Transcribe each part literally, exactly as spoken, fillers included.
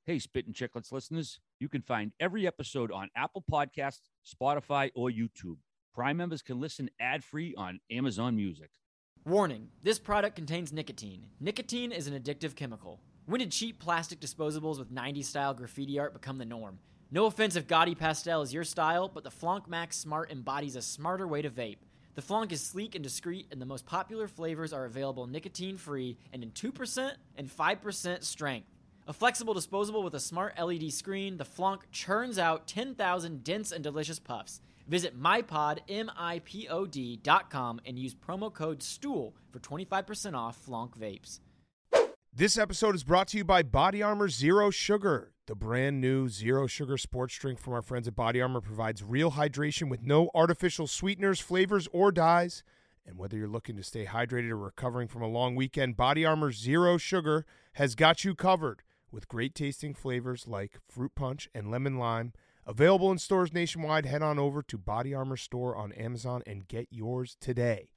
Hey, Spittin' Chicklets listeners, you can find every episode on Apple Podcasts, Spotify, or YouTube. Prime members can listen ad-free on Amazon Music. Warning, this product contains nicotine. Nicotine is an addictive chemical. When did cheap plastic disposables with nineties-style graffiti art become the norm? No offense if gaudy pastel is your style, but the Flonk Max Smart embodies a smarter way to vape. The Flonk is sleek and discreet, and the most popular flavors are available nicotine-free and in two percent and five percent strength. A flexible disposable with a smart L E D screen, the Flonk churns out ten thousand dense and delicious puffs. Visit MyPod, M I P O D dot com and use promo code STOOL for twenty-five percent off Flonk vapes. This episode is brought to you by Body Armor Zero Sugar. The brand new Zero Sugar sports drink from our friends at Body Armor provides real hydration with no artificial sweeteners, flavors, or dyes. And whether you're looking to stay hydrated or recovering from a long weekend, Body Armor Zero Sugar has got you covered with great tasting flavors like fruit punch and lemon lime. Available in stores nationwide. Head on over to Body Armor Store on Amazon and get yours today.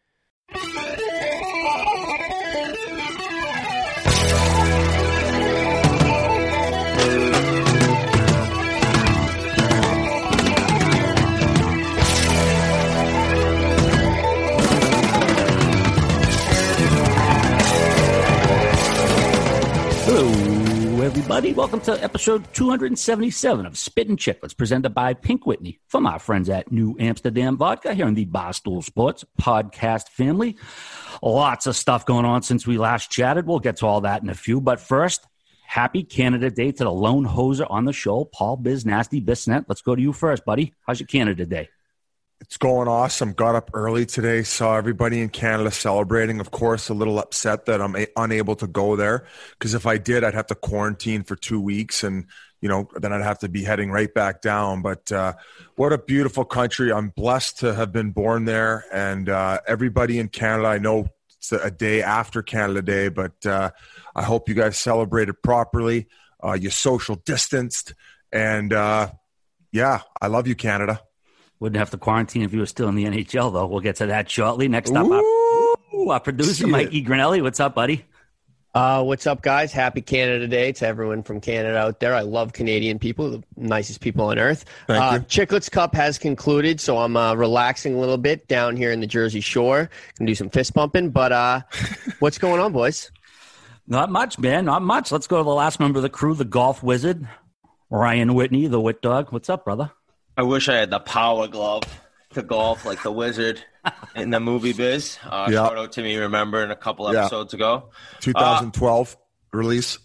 Hello, everybody. Welcome to episode two seventy-seven of Spittin' Chicklets, presented by Pink Whitney from our friends at New Amsterdam Vodka here in the Barstool Sports podcast family. Lots of stuff going on since we last chatted. We'll get to all that in a few. But first, happy Canada Day to the lone hoser on the show, Paul Biz Nasty Bissnet. Let's go to you first, buddy. How's your Canada Day? It's going awesome. Got up early today, saw everybody in Canada celebrating. Of course, a little upset that I'm a- unable to go there, because if I did, I'd have to quarantine for two weeks and, you know, then I'd have to be heading right back down. But uh, what a beautiful country. I'm blessed to have been born there. And uh, everybody in Canada, I know it's a day after Canada Day, but uh, I hope you guys celebrated properly. Uh, you social distanced. And, uh, yeah, I love you, Canada. Wouldn't have to quarantine if you were still in the N H L, though. We'll get to that shortly. Next up, our, our producer, Mikey Grinelli. What's up, buddy? Uh, what's up, guys? Happy Canada Day to everyone from Canada out there. I love Canadian people, the nicest people on earth. Thank uh, you. Chicklets Cup has concluded, so I'm uh, relaxing a little bit down here in the Jersey Shore. Can do some fist bumping, but uh, what's going on, boys? Not much, man. Not much. Let's go to the last member of the crew, the golf wizard, Ryan Whitney, the Wit Dog. What's up, brother? I wish I had the power glove to golf like the wizard in the movie Biz. Uh, Yep. Shout out to me remembering a couple Yeah. episodes ago. twenty twelve release.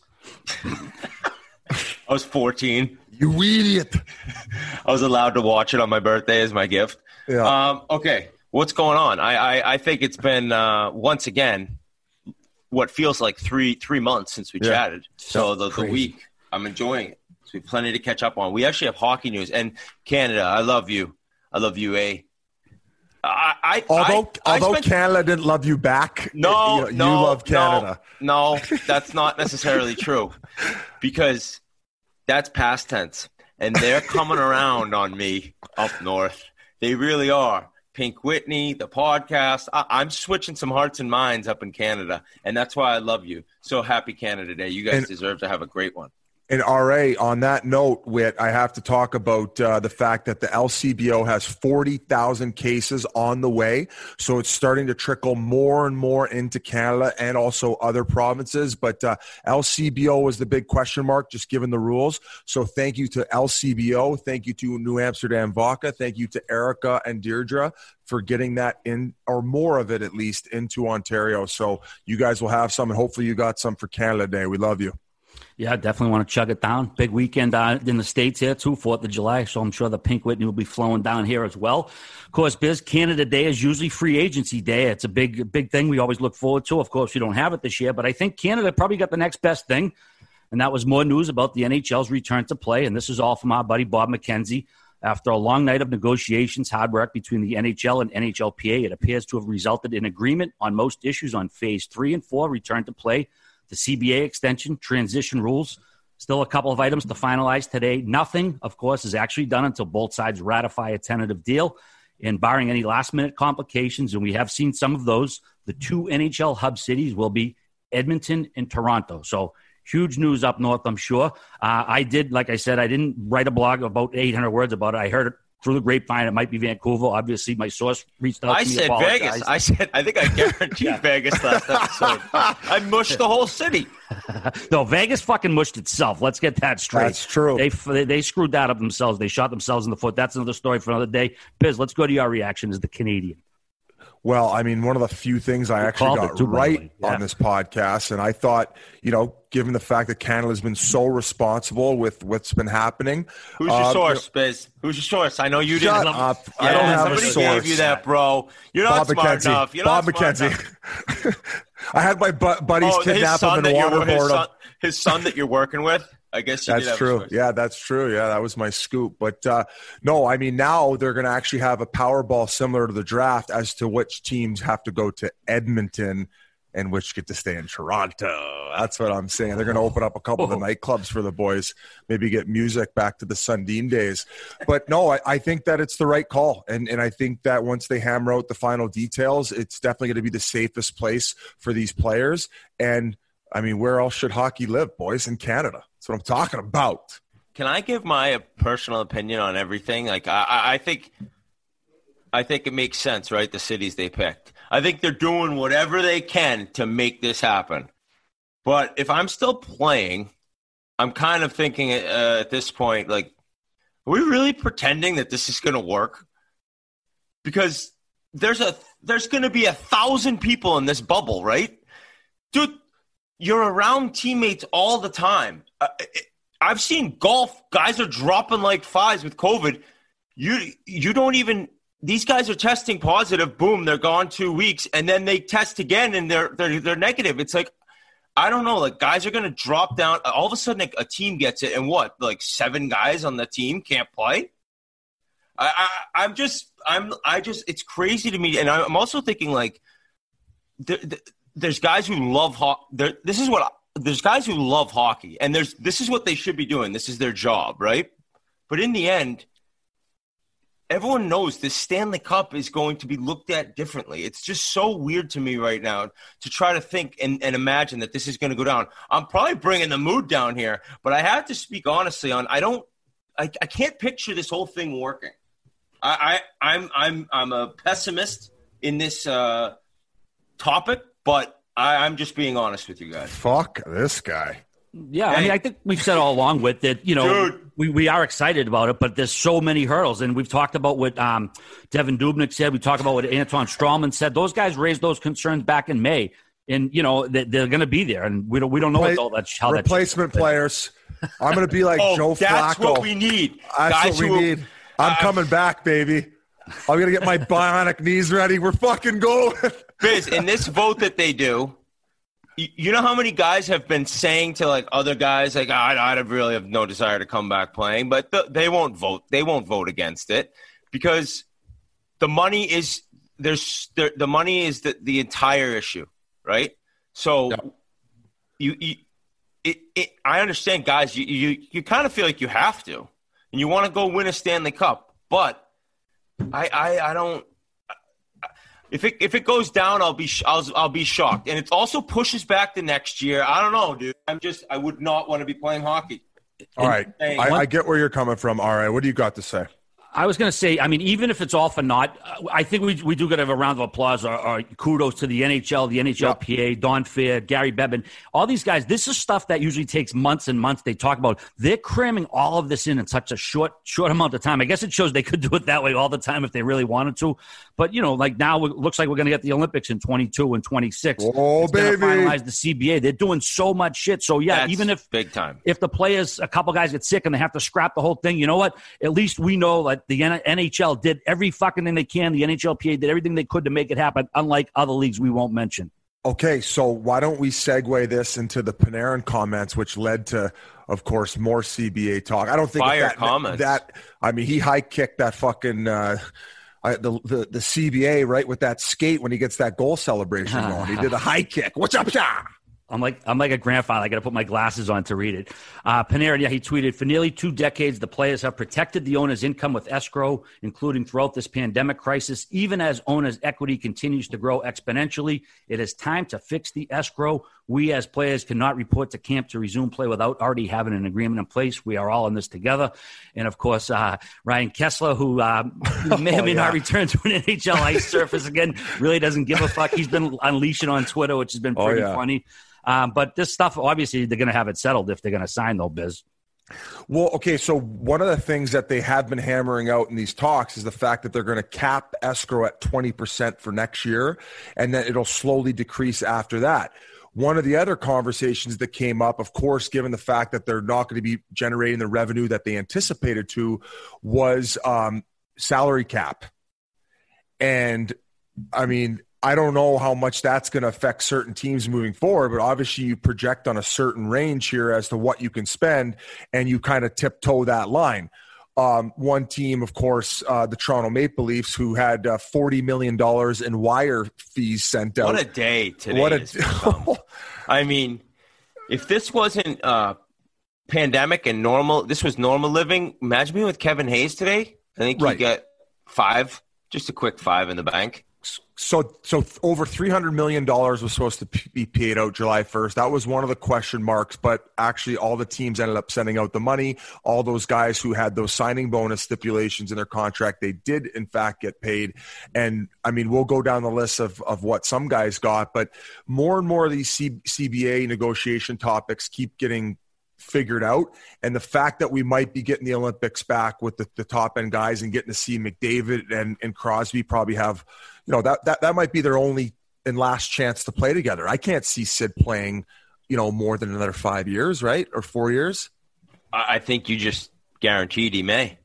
I was fourteen. You idiot. I was allowed to watch it on my birthday as my gift. Yeah. Um, okay, what's going on? I, I, I think it's been, uh, once again, what feels like three three months since we Yeah. chatted. So the, the crazy. week, I'm enjoying it. So we have plenty to catch up on. We actually have hockey news. And Canada, I love you. I love you, eh? I, I, Although, I, I although spent- Canada didn't love you back, No, you, you no, love Canada. No, no, that's not necessarily true, because that's past tense, and they're coming around on me up north. They really are. Pink Whitney, the podcast. I, I'm switching some hearts and minds up in Canada, and that's why I love you. So happy Canada Day. You guys And- deserve to have a great one. And R A, on that note, Whit, I have to talk about uh, the fact that the L C B O has forty thousand cases on the way. So it's starting to trickle more and more into Canada and also other provinces. But uh, L C B O was the big question mark, just given the rules. So thank you to L C B O. Thank you to New Amsterdam Vodka. Thank you to Erica and Deirdre for getting that in, or more of it at least, into Ontario. So you guys will have some, and hopefully you got some for Canada Day. We love you. Yeah, definitely want to chug it down. Big weekend uh, in the States here, too, fourth of July, so I'm sure the Pink Whitney will be flowing down here as well. Of course, Biz, Canada Day is usually free agency day. It's a big, big thing we always look forward to. Of course, we don't have it this year, but I think Canada probably got the next best thing, and that was more news about the N H L's return to play, and this is all from our buddy Bob McKenzie. After a long night of negotiations, hard work between the N H L and N H L P A, it appears to have resulted in agreement on most issues on Phase three and four, return to play, the C B A extension, transition rules. Still a couple of items to finalize today. Nothing, of course, is actually done until both sides ratify a tentative deal. And barring any last-minute complications, and we have seen some of those, the two N H L hub cities will be Edmonton and Toronto. So Huge news up north, I'm sure. Uh, I did, like I said, I didn't write a blog about eight hundred words about it. I heard it through the grapevine. It might be Vancouver. Obviously, my source reached out I to me. said apologized. Vegas. I said, I think I guaranteed yeah. Vegas last episode. I mushed the whole city. No, Vegas fucking mushed itself. Let's get that straight. That's true. They, they they screwed that up themselves. They shot themselves in the foot. That's another story for another day. Biz, let's go to your reaction as the Canadian. Well, I mean, one of the few things I You actually got too, right yeah. on this podcast, and I thought, you know, given the fact that Canada's been so responsible with what's been happening. Who's your uh, source, Biz? Who's your source? I know you Shut didn't. up. Yeah, I don't have somebody a source. gave you that, bro. You're not Bob smart McKenzie. enough. You're Bob not smart McKenzie. enough. I had my bu- buddies Oh, kidnap son him and that you're- his waterboard him. son, his son that you're working with? I guess you did That's have a true. source. Yeah, that's true. Yeah, that was my scoop. But uh, no, I mean, now they're going to actually have a Powerball similar to the draft as to which teams have to go to Edmonton and which get to stay in Toronto. That's what I'm saying. They're going to open up a couple of the nightclubs for the boys, maybe get music back to the Sundin days. But no, I, I think that it's the right call. And, and I think that once they hammer out the final details, it's definitely going to be the safest place for these players. And I mean, where else should hockey live, boys? In Canada. That's what I'm talking about. Can I give my personal opinion on everything? Like, I, I think, I think it makes sense, right? The cities they picked. I think they're doing whatever they can to make this happen. But if I'm still playing, I'm kind of thinking uh, at this point, like, are we really pretending that this is going to work? Because there's a there's going to be a thousand people in this bubble, right? Dude, you're around teammates all the time. Uh, I've seen golf. Guys are dropping like flies with COVID. You you don't even – these guys are testing positive. Boom, they're gone two weeks. And then they test again, and they're they're, they're negative. It's like, I don't know. Like, guys are going to drop down. All of a sudden, a, a team gets it, and what? Like, seven guys on the team can't play? I, I, I'm just – I'm I just – it's crazy to me. And I'm also thinking, like, the, the, there's guys who love hockey. This is what – there's guys who love hockey, and there's this is what they should be doing. This is their job, right? But in the end, everyone knows this Stanley Cup is going to be looked at differently. It's just so weird to me right now to try to think and, and imagine that this is going to go down. I'm probably bringing the mood down here, but I have to speak honestly on I don't I, I can't picture this whole thing working. I, I I'm I'm I'm a pessimist in this uh, topic, but I, I'm just being honest with you guys. Fuck this guy. Yeah, I mean, I think we've said all along with it, you know, Dude. we, we are excited about it, but there's so many hurdles. And we've talked about what um, Devin Dubnyk said. We talked about what Anton Strawman said. Those guys raised those concerns back in May. And, you know, they, they're going to be there. And we don't we don't know Play, what all that, how that replacement players. I'm going to be like oh, Joe that's Flacco. what we need. That's guys what we who, need. I'm uh, coming back, baby. I'm going to get my bionic knees ready. We're fucking going. Biz, in this vote that they do, you know how many guys have been saying to like other guys, like, oh, I, I really have no desire to come back playing, but the, they won't vote. They won't vote against it because the money is there's the, the money is the, the entire issue, right? So yep. you, you it, it, I understand, guys. You you you kind of feel like you have to, and you want to go win a Stanley Cup, but I I, I don't. If it if it goes down, I'll be I'll I'll be shocked, and it also pushes back the next year. I don't know, dude. I'm just I would not want to be playing hockey. All right, I, I get where you're coming from. All right, what do you got to say? I was going to say, I mean, even if it's all for naught, I think we we do got to have a round of applause or, or kudos to the N H L, the N H L P A, Don Fair, Gary Bettman, all these guys. This is stuff that usually takes months and months. They talk about. They're cramming all of this in in such a short short amount of time. I guess it shows they could do it that way all the time if they really wanted to. But, you know, like now it looks like we're going to get the Olympics in twenty-two and twenty-six. Oh, it's baby. going to finalize the C B A. They're doing so much shit. So, yeah, That's even if big time, if the players, a couple guys get sick and they have to scrap the whole thing, you know what? At least we know that the N H L did every fucking thing they can. The N H L P A did everything they could to make it happen, unlike other leagues we won't mention. Okay, so why don't we segue this into the Panarin comments, which led to, of course, more C B A talk. I don't think Fire that, comments. that. I mean, he high kicked that fucking uh, I, the, the the C B A right with that skate when he gets that goal celebration going. He did a high kick. What's up, Sha? I'm like I'm like a grandfather. I got to put my glasses on to read it. Uh, Panarin, yeah, he tweeted, for nearly two decades, the players have protected the owner's income with escrow, including throughout this pandemic crisis. Even as owners' equity continues to grow exponentially, it is time to fix the escrow. We as players cannot report to camp to resume play without already having an agreement in place. We are all in this together. And, of course, uh, Ryan Kessler, who uh, may or may oh, yeah. not return to an N H L ice surface again, really doesn't give a fuck. He's been unleashing on Twitter, which has been pretty oh, yeah. funny. Um, but this stuff, obviously, they're going to have it settled if they're going to sign, though, Biz. Well, okay, so one of the things that they have been hammering out in these talks is the fact that they're going to cap escrow at twenty percent for next year, and then it'll slowly decrease after that. One of the other conversations that came up, of course, given the fact that they're not going to be generating the revenue that they anticipated to, was um, salary cap. And, I mean, I don't know how much that's going to affect certain teams moving forward, but obviously you project on a certain range here as to what you can spend, and you kind of tiptoe that line. Um, one team, of course, uh, the Toronto Maple Leafs, who had uh, forty million dollars in wire fees sent out. What a day today what a is become. I mean, if this wasn't uh, pandemic and normal, this was normal living, imagine me with Kevin Hayes today. I think right. you get five, just a quick five in the bank. So, so over three hundred million dollars was supposed to be paid out July first. That was one of the question marks, but actually all the teams ended up sending out the money. All those guys who had those signing bonus stipulations in their contract, they did in fact get paid. And I mean, we'll go down the list of, of what some guys got, but more and more of these C- CBA negotiation topics keep getting figured out. And the fact that we might be getting the Olympics back with the, the top end guys and getting to see McDavid and, and Crosby probably have, you know, that, that, that might be their only and last chance to play together. I can't see Sid playing, you know, more than another five years, right? Or four years. I think you just guaranteed he may.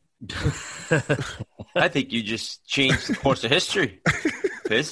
I think you just changed the course of history, Fizz.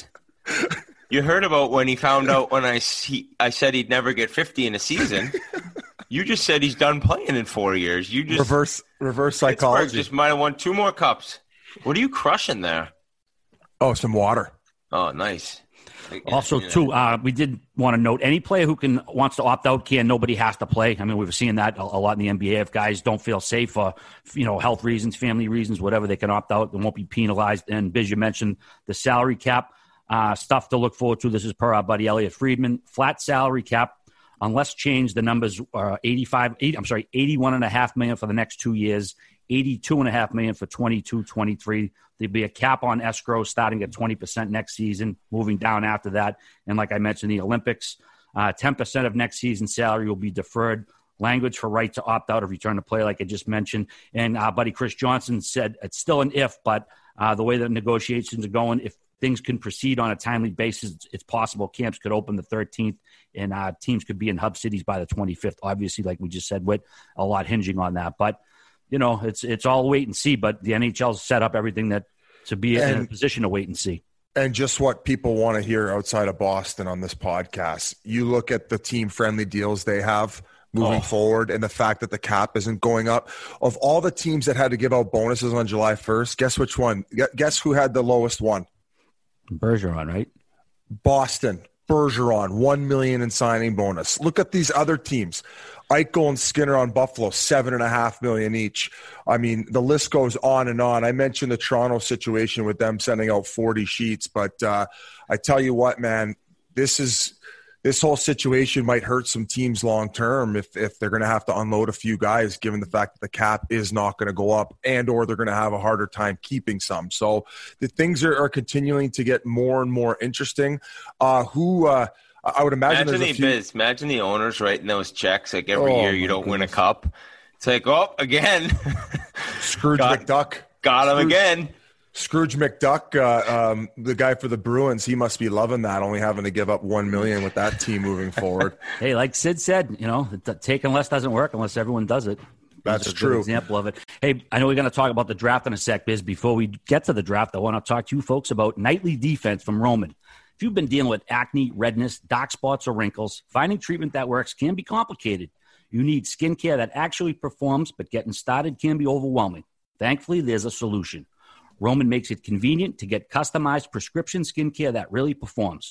You heard about when he found out when I, he, I said he'd never get fifty in a season. You just said he's done playing in four years. You just reverse reverse psychology. Pittsburgh just might have won two more cups. What are you crushing there? Oh, some water. Oh, nice. Also, too, uh, we did want to note any player who can wants to opt out can. Nobody has to play. I mean, we've seen that a, a lot in the N B A. If guys don't feel safe for, you know, health reasons, family reasons, whatever, they can opt out and won't be penalized. And Biz, you mentioned the salary cap uh, stuff to look forward to. This is per our buddy Elliot Friedman. Flat salary cap. Unless changed, the numbers are eighty-five, eighty, I'm sorry, eighty-one and a half million for the next two years, eighty-two and a half million for twenty-two, twenty-three. There'd be a cap on escrow starting at twenty percent next season, moving down after that. And like I mentioned, the Olympics, uh, ten percent of next season's salary will be deferred. Language for right to opt out of return to play, like I just mentioned. And uh, buddy Chris Johnson said it's still an if, but uh, the way that negotiations are going, if things can proceed on a timely basis, it's, it's possible camps could open the thirteenth and uh, teams could be in hub cities by the twenty-fifth. Obviously, like we just said, with a lot hinging on that. But, you know, it's it's all wait and see. But the N H L's set up everything that to be and, in a position to wait and see. And just what people want to hear outside of Boston on this podcast, you look at the team-friendly deals they have moving oh. forward and the fact that the cap isn't going up. Of all the teams that had to give out bonuses on July first, guess which one? Guess who had the lowest one? Bergeron, right? Boston. Bergeron, one million in signing bonus. Look at these other teams. Eichel and Skinner on Buffalo, seven and a half million each. I mean, the list goes on and on. I mentioned the Toronto situation with them sending out forty sheets, but uh, I tell you what, man, this is this whole situation might hurt some teams long term if if they're going to have to unload a few guys, given the fact that the cap is not going to go up, and or they're going to have a harder time keeping some. So the things are, are continuing to get more and more interesting. Uh, who uh, I would imagine. Imagine there's a the few... biz. Imagine the owners writing those checks like every oh, year you don't goodness. win a cup. It's like, oh, again, Scrooge got, McDuck got him Scrooge. again. Scrooge McDuck, uh, um, the guy for the Bruins, he must be loving that, only having to give up one million with that team moving forward. Hey, like Sid said, you know, taking less doesn't work unless everyone does it. That's a true. Good example of it. Hey, I know we're going to talk about the draft in a sec, Biz. Before we get to the draft, I want to talk to you folks about Nightly Defense from Roman. If you've been dealing with acne, redness, dark spots, or wrinkles, finding treatment that works can be complicated. You need skincare that actually performs, but getting started can be overwhelming. Thankfully, there's a solution. Roman makes it convenient to get customized prescription skincare that really performs.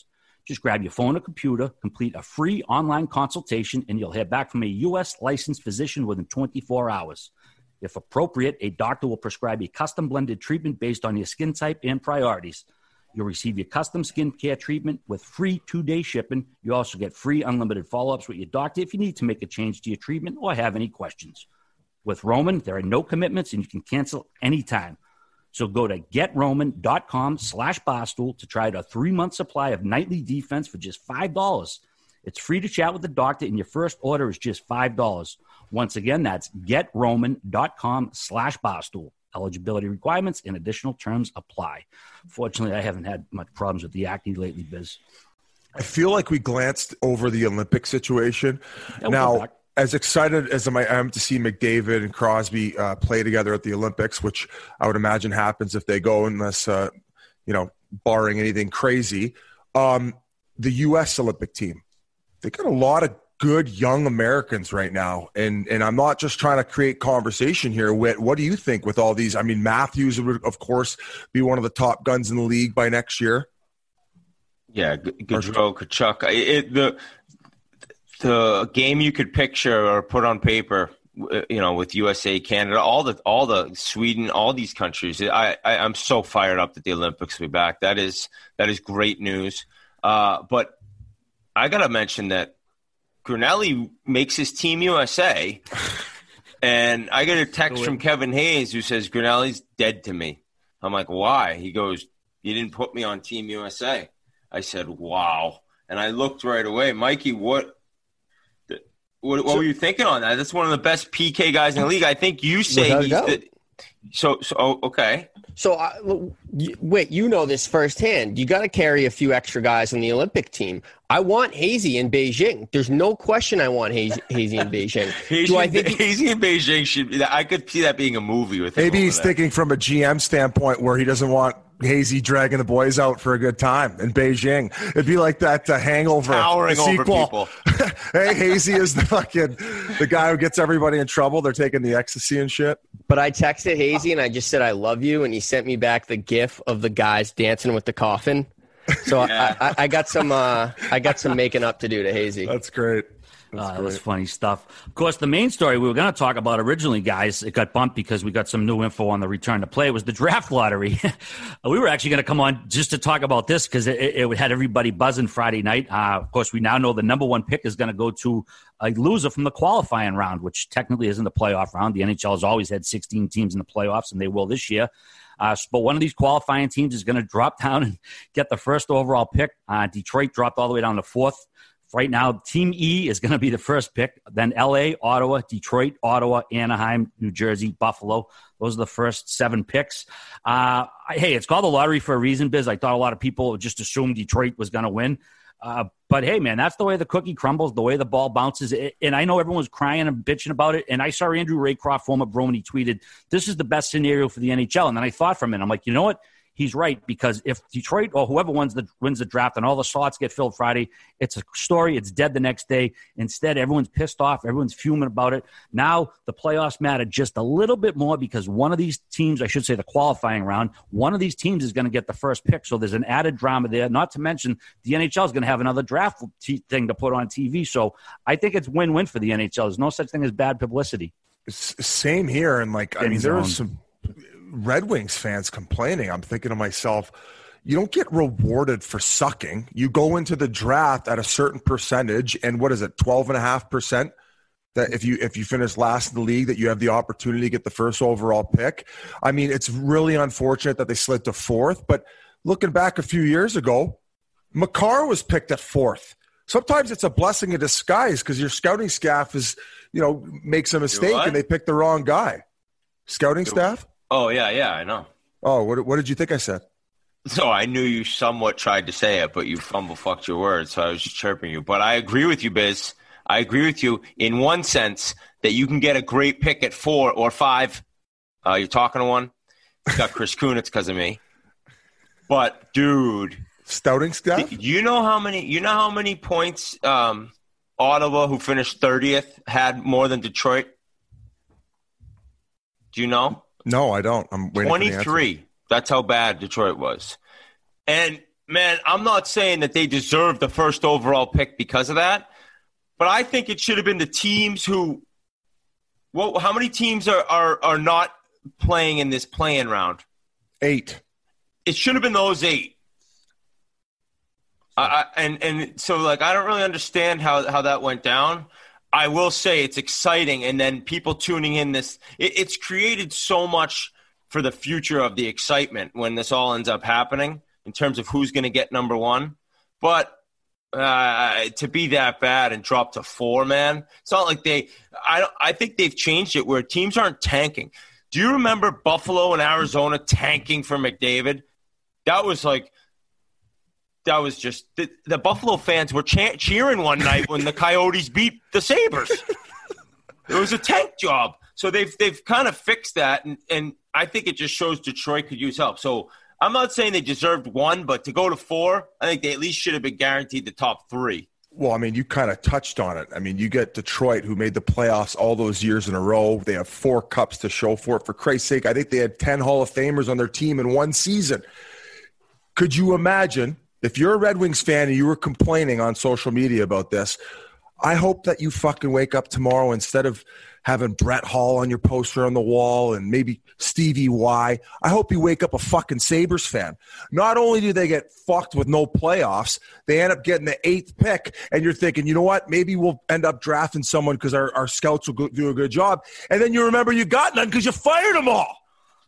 Just grab your phone or computer, complete a free online consultation, and you'll hear back from a U S licensed physician within twenty-four hours. If appropriate, a doctor will prescribe a custom blended treatment based on your skin type and priorities. You'll receive your custom skincare treatment with free two-day shipping. You also get free unlimited follow-ups with your doctor if you need to make a change to your treatment or have any questions. With Roman, there are no commitments, and you can cancel anytime. So go to getroman.com slash barstool to try out a three-month supply of nightly defense for just five dollars. It's free to chat with the doctor, and your first order is just five dollars. Once again, that's getroman.com slash barstool. Eligibility requirements and additional terms apply. Fortunately, I haven't had much problems with the acne lately, Biz. I feel like we glanced over the Olympic situation. Yeah, we'll now, as excited as I am to see McDavid and Crosby uh, play together at the Olympics, which I would imagine happens if they go, unless, uh, you know, barring anything crazy, um, the U S Olympic team, they got a lot of good young Americans right now. And and I'm not just trying to create conversation here. Whit, what do you think with all these? I mean, Matthews would, of course, be one of the top guns in the league by next year. Yeah, Gaudreau, Tkachuk. It, the the game you could picture or put on paper, you know, with U S A, Canada, all the all the Sweden, all these countries. I, I I'm so fired up that the Olympics will be back. That is that is great news. Uh, but I gotta mention that Grinelli makes his Team U S A, and I get a text from Kevin Hayes who says Grinelli's dead to me. I'm like, why? He goes, you didn't put me on Team U S A. I said, wow. And I looked right away. Mikey, what what, what so, were you thinking on that? That's one of the best P K guys in the league. I think you say he's the, so, so oh, okay. So, uh, wait, you know this firsthand. You got to carry a few extra guys on the Olympic team. I want Hazy in Beijing. There's no question I want Hazy, Hazy in Beijing. Hazy, Do I think he, Hazy in Beijing should be – I could see that being a movie with him. Maybe he's there. thinking from a G M standpoint where he doesn't want Hazy dragging the boys out for a good time in Beijing. It'd be like that uh, Hangover Towering over people. Hey, Hazy is the fucking the guy who gets everybody in trouble. They're taking the ecstasy and shit. But I texted Hazy and I just said I love you, and he sent me back the GIF of the guys dancing with the coffin. So yeah. I, I, I got some uh, I got some making up to do to Hazy. That's great. That's, uh, great. That's funny stuff. Of course, the main story we were going to talk about originally, guys, it got bumped because we got some new info on the return to play. It was the draft lottery. We were actually going to come on just to talk about this because it, it had everybody buzzing Friday night. Uh, of course, we now know the number one pick is going to go to a loser from the qualifying round, which technically isn't the playoff round. The N H L has always had sixteen teams in the playoffs, and they will this year. Uh, but one of these qualifying teams is going to drop down and get the first overall pick. Uh, Detroit dropped all the way down to fourth. Right now, Team E is going to be the first pick. Then L A, Ottawa, Detroit, Ottawa, Anaheim, New Jersey, Buffalo. Those are the first seven picks. Uh, hey, it's called the lottery for a reason, Biz. I thought a lot of people just assumed Detroit was going to win. Uh, but, hey, man, that's the way the cookie crumbles, the way the ball bounces. And I know everyone's crying and bitching about it. And I saw Andrew Raycroft, former Bro, and he tweeted, this is the best scenario for the N H L. And then I thought for a minute, I'm like, you know what? He's right, because if Detroit or whoever wins the wins the draft and all the slots get filled Friday, it's a story. It's dead the next day. Instead, everyone's pissed off. Everyone's fuming about it. Now the playoffs matter just a little bit more because one of these teams, I should say the qualifying round, one of these teams is going to get the first pick. So there's an added drama there. Not to mention the N H L is going to have another draft t- thing to put on T V. So I think it's win-win for the N H L. There's no such thing as bad publicity. Same here. And, like, I mean, there was some Red Wings fans complaining. I'm thinking to myself, you don't get rewarded for sucking. You go into the draft at a certain percentage, and what is it, twelve and a half percent? That if you if you finish last in the league, that you have the opportunity to get the first overall pick. I mean, it's really unfortunate that they slid to fourth. But looking back a few years ago, Makar was picked at fourth. Sometimes it's a blessing in disguise because your scouting staff is, you know, makes a mistake and they pick the wrong guy. Scouting staff? Oh, yeah, yeah, I know. Oh, what what did you think I said? So I knew you somewhat tried to say it, but you fumble fucked your words, so I was just chirping you. But I agree with you, Biz. I agree with you in one sense that you can get a great pick at four or five. Uh, you're talking to one. You got Chris Kunitz because of me. But, dude. Stouting staff? You know how many you know how many points um, Ottawa, who finished thirtieth, had more than Detroit? Do you know? No, I don't. I'm waiting twenty-three. for the answer. That's how bad Detroit was. And man, I'm not saying that they deserve the first overall pick because of that, but I think it should have been the teams who – well, how many teams are, are, are not playing in this play-in round? Eight. It should have been those eight. I, I, and, and so, like, I don't really understand how, how that went down. I will say it's exciting, and then people tuning in this it, – it's created so much for the future of the excitement when this all ends up happening in terms of who's going to get number one. But uh, to be that bad and drop to four, man, it's not like they – I I think they've changed it where teams aren't tanking. Do you remember Buffalo and Arizona tanking for McDavid? That was like – that was just the, – the Buffalo fans were cha- cheering one night when the Coyotes beat the Sabres. It was a tank job. So they've they've kind of fixed that, and, and I think it just shows Detroit could use help. So I'm not saying they deserved one, but to go to four, I think they at least should have been guaranteed the top three. Well, I mean, you kind of touched on it. I mean, you get Detroit, who made the playoffs all those years in a row. They have four cups to show for it. For Christ's sake, I think they had ten Hall of Famers on their team in one season. Could you imagine if you're a Red Wings fan and you were complaining on social media about this? I hope that you fucking wake up tomorrow instead of having Brett Hall on your poster on the wall and maybe Stevie Y. I hope you wake up a fucking Sabres fan. Not only do they get fucked with no playoffs, they end up getting the eighth pick, and you're thinking, you know what, maybe we'll end up drafting someone because our, our scouts will go, do a good job. And then you remember you got none because you fired them all.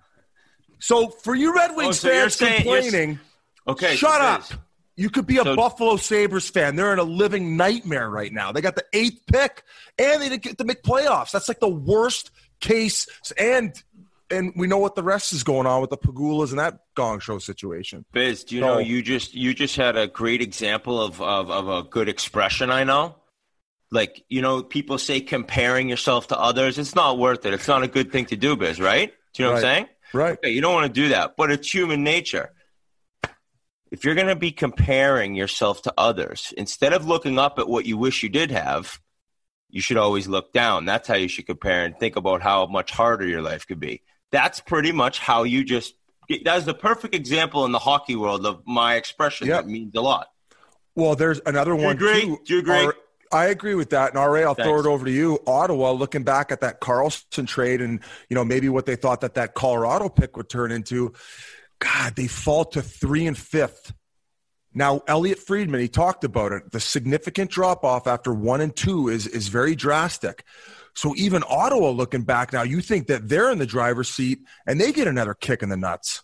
So for you Red Wings oh, so fans saying, complaining, okay, shut up. You could be a so, Buffalo Sabres fan. They're in a living nightmare right now. They got the eighth pick, and they didn't get to make playoffs. That's like the worst case. And and we know what the rest is going on with the Pagulas and that gong show situation. Biz, do you so, know you just you just had a great example of, of, of a good expression I know? Like, you know, people say comparing yourself to others. It's not worth it. It's not a good thing to do, Biz, right? Do you know right. what I'm saying? Right. Okay, you don't want to do that, but it's human nature. If you're going to be comparing yourself to others, instead of looking up at what you wish you did have, you should always look down. That's how you should compare and think about how much harder your life could be. That's pretty much how you just – that's the perfect example in the hockey world of my expression. Yep. That means a lot. Well, there's another Do you one agree? too. Do you agree? Our, I agree with that. And, R A, I'll Thanks. throw it over to you. Ottawa, looking back at that Carlson trade and, you know, maybe what they thought that that Colorado pick would turn into, God, they fall to three and fifth. Now, Elliot Friedman, he talked about it. The significant drop-off after one and two is, is very drastic. So even Ottawa looking back now, you think that they're in the driver's seat and they get another kick in the nuts.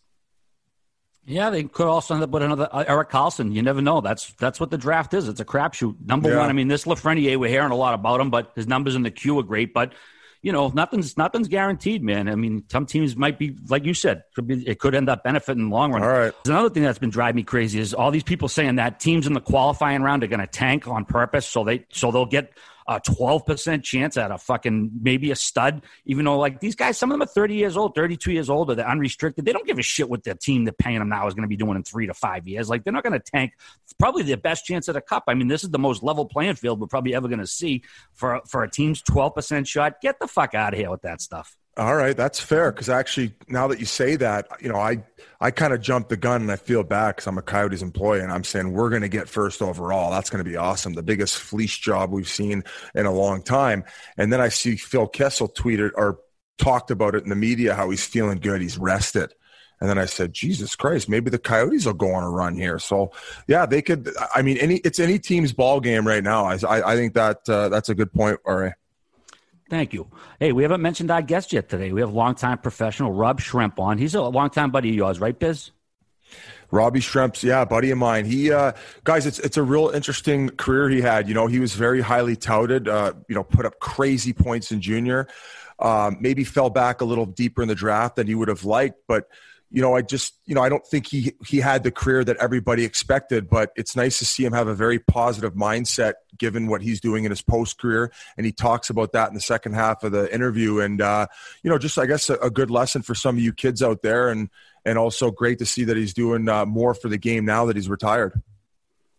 Yeah, they could also end up with another uh, Erik Karlsson. You never know. That's that's what the draft is. It's a crapshoot. Number yeah. one, I mean, this Lafreniere, we're hearing a lot about him, but his numbers in the queue are great. But you know, nothing's nothing's guaranteed, man. I mean, some teams might be, like you said, could be, it could end up benefiting in the long run. All right. There's another thing that's been driving me crazy is all these people saying that teams in the qualifying round are going to tank on purpose, so they so they'll get a twelve percent chance at a fucking maybe a stud. Even though like these guys, some of them are thirty years old, thirty-two years old, or they're unrestricted. They don't give a shit what their team they're paying them now is going to be doing in three to five years. Like they're not going to tank. It's probably their best chance at a cup. I mean, this is the most level playing field we're probably ever going to see for for a team's twelve percent shot. Get the fuck out of here with that stuff. All right, that's fair because actually now that you say that, you know, I I kind of jumped the gun and I feel bad because I'm a Coyotes employee and I'm saying we're going to get first overall. That's going to be awesome. The biggest fleece job we've seen in a long time. And then I see Phil Kessel tweeted or talked about it in the media how he's feeling good. He's rested. And then I said, Jesus Christ, maybe the Coyotes will go on a run here. So, yeah, they could. I mean, any it's any team's ball game right now. I I, I think that uh, that's a good point, R A. Thank you. Hey, we haven't mentioned our guest yet today. We have longtime professional Rob Schremp on. He's a longtime buddy of yours, right, Biz? Robbie Schremp's, yeah, buddy of mine. He, uh, guys, it's it's a real interesting career he had. You know, he was very highly touted. Uh, you know, put up crazy points in junior. Um, maybe fell back a little deeper in the draft than he would have liked, but. You know, I just, you know, I don't think he he had the career that everybody expected, but it's nice to see him have a very positive mindset given what he's doing in his post career. And he talks about that in the second half of the interview. And, uh, you know, just, I guess, a, a good lesson for some of you kids out there. And, and also great to see that he's doing uh, more for the game now that he's retired.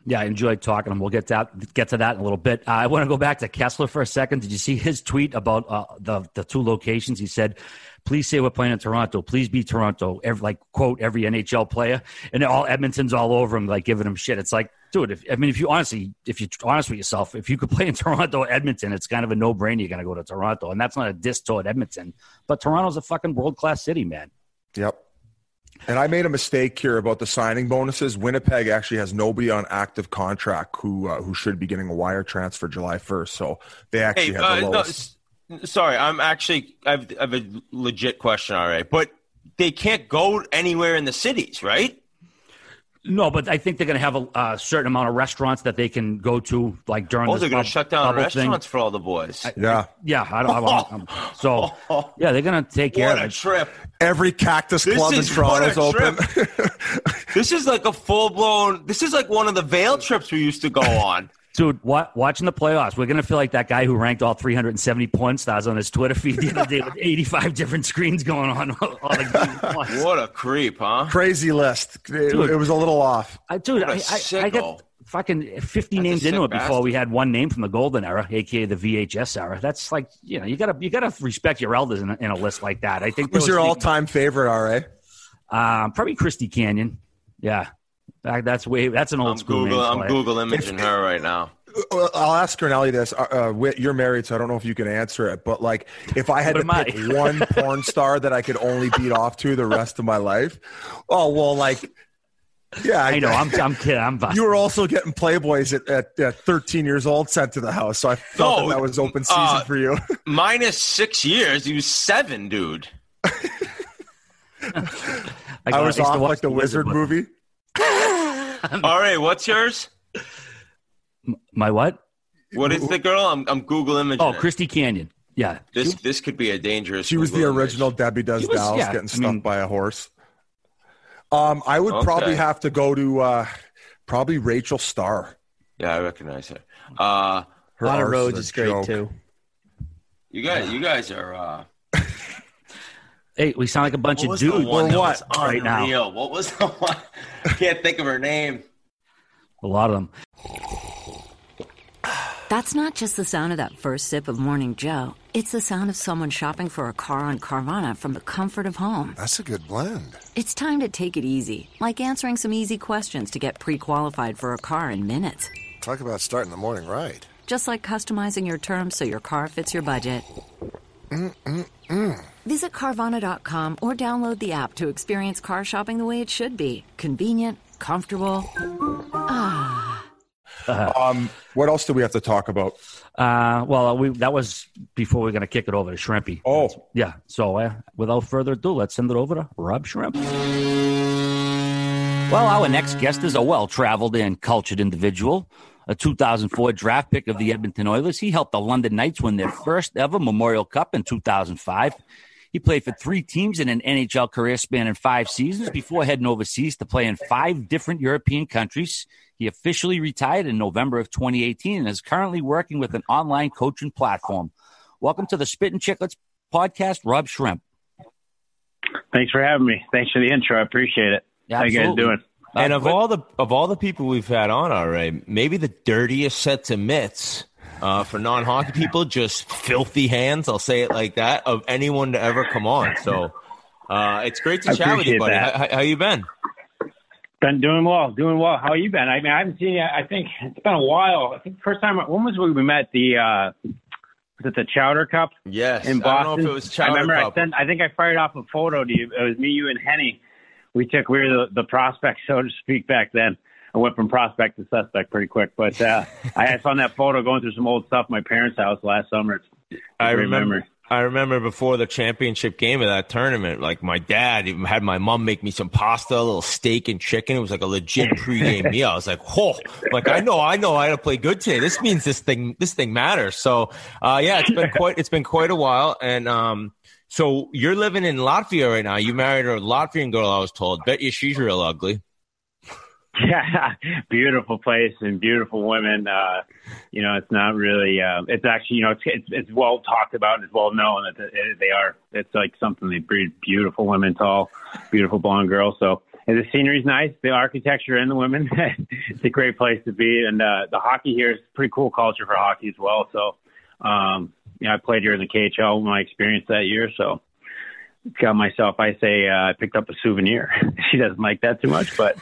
Yeah, I enjoyed talking to him. We'll get to that, get to that in a little bit. Uh, I want to go back to Kessler for a second. Did you see his tweet about uh, the the two locations? He said, "Please say we're playing in Toronto. Please be Toronto." Every, like quote every N H L player, and all Edmonton's all over him, like giving him shit. It's like, dude, if, I mean, if you honestly, if you're honest with yourself, if you could play in Toronto or Edmonton, it's kind of a no brainer. You're going to go to Toronto, and that's not a diss toward Edmonton, but Toronto's a fucking world class city, man. Yep. And I made a mistake here about the signing bonuses. Winnipeg actually has nobody on active contract who uh, who should be getting a wire transfer July first. So they actually Hey, have uh, the lowest. no, s- sorry, I'm actually I've, I have a legit question. All right, but they can't go anywhere in the cities, right? No, but I think they're going to have a, a certain amount of restaurants that they can go to, like during. Oh, this they're going bub- to shut down bubble restaurants thing. for all the boys. Yeah. Yeah, I don't. I don't um, so yeah, they're going to take care What of a it. trip! Every Cactus This Club in is Toronto's what a open. This is like a full blown. This is like one of the Vail trips we used to go on. Dude, wa- watching the playoffs, we're going to feel like that guy who ranked all three hundred seventy porn stars on his Twitter feed the other day with eighty-five different screens going on. All the games at once. What a creep, huh? Crazy list. It, Dude. it was a little off. I, dude, What a I, I, I sicko. got fucking fifty That's a names into sick it before bastard. we had one name from the golden era, aka the V H S era. That's like, you know, you gotta you gotta respect your elders in a, in a list like that. I think. Who's there your was- all-time favorite, R A? Um, probably Christy Canyon. Yeah, That- that's way that's an old I'm school Google. name. I'm for it. Google imaging her right now. Well, I'll ask Cornelli this. Uh, uh, Whit, you're married, so I don't know if you can answer it. But like, if I had What to am pick I? one porn star that I could only beat off to the rest of my life, oh well, like, yeah, I know. I'm I'm kidding. I'm busting. You were also getting Playboys at, at, at thirteen years old sent to the house, so I felt No, that, that was open season uh, for you. Minus six years. He was seven, dude. I, I got- was used to off watch like the Wizard with- movie. All right, what's yours? My what? What is the girl? I'm I'm Google imaging. Oh, it. Christy Canyon. Yeah. This this could be a dangerous. She was the Google original image. Debbie Does She was- Dallas yeah, getting I stuck mean- by a horse. Um, I would probably Okay. have to go to uh, probably Rachel Starr. Yeah, I recognize her. Uh, Her Lana arse Rhodes a is great joke. too. you guys, you guys are. Uh, Hey, we sound like a bunch what of was dudes. the one Or that what? was Right now. unreal? What was the one? I can't think of her name. A lot of them. That's not just the sound of that first sip of Morning Joe. It's the sound of someone shopping for a car on Carvana from the comfort of home. That's a good blend. It's time to take it easy, like answering some easy questions to get pre-qualified for a car in minutes. Talk about starting the morning right. Just like customizing your terms so your car fits your budget. Mm-mm-mm. Visit Carvana dot com or download the app to experience car shopping the way it should be. Convenient, comfortable. Ah. Um, what else do we have to talk about? Uh, well, we that was before we are going to kick it over to Shrimpy. Oh. Yeah. So uh, without further ado, let's send it over to Rob Shrimp. Well, our next guest is a well-traveled and cultured individual. A two thousand four draft pick of the Edmonton Oilers. He helped the London Knights win their first ever Memorial Cup in two thousand five. He played for three teams in an N H L career spanning five seasons before heading overseas to play in five different European countries. He officially retired in November of twenty eighteen and is currently working with an online coaching platform. Welcome to the Spittin' Chicklets podcast, Rob Shrimp. Thanks for having me. Thanks for the intro. I appreciate it. How you guys Absolutely. doing? And Uh, of but- all the of all the people we've had on, all right, maybe the dirtiest sets of mitts uh, for non hockey people, just filthy hands. I'll say it like that, of anyone to ever come on. So uh, it's great to I chat with you, appreciate buddy. that. How, how you been? Been doing well, doing well. How you been? I mean, I haven't seen you. I think it's been a while. I think the first time, when was we met? The uh, was it the Chowder Cup Yes, in I Boston? don't know if it was I Chowder remember Cup. I sent. I think I fired off a photo to you. It was me, you, and Henny. We took we were the, the prospect, so to speak, back then. I went from prospect to suspect pretty quick, but uh, I had found that photo going through some old stuff at my parents' house last summer. It's a I great remember. memory. I remember before the championship game of that tournament, like my dad even had my mom make me some pasta, a little steak and chicken. It was like a legit pregame meal. I was like, "Whoa!" Like I know, I know, I had to play good today. This means this thing, this thing matters. So, uh, yeah, it's been quite, it's been quite a while. And um, so you're living in Latvia right now. You married a Latvian girl, I was told. Bet you she's real ugly. Yeah, beautiful place and beautiful women. Uh, you know, it's not really. Uh, it's actually, you know, it's, it's it's well talked about and it's well known that it, they are. It's like something they breed beautiful women, tall, beautiful blonde girls. So And the scenery's nice, the architecture and the women. It's a great place to be. And uh, the hockey here is pretty cool culture for hockey as well. So, um, yeah, I played here in the K H L, my experience that year. So got myself, I say, uh, I picked up a souvenir. She doesn't like that too much, but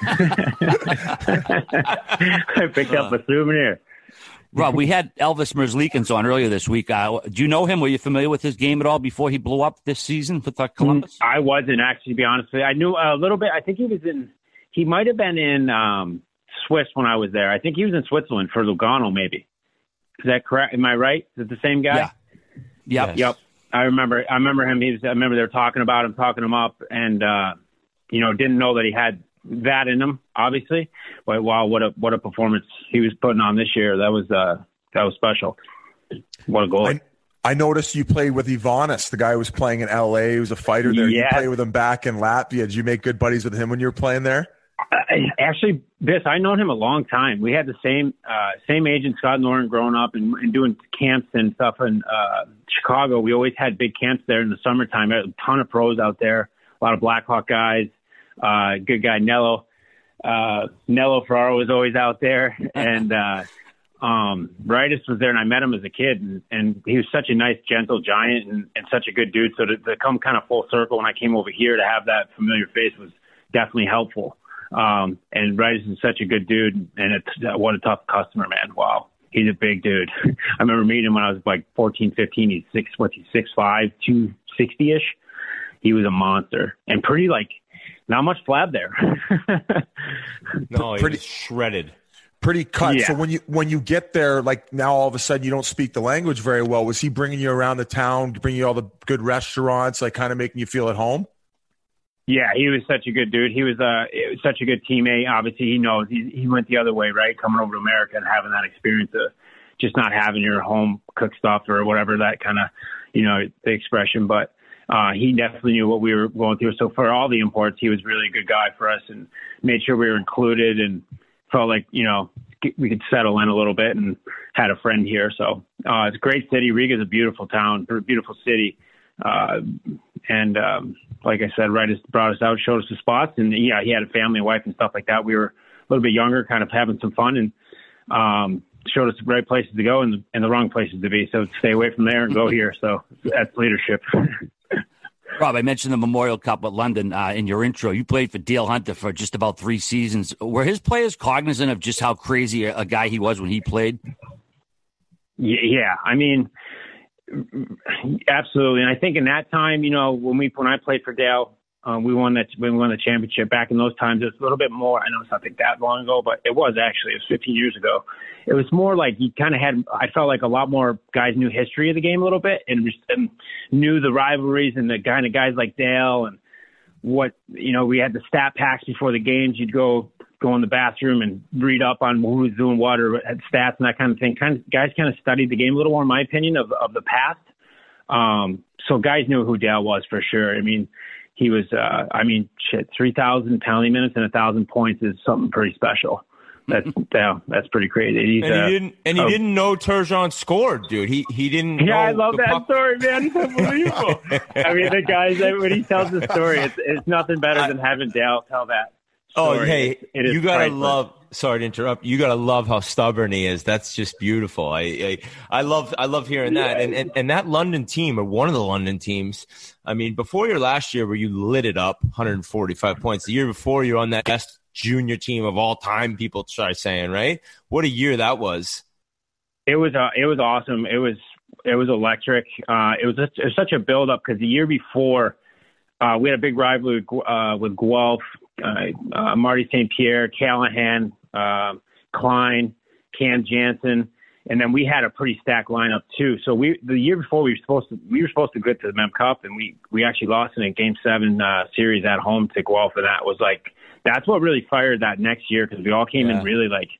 I picked up a souvenir. Rob, we had Elvis Merzlikins on earlier this week. Uh, do you know him? Were you familiar with his game at all before he blew up this season for Columbus? I wasn't, actually, to be honest with you. I knew a little bit. I think he was in, he might have been in um, Swiss when I was there. I think he was in Switzerland for Lugano, maybe. Is that correct? Am I right? Is it the same guy? Yeah. Yep. Yep. I remember, I remember him. He was, I remember they were talking about him, talking him up, and, uh, you know, didn't know that he had that in him, obviously. But wow, what a what a performance he was putting on this year. That was uh, that was special. What a goal! I, I noticed you played with Ivanis, the guy who was playing in L A. He was a fighter there. Yeah. You played with him back in Latvia. Did you make good buddies with him when you were playing there? I, actually, Biss, I known him a long time. We had the same uh, same agent, Scott Noren, growing up and, and doing camps and stuff in uh, Chicago. We always had big camps there in the summertime. A ton of pros out there, a lot of Blackhawk guys. Uh, good guy, Nello. Uh, Nello Ferraro was always out there. And uh, um, Ritus was there, and I met him as a kid. And, and he was such a nice, gentle giant and, and such a good dude. So to, to come kind of full circle when I came over here to have that familiar face was definitely helpful. Um, and Ritus is such a good dude. And it's, what a tough customer, man. Wow. He's a big dude. I remember meeting him when I was like fourteen, fifteen. He's six, what's he, six five, two sixty-ish. He was a monster and pretty like, not much flab there. No, he pretty was shredded. Pretty cut. Yeah. So when you when you get there, like now all of a sudden you don't speak the language very well. Was he bringing you around the town, bringing you all the good restaurants, like kind of making you feel at home? Yeah, he was such a good dude. He was, uh, it was such a good teammate. Obviously, he knows he, he went the other way, right? Coming over to America and having that experience of just not having your home cooked stuff or whatever, that kind of, you know, the expression. But Uh, he definitely knew what we were going through. So for all the imports, he was really a good guy for us and made sure we were included and felt like, you know, we could settle in a little bit and had a friend here. So uh, it's a great city. Riga's a beautiful town, beautiful city. Uh, and um, like I said, Ritus brought us out, showed us the spots. And, yeah, he had a family, a wife and stuff like that. We were a little bit younger, kind of having some fun, and um, showed us the right places to go and the, and the wrong places to be. So stay away from there and go here. So that's leadership. Rob, I mentioned the Memorial Cup at London uh, in your intro. You played for Dale Hunter for just about three seasons. Were his players cognizant of just how crazy a, a guy he was when he played? Yeah, I mean, absolutely. And I think in that time, you know, when we when I played for Dale, um, we won that when we won the championship. Back in those times, it's a little bit more. I know it's not like that long ago, but it was actually. It was fifteen years ago. It was more like you kind of had. I felt like a lot more guys knew history of the game a little bit and, and knew the rivalries and the kind of guys like Dale and what you know. We had the stat packs before the games. You'd go go in the bathroom and read up on who was doing what or had stats and that kind of thing. Kind of guys kind of studied the game a little more, in my opinion, of of the past. Um, so guys knew who Dale was for sure. I mean. He was, uh, I mean, shit, three thousand penalty minutes and one thousand points is something pretty special. That's yeah, that's pretty crazy. He's, and he uh, didn't, and he oh, didn't know Turgeon scored, dude. He he didn't. Yeah, know I love the that puck. story, man. It's unbelievable. I mean, the guys when he tells the story, it's, it's nothing better than having Dale tell that. Oh, story. hey, it, it is you gotta priceless. love. Sorry to interrupt. You gotta love how stubborn he is. That's just beautiful. I I, I love I love hearing that. And, and and that London team, or one of the London teams. I mean, before your last year where you lit it up, one hundred forty-five points. The year before, you're on that best junior team of all time. People try saying, right? What a year that was. It was uh, it was awesome. It was it was electric. Uh, it was just, it was such a build up because the year before uh, we had a big rivalry with, uh, with Guelph, uh, uh, Marty Saint Pierre, Callahan, uh, Klein, Cam Jansen, and then we had a pretty stacked lineup too. So we the year before we were supposed to we were supposed to get to the Mem Cup, and we we actually lost in a Game Seven uh, series at home to Guelph, and that was like that's what really fired that next year because we all came Yeah. in really like.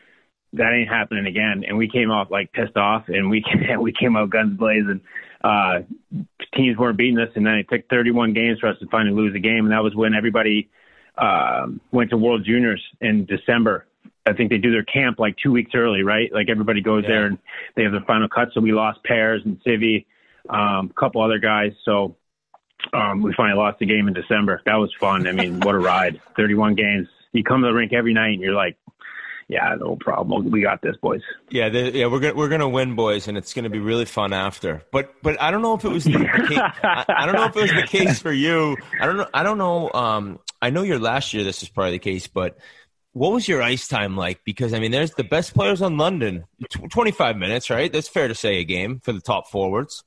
That ain't happening again. And we came off like pissed off and we we came out guns blazing. Uh, teams weren't beating us. And then it took thirty-one games for us to finally lose a game. And that was when everybody uh, went to World Juniors in December. I think they do their camp like two weeks early, right? Like everybody goes Yeah. there and they have their final cut. So we lost Pears and Civi, um, a couple other guys. So um, we finally lost the game in December. That was fun. I mean, what a ride. thirty-one games. You come to the rink every night and you're like, yeah, no problem. We got this, boys. Yeah, the, yeah, we're gonna we're gonna win, boys, and it's gonna be really fun after. But but I don't know if it was the, the case. I, I don't know if it was the case for you. I don't know. I don't know. Um, I know your last year this was probably the case, but what was your ice time like? Because I mean, there's the best players on London. twenty-five minutes, right? That's fair to say a game for the top forwards.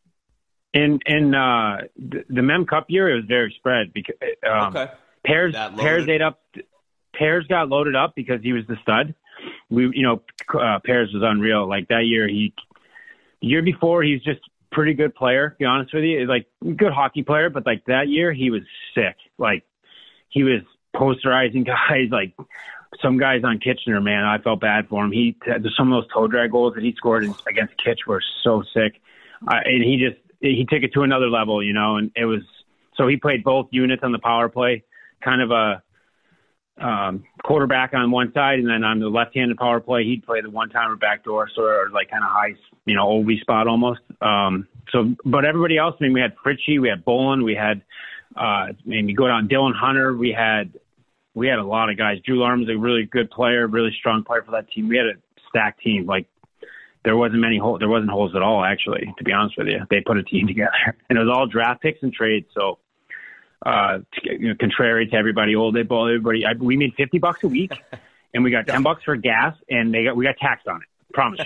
In in uh, the, the Mem Cup year, it was very spread because um, okay. Pairs Pairs ate up. Pairs got loaded up because he was the stud. We, you know, uh, Pairs was unreal. Like that year, he, the year before, he's just pretty good player. To be honest with you, like good hockey player, but like that year, he was sick. Like he was posterizing guys. Like some guys on Kitchener, man, I felt bad for him. He some of those toe drag goals that he scored against Kitch were so sick, uh, and he just he took it to another level, you know. And it was so he played both units on the power play, kind of a. Um, quarterback on one side, and then on the left-handed power play, he'd play the one-timer backdoor, sort of like kind of high, you know, O V spot almost. Um, so, but everybody else, I mean, we had Fritchie, we had Bolin, we had, uh, maybe go down Dylan Hunter, we had, we had a lot of guys. Drew Larman's a really good player, really strong player for that team. We had a stacked team. Like there wasn't many holes, there wasn't holes at all, actually, to be honest with you. They put a team together, and it was all draft picks and trades. So. Uh, you know, contrary to everybody, old Bull, everybody, I, we made fifty bucks a week, and we got ten bucks for gas, and they got we got taxed on it. Promise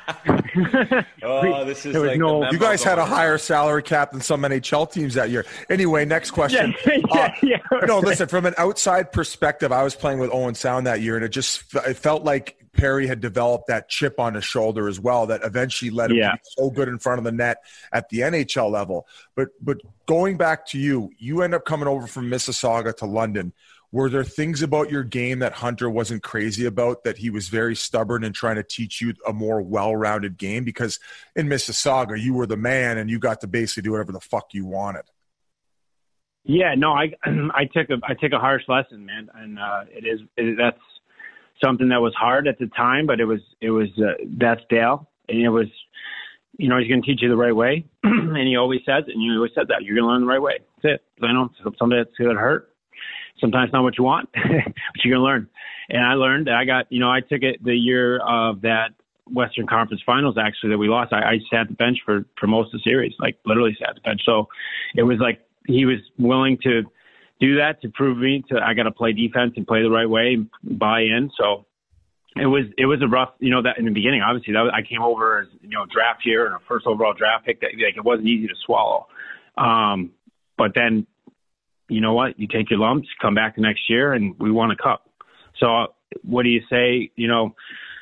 you. oh, this is like no, you guys had a higher salary cap than some N H L teams that year. Anyway, next question. Yeah, yeah, uh, yeah, right. No, listen. From an outside perspective, I was playing with Owen Sound that year, and it just it felt like Perry had developed that chip on his shoulder as well that eventually led him yeah. to be so good in front of the net at the N H L level. But but going back to you, you end up coming over from Mississauga to London. Were there things about your game that Hunter wasn't crazy about, that he was very stubborn in trying to teach you a more well-rounded game? Because in Mississauga, you were the man and you got to basically do whatever the fuck you wanted. Yeah, no, I I took a I took a harsh lesson, man, and uh, it is it, that's something that was hard at the time, but it was it was uh, that's Dale, and it was, you know, he's going to teach you the right way, and he always says, and you always said that you're going to learn the right way. That's it. I know someday it's going to hurt. Sometimes not what you want, but you're going to learn. And I learned that I got, you know, I took it the year of that Western Conference Finals, actually, that we lost. I, I sat the bench for, for most of the series, like literally sat the bench. So it was like he was willing to do that to prove me to I got to play defense and play the right way, and buy in. So it was it was a rough, you know, that in the beginning, obviously, that was, I came over as, you know, draft year and a first overall draft pick. That, like, it wasn't easy to swallow. Um, but then, you know what? You take your lumps, come back the next year, and we won a cup. So uh, what do you say? You know,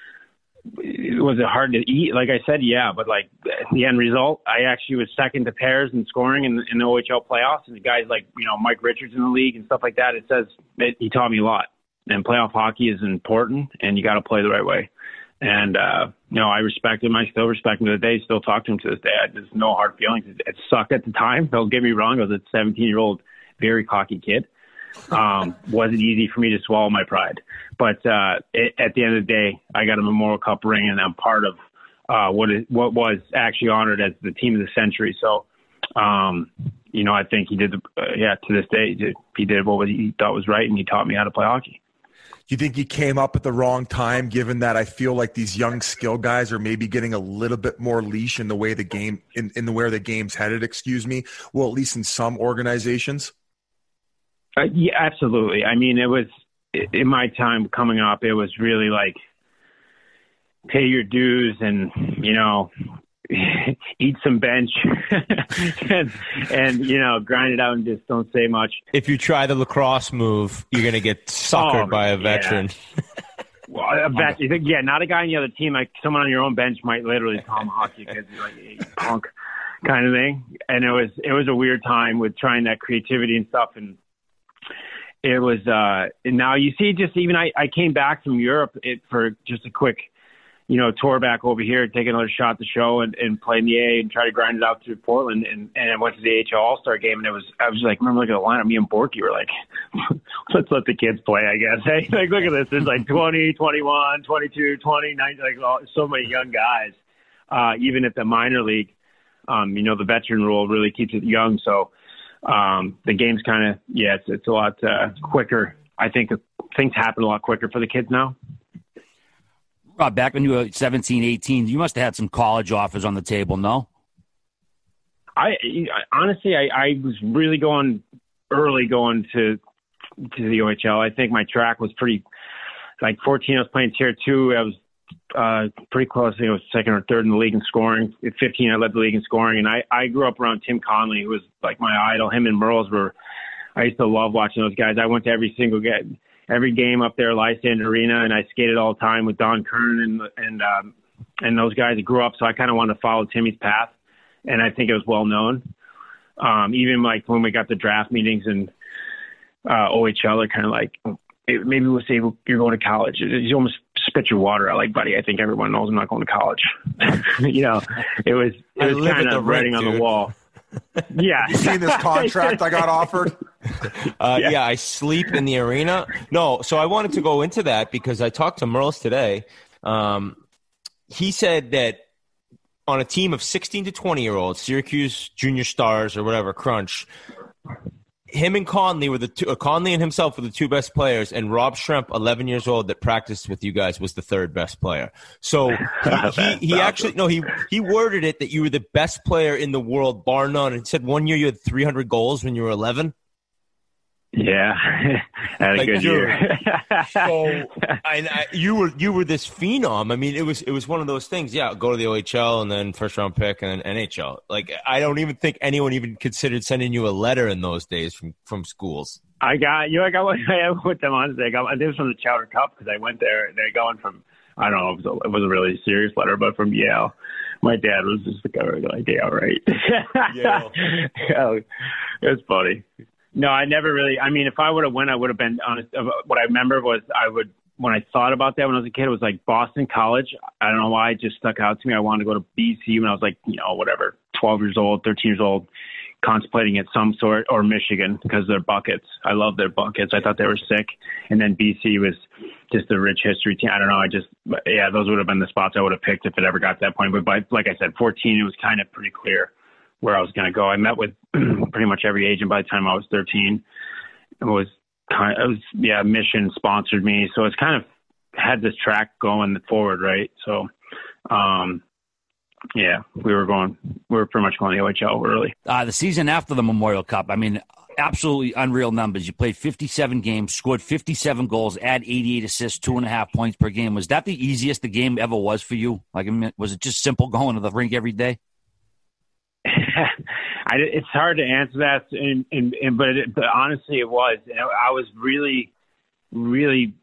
was it hard to eat? Like I said, yeah, but like the end result, I actually was second to Pairs in scoring in, in the O H L playoffs, and the guys like, you know, Mike Richards in the league and stuff like that. It says it, he taught me a lot. And playoff hockey is important, and you got to play the right way. And uh, you know, I respect him. I still respect him to this day. Still talk to him to this day. I, there's no hard feelings. It, it sucked at the time. Don't get me wrong. I was a seventeen-year-old. Very cocky kid. Um, wasn't easy for me to swallow my pride. But uh, it, at the end of the day, I got a Memorial Cup ring, and I'm part of uh, what is what was actually honored as the team of the century. So, um, you know, I think he did. The, uh, yeah, to this day, he did, he did what he thought was right, and he taught me how to play hockey. You think he came up at the wrong time, given that I feel like these young skill guys are maybe getting a little bit more leash in the way the game in, in the where the game's headed? Excuse me. Well, at least in some organizations. Uh, yeah, absolutely. I mean, it was in my time coming up, it was really like pay your dues and, you know, eat some bench and, and, you know, grind it out and just don't say much. If you try the lacrosse move, you're going to get suckered oh, by a veteran. Yeah. Well, a veteran, yeah, not a guy on the other team. Like someone on your own bench might literally tomahawk you because you're like, hey, punk kind of thing. And it was, it was a weird time with trying that creativity and stuff. And, It was, uh, and now you see, just even I, I came back from Europe it, for just a quick, you know, tour back over here, take another shot at the show and, and play in the A and try to grind it out through Portland. And, and I went to the A H L All-Star game, and it was, I was like, remember looking at the lineup, me and Borky were like, let's let the kids play, I guess. Hey, like, look at this. There's like twenty, twenty-one, twenty-two, twenty, nineteen, like all, so many young guys, uh, even at the minor league. Um, you know, the veteran rule really keeps it young. So, um, the game's kind of, yeah, it's, it's a lot uh, quicker. I think things happen a lot quicker for the kids now. Rob, back when you were seventeen, eighteen, you must have had some college offers on the table, no? I, I honestly, I, I was really going early going to to the O H L. I think my track was pretty, like fourteen, I was playing tier two. I was uh, pretty close. I think I was second or third in the league in scoring. At fifteen, I led the league in scoring. And I, I grew up around Tim Conley, who was like my idol. Him and Merles were, I used to love watching those guys. I went to every single game. Every game up there, Lysander Arena, and I skated all the time with Don Kern and and um, and those guys that grew up. So I kind of wanted to follow Timmy's path, and I think it was well known. Um, even like when we got the draft meetings and uh, O H L, they're kind of like, maybe we'll say you're going to college. You almost spit your water out, like, buddy, I think everyone knows I'm not going to college. you know, it was it was kind of writing on the wall. Yeah. You seen this contract I got offered? Uh, Yeah. yeah, I sleep in the arena. No, so I wanted to go into that because I talked to Merles today. Um, he said that on a team of sixteen to twenty-year-olds, Syracuse Junior Stars or whatever, Crunch, him and Conley were the two, uh, Conley and himself were the two best players, and Rob Schremp, eleven years old, that practiced with you guys, was the third best player. So he, he, he actually, no, he he worded it that you were the best player in the world, bar none. And said one year you had three hundred goals when you were eleven. Yeah, I had a Like, good dude, year. So I, I, you were you were this phenom. I mean, it was it was one of those things. Yeah, go to the O H L and then first round pick and then N H L. Like, I don't even think anyone even considered sending you a letter in those days from, from schools. I got you. Know, I got one. I with them honestly. I got this was from the Chowder Cup because I went there. and They're going from I don't know. It was a, it was a really serious letter, but from Yale. My dad was just like, "Yeah, all right." Yeah, yeah, it was funny. No, I never really. I mean, if I would have went, I would have been honest. What I remember was I would when I thought about that when I was a kid, it was like Boston College. I don't know why it just stuck out to me. I wanted to go to B C when I was like, you know, whatever, twelve years old, thirteen years old, contemplating at some sort, or Michigan because they're buckets. I love their buckets. I thought they were sick. And then B C was just a rich history team. I don't know. I just, yeah, those would have been the spots I would have picked if it ever got to that point. But by, like I said, fourteen, it was kind of pretty clear where I was going to go. I met with pretty much every agent by the time I was thirteen. It was kind of, it was, yeah, Mission sponsored me. So it's kind of had this track going forward, right? So, um, yeah, we were going, we were pretty much going to the O H L early. Uh, the season after the Memorial Cup, I mean, absolutely unreal numbers. You played fifty-seven games, scored fifty-seven goals, add eighty-eight assists, two and a half points per game. Was that the easiest the game ever was for you? Like, I mean, was it just simple going to the rink every day? I, it's hard to answer that, and, and, and but, it, but honestly, it was. I was really, really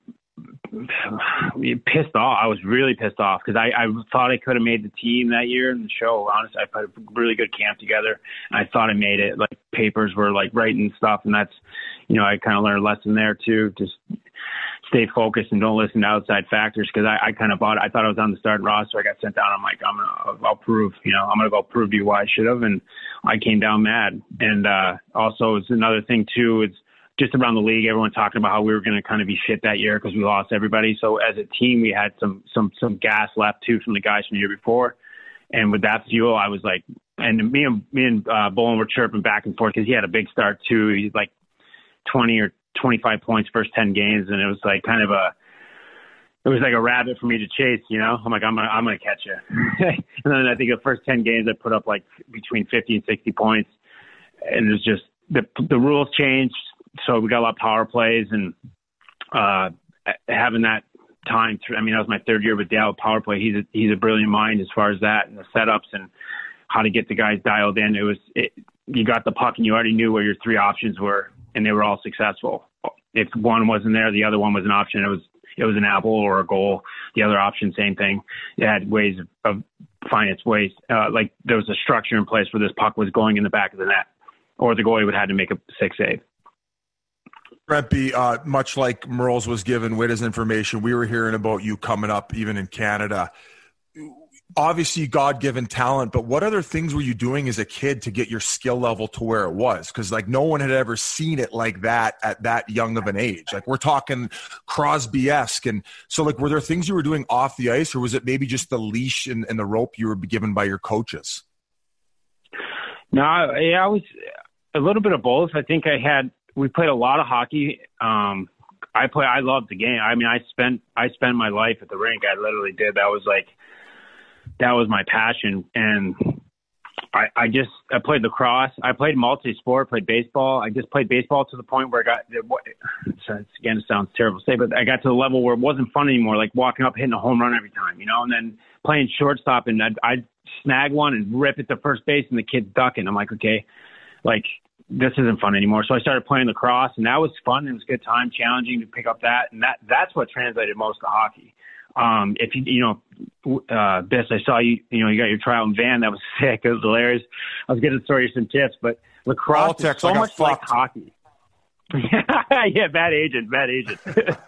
pissed off. I was really pissed off because I, I thought I could have made the team that year in the show. Honestly, I put a really good camp together, and I thought I made it. Like, papers were like writing stuff, and that's, you know, I kind of learned a lesson there too. Just stay focused and don't listen to outside factors because I, I kind of bought it. I thought I was on the starting roster. I got sent down. I'm like, I'm gonna, I'll prove, you know, I'm gonna go prove to you why I should have, and I came down mad. And uh, also, it's another thing too. It's just around the league, everyone talking about how we were going to kind of be shit that year because we lost everybody. So as a team, we had some some some gas left too from the guys from the year before. And with that fuel, I was like, and me and me and uh, Bolin were chirping back and forth because he had a big start too. He's like twenty or twenty-five points first ten games, and it was like kind of a, it was like a rabbit for me to chase, you know. I'm like, I'm gonna, I'm gonna catch you. And then I think the first ten games, I put up like between fifty and sixty points, and it was just the the rules changed, so we got a lot of power plays, and uh, having that time. Through, I mean, that was my third year with Dale. Power play. He's a, he's a brilliant mind as far as that and the setups and how to get the guys dialed in. It was it, you got the puck and you already knew where your three options were, and they were all successful. If one wasn't there, the other one was an option. It was it was an apple or a goal. The other option, same thing. It had ways of, of finding its ways. Uh, like there was a structure in place where this puck was going in the back of the net, or the goalie would have to make a six save. Brempy, uh, much like Merles was given with his information, we were hearing about you coming up even in Canada. Obviously, God-given talent, but what other things were you doing as a kid to get your skill level to where it was? Because, like, no one had ever seen it like that at that young of an age. Like, we're talking Crosby-esque. And so, like, were there things you were doing off the ice, or was it maybe just the leash and, and the rope you were given by your coaches? No, I, I was a little bit of both. I think I had we played a lot of hockey. Um, I play. I loved the game. I mean, I spent I spent my life at the rink. I literally did. That was like that was my passion. And I, I just I played lacrosse. I played multi-sport. Played baseball. I just played baseball to the point where I got. It, again, it sounds terrible to say, but I got to the level where it wasn't fun anymore. Like walking up, hitting a home run every time, you know, and then playing shortstop, and I'd, I'd snag one and rip it to first base, and the kid's ducking. I'm like, okay, like. This isn't fun anymore. So I started playing lacrosse, and that was fun. It was a good time, challenging to pick up that. And that that's what translated most to hockey. Um, if you, you know, uh, Biss, I saw you, you know, you got your trial in Van. That was sick. It was hilarious. I was going to throw you some tips, but lacrosse is so much like hockey. Yeah, bad agent, bad agent.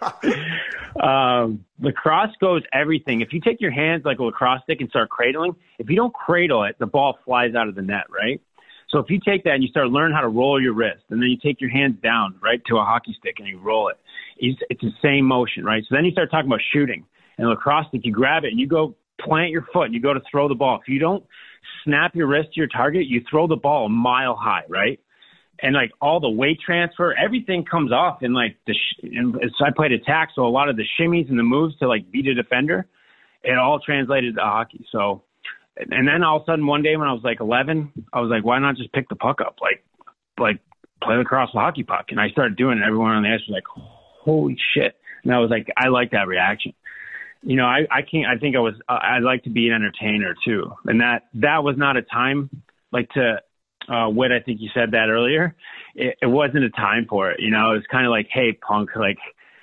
um, lacrosse goes everything. If you take your hands like a lacrosse stick and start cradling, if you don't cradle it, the ball flies out of the net, right? So if you take that and you start learning how to roll your wrist, and then you take your hands down, right, to a hockey stick and you roll it, it's, it's the same motion, right? So then you start talking about shooting. And lacrosse stick, you grab it and you go plant your foot and you go to throw the ball. If you don't snap your wrist to your target, you throw the ball a mile high, right? And like all the weight transfer, everything comes off. And like the sh- and so I played attack, so a lot of the shimmies and the moves to like beat a defender, it all translated to hockey. So. And then all of a sudden one day when I was like eleven, I was like, why not just pick the puck up? Like, like play lacrosse with hockey puck. And I started doing it. Everyone on the ice was like, holy shit. And I was like, I like that reaction. You know, I, I can't, I think I was, uh, I like to be an entertainer too. And that, that was not a time like to, uh, Whit, I think you said that earlier. It, it wasn't a time for it. You know, it was kind of like, hey, punk, like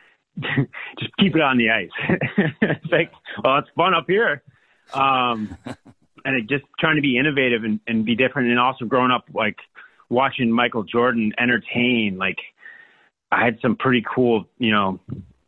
just keep it on the ice. It's like, well, it's fun up here. Um, and it just trying to be innovative and, and be different. And also growing up, like watching Michael Jordan entertain, like I had some pretty cool, you know,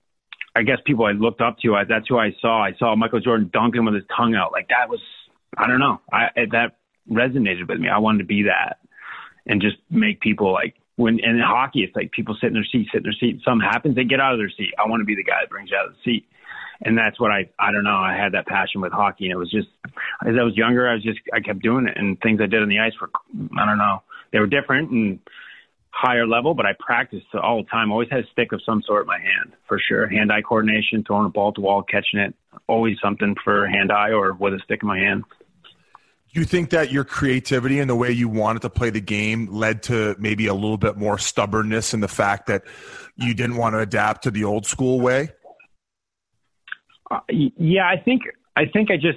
I guess people I looked up to, I, that's who I saw. I saw Michael Jordan dunking with his tongue out. Like that was, I don't know. I, that resonated with me. I wanted to be that and just make people like when, and in hockey, it's like people sit in their seat, sit in their seat. Something happens, they get out of their seat. I want to be the guy that brings you out of the seat. And that's what I, I don't know. I had that passion with hockey, and it was just, as I was younger, I was just, I kept doing it, and things I did on the ice were, I don't know, they were different and higher level, but I practiced all the time. Always had a stick of some sort in my hand, for sure. Hand-eye coordination, throwing a ball at the wall, catching it, always something for hand-eye or with a stick in my hand. Do you think that your creativity and the way you wanted to play the game led to maybe a little bit more stubbornness in the fact that you didn't want to adapt to the old school way? Uh, yeah, I think I think I just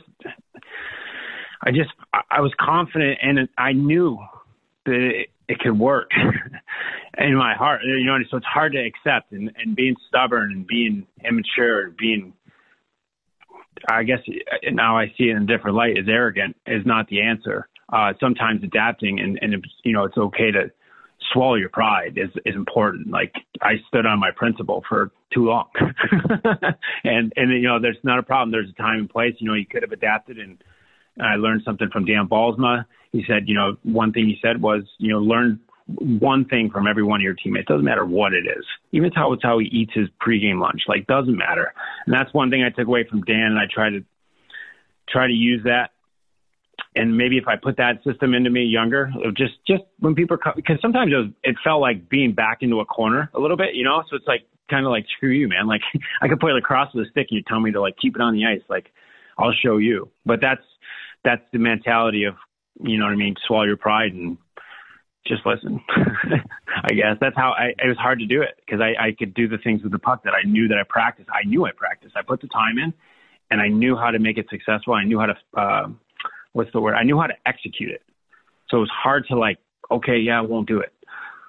I just I was confident and I knew that it, it could work in my heart. You know, so it's hard to accept and, and being stubborn and being immature, being I guess now I see it in a different light as arrogant is not the answer. Uh, sometimes adapting and, and it's, you know, it's okay to swallow your pride is, is important. Like I stood on my principle for too long and, and, you know, there's not a problem. There's a time and place, you know, you could have adapted. And I learned something from Dan Balsma. He said, you know, one thing he said was, you know, learn one thing from every one of your teammates. Doesn't matter what it is. Even how it's how he eats his pregame lunch, like doesn't matter. And that's one thing I took away from Dan. And I try to try to use that. And maybe if I put that system into me younger, just just when people come, because sometimes it, was, it felt like being back into a corner a little bit, you know. So it's like kind of like screw you, man. Like I could play lacrosse with a stick, and you tell me to like keep it on the ice. Like I'll show you. But that's that's the mentality of, you know what I mean, swallow your pride and just listen. I guess that's how I. It was hard to do it because I, I could do the things with the puck that I knew that I practiced. I knew I practiced. I put the time in, and I knew how to make it successful. I knew how to. Uh, What's the word? I knew how to execute it. So it was hard to like, okay, yeah, I won't do it.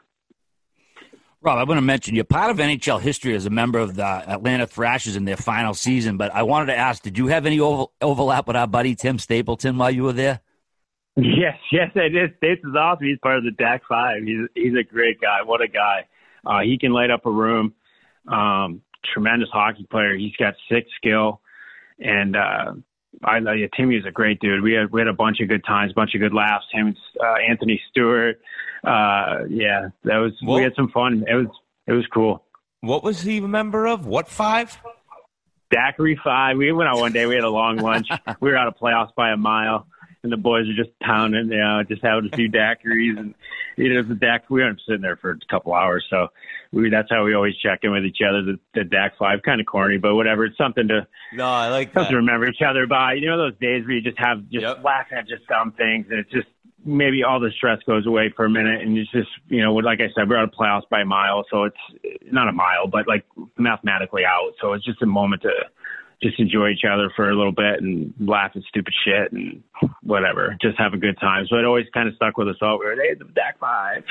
Rob, I want to mention you're part of N H L history as a member of the Atlanta Thrashers in their final season, but I wanted to ask, did you have any over- overlap with our buddy Tim Stapleton while you were there? Yes, yes, I did. Stapleton's awesome. He's part of the D A C five. He's he's a great guy. What a guy. Uh, he can light up a room. Um, tremendous hockey player. He's got sick skill. And, uh, I know you. Timmy is a great dude. We had we had a bunch of good times, a bunch of good laughs. Him, uh, Anthony Stewart. Uh, yeah, that was. What? We had some fun. It was it was cool. What was he a member of? What five? Daiquiri five. We went out one day. We had a long lunch. We were out of playoffs by a mile. and the boys are just pounding, you know, just having a few daiquiris, and you know, the Dak. We aren't sitting there for a couple hours, so we that's how we always check in with each other. The, the Dak Five, kind of corny, but whatever. It's something to no, I like that. to remember each other by. You know, those days where you just have just Yep. laughing at just dumb things, and it's just maybe all the stress goes away for a minute, and it's just, you know, like I said, we're out of playoffs by a mile, so it's not a mile, but like mathematically out. So it's just a moment to just enjoy each other for a little bit and laugh at stupid shit and whatever, just have a good time. So it always kind of stuck with us all. We were, hey, the Dak Five.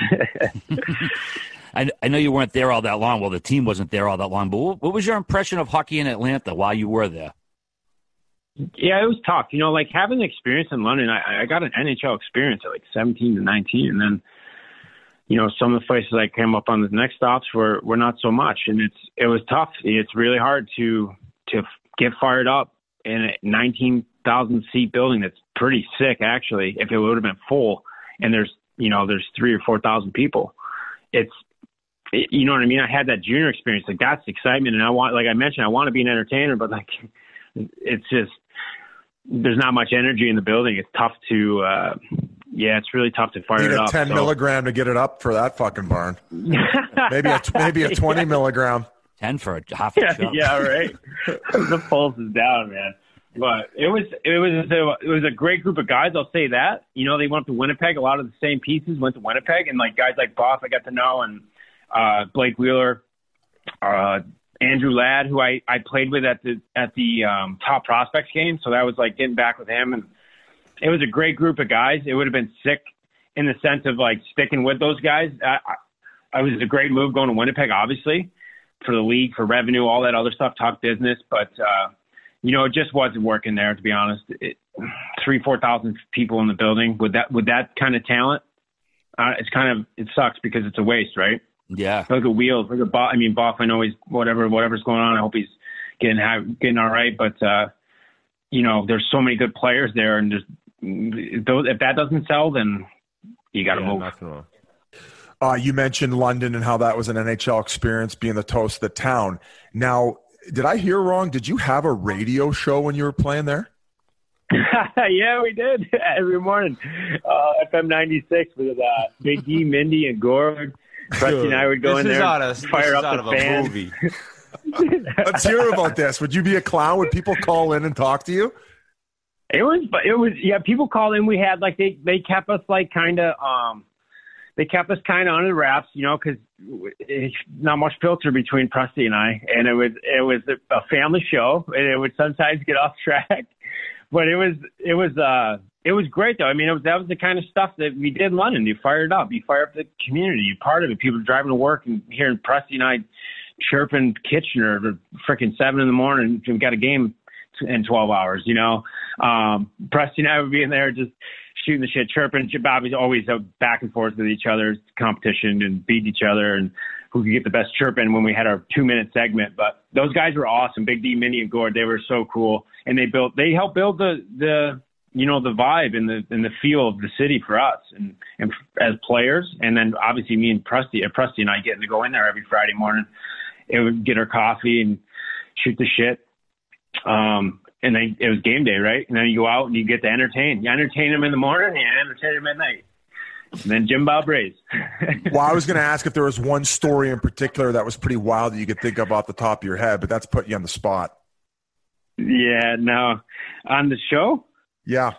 I, I know you weren't there all that long. Well, the team wasn't there all that long, but what, what was your impression of hockey in Atlanta while you were there? Yeah, it was tough. You know, like having the experience in London, I, I got an N H L experience at like seventeen to nineteen. And then, you know, some of the places I came up on the next stops were, were not so much. And it's, it was tough. It's really hard to, to get fired up in a nineteen thousand seat building. That's pretty sick, actually, if it would have been full. And there's, you know, there's three or four thousand people. It's, it, you know what I mean? I had that junior experience. Like that's excitement. And I want, like I mentioned, I want to be an entertainer, but like, it's just, there's not much energy in the building. It's tough to, uh, yeah, it's really tough to fire Need it a up. ten so. milligram to get it up for that fucking barn. maybe a maybe a twenty yeah. milligram. ten for a half a Yeah, shot. yeah, right. The pulse is down, man. But it was it was it was a great group of guys. I'll say that. You know, they went up to Winnipeg. A lot of the same pieces went to Winnipeg, and like guys like Boff, I got to know, and uh, Blake Wheeler, uh, Andrew Ladd, who I, I played with at the at the um, Top Prospects game. So that was like getting back with him, and it was a great group of guys. It would have been sick in the sense of like sticking with those guys. I, I, it was a great move going to Winnipeg, obviously, for the league, for revenue, all that other stuff, talk business. But, uh, you know, it just wasn't working there, to be honest. It, three, four thousand people in the building with that with that kind of talent. Uh, it's kind of it sucks because it's a waste, right? Yeah. Look at Wheels. Look at Boff. I mean, Boff. I know he's whatever whatever's going on. I hope he's getting getting all right. But uh, you know, there's so many good players there, and there's those. If that doesn't sell, then you got to Yeah, move. nothing wrong. Uh, you mentioned London and how that was an N H L experience, being the toast of the town. Now, did I hear wrong? Did you have a radio show when you were playing there? Yeah, we did every morning. Uh, F M ninety-six with uh, Big D, Mindy, and Gord. Preston and I would go This in is there, out of- fire this is up out the of a fan. movie. Let's hear about this. Would you be a clown? Would people call in and talk to you? It was, it was, yeah. People called in. We had like they they kept us like kind of, um, they kept us kind of under the wraps, you know, because not much filter between Presty and I, and it was it was a family show, and it would sometimes get off track, but it was it was uh it was great though. I mean, it was that was the kind of stuff that we did in London. You fired up, you fire up the community, you're part of it. People driving to work and hearing Presty and I chirping Kitchener at freaking seven in the morning. We've got a game in twelve hours, you know. Um, Presty and I would be in there just shooting the shit, chirping. Bobby's always back and forth with each other, competition, and beat each other, and who could get the best chirping when we had our two minute segment. But those guys were awesome. Big D, Minnie, and Gord, they were so cool, and they built, they helped build the the you know the vibe and the and the feel of the city for us, and and as players, and then obviously me and Presty, uh, Presty and I getting to go in there every Friday morning. It would get our coffee and shoot the shit. Um, and then it was game day, right? And then you go out and you get to entertain. You entertain them in the morning, you entertain them at night. And then Jim Bob Rays. Well, I was going to ask if there was one story in particular that was pretty wild that you could think of off the top of your head, but that's putting you on the spot. Yeah, no. On the show? Yeah.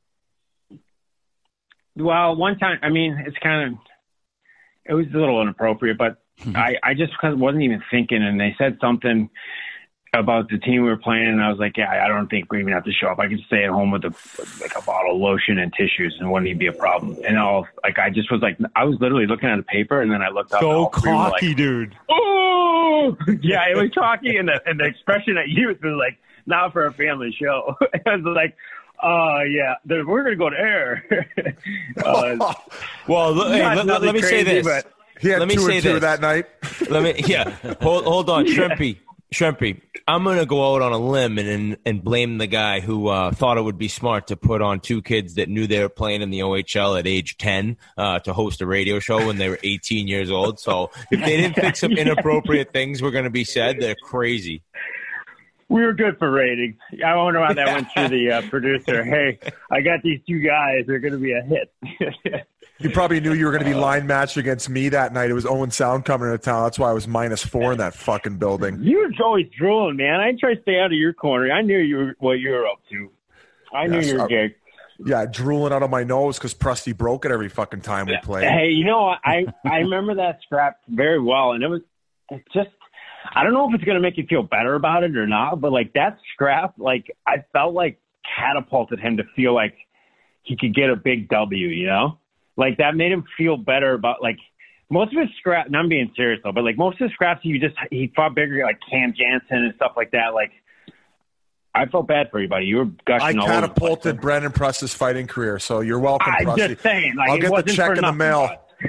Well, one time, I mean, it's kind of, it was a little inappropriate, but I, I just wasn't even thinking, and they said something about the team we were playing, and I was like, yeah, I don't think we even have to show up. I could stay at home with a like a bottle of lotion and tissues, and it wouldn't even be a problem. And all like I just was like, I was literally looking at a paper, and then I looked up. So and all three were cocky, like, dude. Oh, yeah, it was cocky, and the and the expression I used was like, not for a family show. I was like, oh, uh, yeah, we're gonna go to air. uh, well, look, hey, let, let me crazy, say this. But, He had let me two say and two this. that night. Let me, yeah. Hold, hold on, Yeah. Shrimpy, Shrimpy. I'm gonna go out on a limb and and, and blame the guy who uh, thought it would be smart to put on two kids that knew they were playing in the O H L at age ten uh, to host a radio show when they were eighteen years old. So if they didn't think some inappropriate things were gonna be said, they're crazy. We were good for ratings. I wonder how that went through the uh, producer. Hey, I got these two guys. They're going to be a hit. You probably knew you were going to be line matched against me that night. It was Owen Sound coming into town. That's why I was minus four in that fucking building. You were always drooling, man. I tried to stay out of your corner. I knew you were, what you were up to. I knew Yes, you were I- gay. Yeah, drooling out of my nose because Prusty broke it every fucking time we played. Hey, you know, I, I remember that scrap very well, and it was it just – I don't know if it's going to make you feel better about it or not, but, like, that scrap, like, I felt like catapulted him to feel like he could get a big W, you know? Like, that made him feel better about, like, most of his scrap – and I'm being serious, though, but, like, most of his scraps, he just – he fought bigger, like Cam Jansen and stuff like that, like – I felt bad for you, buddy. You were gushing I all over the place. catapulted Brendan Press's fighting career, so you're welcome, I'm Prusty. just saying. Like, I'll it get the wasn't check for in the nothing, mail.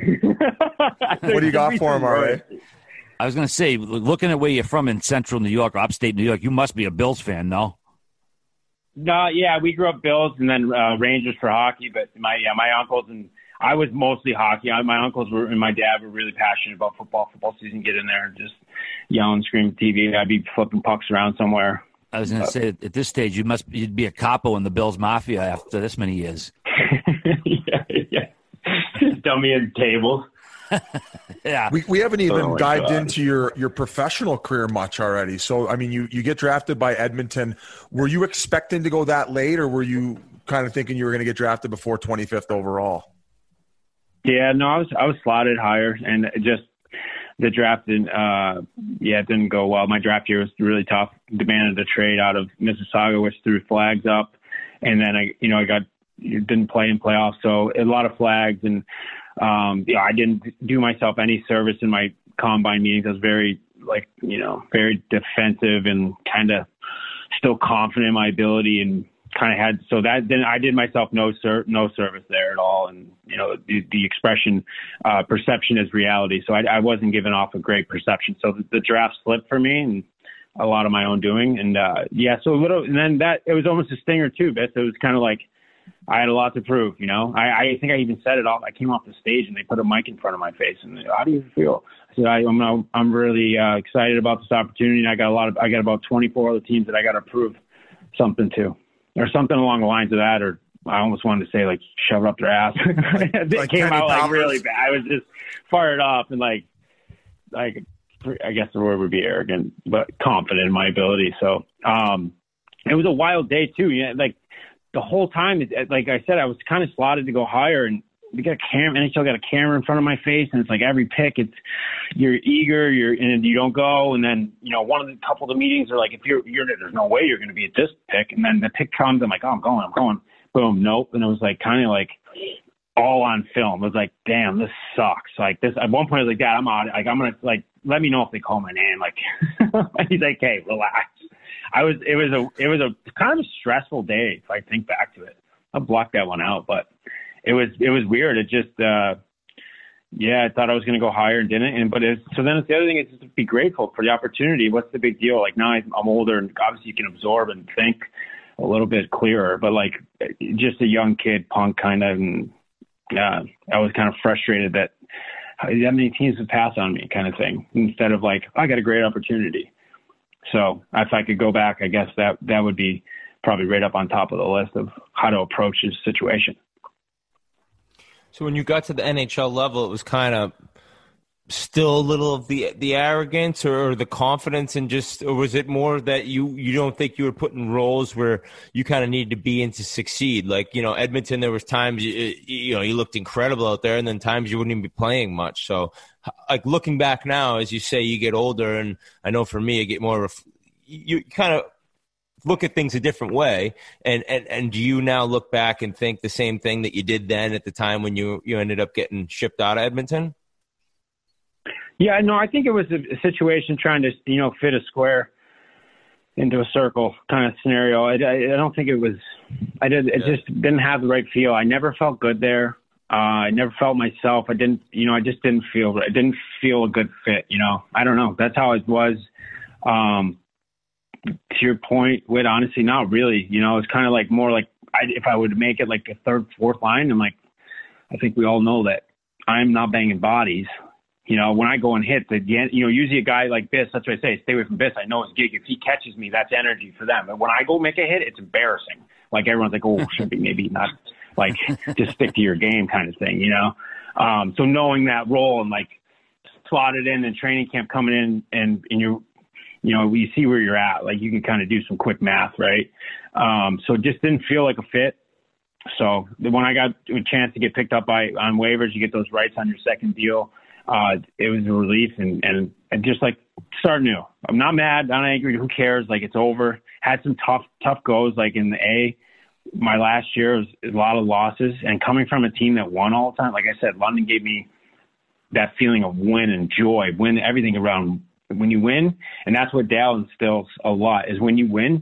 but- What do you got for him, R A? I was going to say, looking at where you're from in central New York or upstate New York, you must be a Bills fan, no? No, yeah, we grew up Bills and then uh, Rangers for hockey. But my yeah, my uncles and I was mostly hockey. I, my uncles were and my dad were really passionate about football. Football season, get in there and just yell and scream at T V. I'd be flipping pucks around somewhere. I was going to say, at this stage, you must you'd be a capo in the Bills Mafia after this many years. yeah, yeah. Dummy in tables. Yeah, we we haven't even Oh, my dived God. into your your professional career much already. So I mean, you you get drafted by Edmonton. Were you expecting to go that late, or were you kind of thinking you were going to get drafted before twenty-fifth overall? Yeah, no, I was I was slotted higher, and it just the draft didn't. Uh, yeah, it didn't go well. My draft year was really tough. Demanded a trade out of Mississauga, which threw flags up, and then I, you know, I got didn't play in playoffs, so a lot of flags, and um, yeah, I didn't do myself any service in my combine meetings. I was very like you know very defensive and kind of still confident in my ability and. Kind of had so that then I did myself no ser- no service there at all, and you know the, the expression uh, perception is reality. So I, I wasn't giving off a great perception. So the, the draft slipped for me, and a lot of my own doing. And uh, yeah, so a little, and then that it was almost a stinger too, Bits. It was kind of like I had a lot to prove. You know, I, I think I even said it off. I came off the stage and they put a mic in front of my face, and how do you feel? I said I, I'm I'm really uh, excited about this opportunity. And I got a lot of I got about twenty-four other teams that I got to prove something to. Or something along the lines of that, or I almost wanted to say like shove it up their ass. it Like came Kenny out like Powers. really bad. I was just fired up and like, like I guess the word would be arrogant, but confident in my ability. So um, it was a wild day too. You know, like the whole time, it, like I said, I was kind of slotted to go higher, and we got a camera. N H L got a camera in front of my face, and it's like every pick, it's you're eager, you're and you don't go, and then you know one of the couple of the meetings are like if you're you're there's no way you're going to be at this pick, and then the pick comes, I'm like oh I'm going, I'm going, boom, nope, and it was like kind of like all on film. It was like damn, this sucks. Like this at one point I was like Dad, I'm out. Like I'm gonna like let me know if they call my name. Like he's like hey, relax. I was it was a it was a kind of a stressful day if I think back to it. I'll block that one out, but. It was it was weird. It just uh, yeah, I thought I was going to go higher and didn't. And but it's, so then it's the other thing is just to be grateful for the opportunity. What's the big deal? Like now I'm older and obviously you can absorb and think a little bit clearer. But like just a young kid, punk kind of, and uh, I was kind of frustrated that that many teams would pass on me, kind of thing. Instead of like I got a great opportunity. So if I could go back, I guess that that would be probably right up on top of the list of how to approach this situation. So when you got to the N H L level, it was kind of still a little of the the arrogance or, or the confidence, and just, or was it more that you you don't think you were put in roles where you kind of needed to be in to succeed? Like you know, Edmonton, there was times you, you know you looked incredible out there, and then times you wouldn't even be playing much. So, like looking back now, as you say, you get older, and I know for me, I get more. You kind of look at things a different way, and, and and do you now look back and think the same thing that you did then at the time when you you ended up getting shipped out of Edmonton? Yeah, no, I think it was a, a situation trying to you know fit a square into a circle kind of scenario. I, I, I don't think it was. I did. It Yeah. just didn't have the right feel. I never felt good there. Uh, I never felt myself. I didn't. You know, I just didn't feel. I didn't feel a good fit. You know, I don't know. That's how it was. Um, To your point, Whit, honestly, not really. You know, it's kind of like more like I, if I would make it like a third, fourth line, I'm like, I think we all know that I'm not banging bodies. You know, when I go and hit, the you know, usually a guy like Biss, that's what I say, stay away from Biss. I know his gig. If he catches me, that's energy for them. And when I go make a hit, it's embarrassing. Like everyone's like, oh, should be maybe not, like just stick to your game kind of thing, you know? Um, so knowing that role and like slotted in and training camp coming in and, and you, you know, you see where you're at, like you can kind of do some quick math, right? Um, so it just didn't feel like a fit. So when I got a chance to get picked up by on waivers, you get those rights on your second deal. Uh, it was a relief and, and, and just like start new. I'm not mad, not angry. Who cares? Like it's over. Had some tough, tough goes like in the A. My last year was a lot of losses, and coming from a team that won all the time, like I said, London gave me that feeling of win and joy, win everything around when you win. And that's what Dale instills a lot is when you win,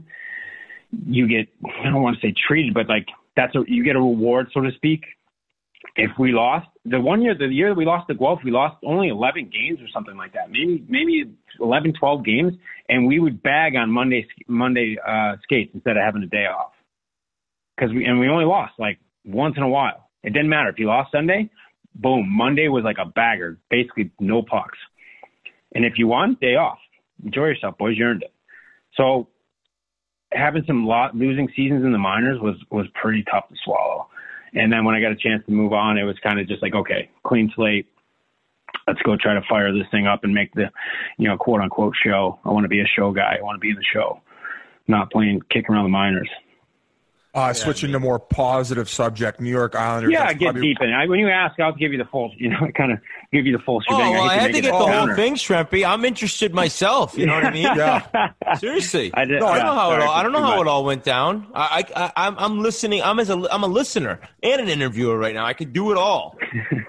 you get, I don't want to say treated, but like that's a, you get a reward, so to speak. If we lost the one year, the year that we lost the Guelph, we lost only eleven games or something like that. Maybe, maybe eleven, twelve games. And we would bag on Monday, Monday uh, skates instead of having a day off. Cause we, and we only lost like once in a while. It didn't matter if you lost Sunday, boom. Monday was like a bagger, basically no pucks. And if you won, day off. Enjoy yourself, boys. You earned it. So having some lot losing seasons in the minors was, was pretty tough to swallow. And then when I got a chance to move on, it was kind of just like, okay, clean slate. Let's go try to fire this thing up and make the, you know, quote unquote show. I want to be a show guy. I want to be in the show, not playing, kicking around the minors. Uh, switching to more positive subject, New York Islanders. Yeah, get probably... deep in it. When you ask, I'll give you the full, you know, kind of give you the full shebang. Oh, well, I, I had to get the counter. whole thing, Shrimpy. I'm interested myself. You know what I mean? Yeah. Seriously. I, did, no, I yeah, don't know how sorry, it all. I don't know how much. it all went down. I, I, I'm, I'm listening. I'm as a, I'm a listener and an interviewer right now. I could do it all.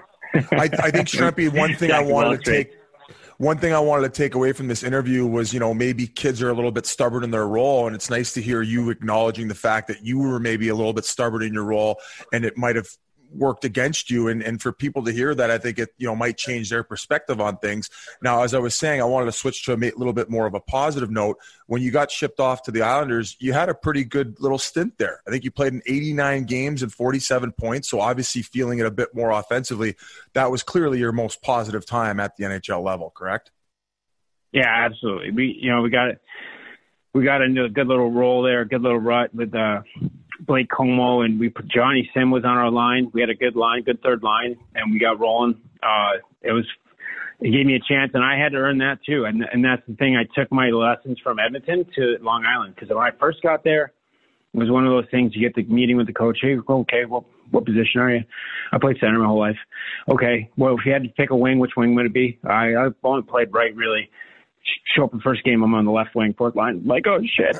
I, I think Shrimpy. One thing I wanted to take. One thing I wanted to take away from this interview was, you know, maybe kids are a little bit stubborn in their role, and it's nice to hear you acknowledging the fact that you were maybe a little bit stubborn in your role, and it might have worked against you. And, and for people to hear that, I think it, you know, might change their perspective on things. Now, as I was saying, I wanted to switch to a little bit more of a positive note. When you got shipped off to the Islanders, you had a pretty good little stint there. I think you played in eighty-nine games and forty-seven points. So obviously feeling it a bit more offensively. That was clearly your most positive time at the N H L level, correct? Yeah, absolutely. We, you know, we got it. We got into a good little roll there, a good little rut with uh, Blake Como, and we put Johnny Sim was on our line. We had a good line, good third line, and we got rolling. Uh, it was, it gave me a chance, and I had to earn that too. And and that's the thing. I took my lessons from Edmonton to Long Island because when I first got there, it was one of those things. You get the meeting with the coach. Hey, okay, well, what position are you? I played center my whole life. Okay, well, if you had to pick a wing, which wing would it be? I I only played right, really. Show up the first game, I'm on the left wing, fourth line. I'm like, oh shit,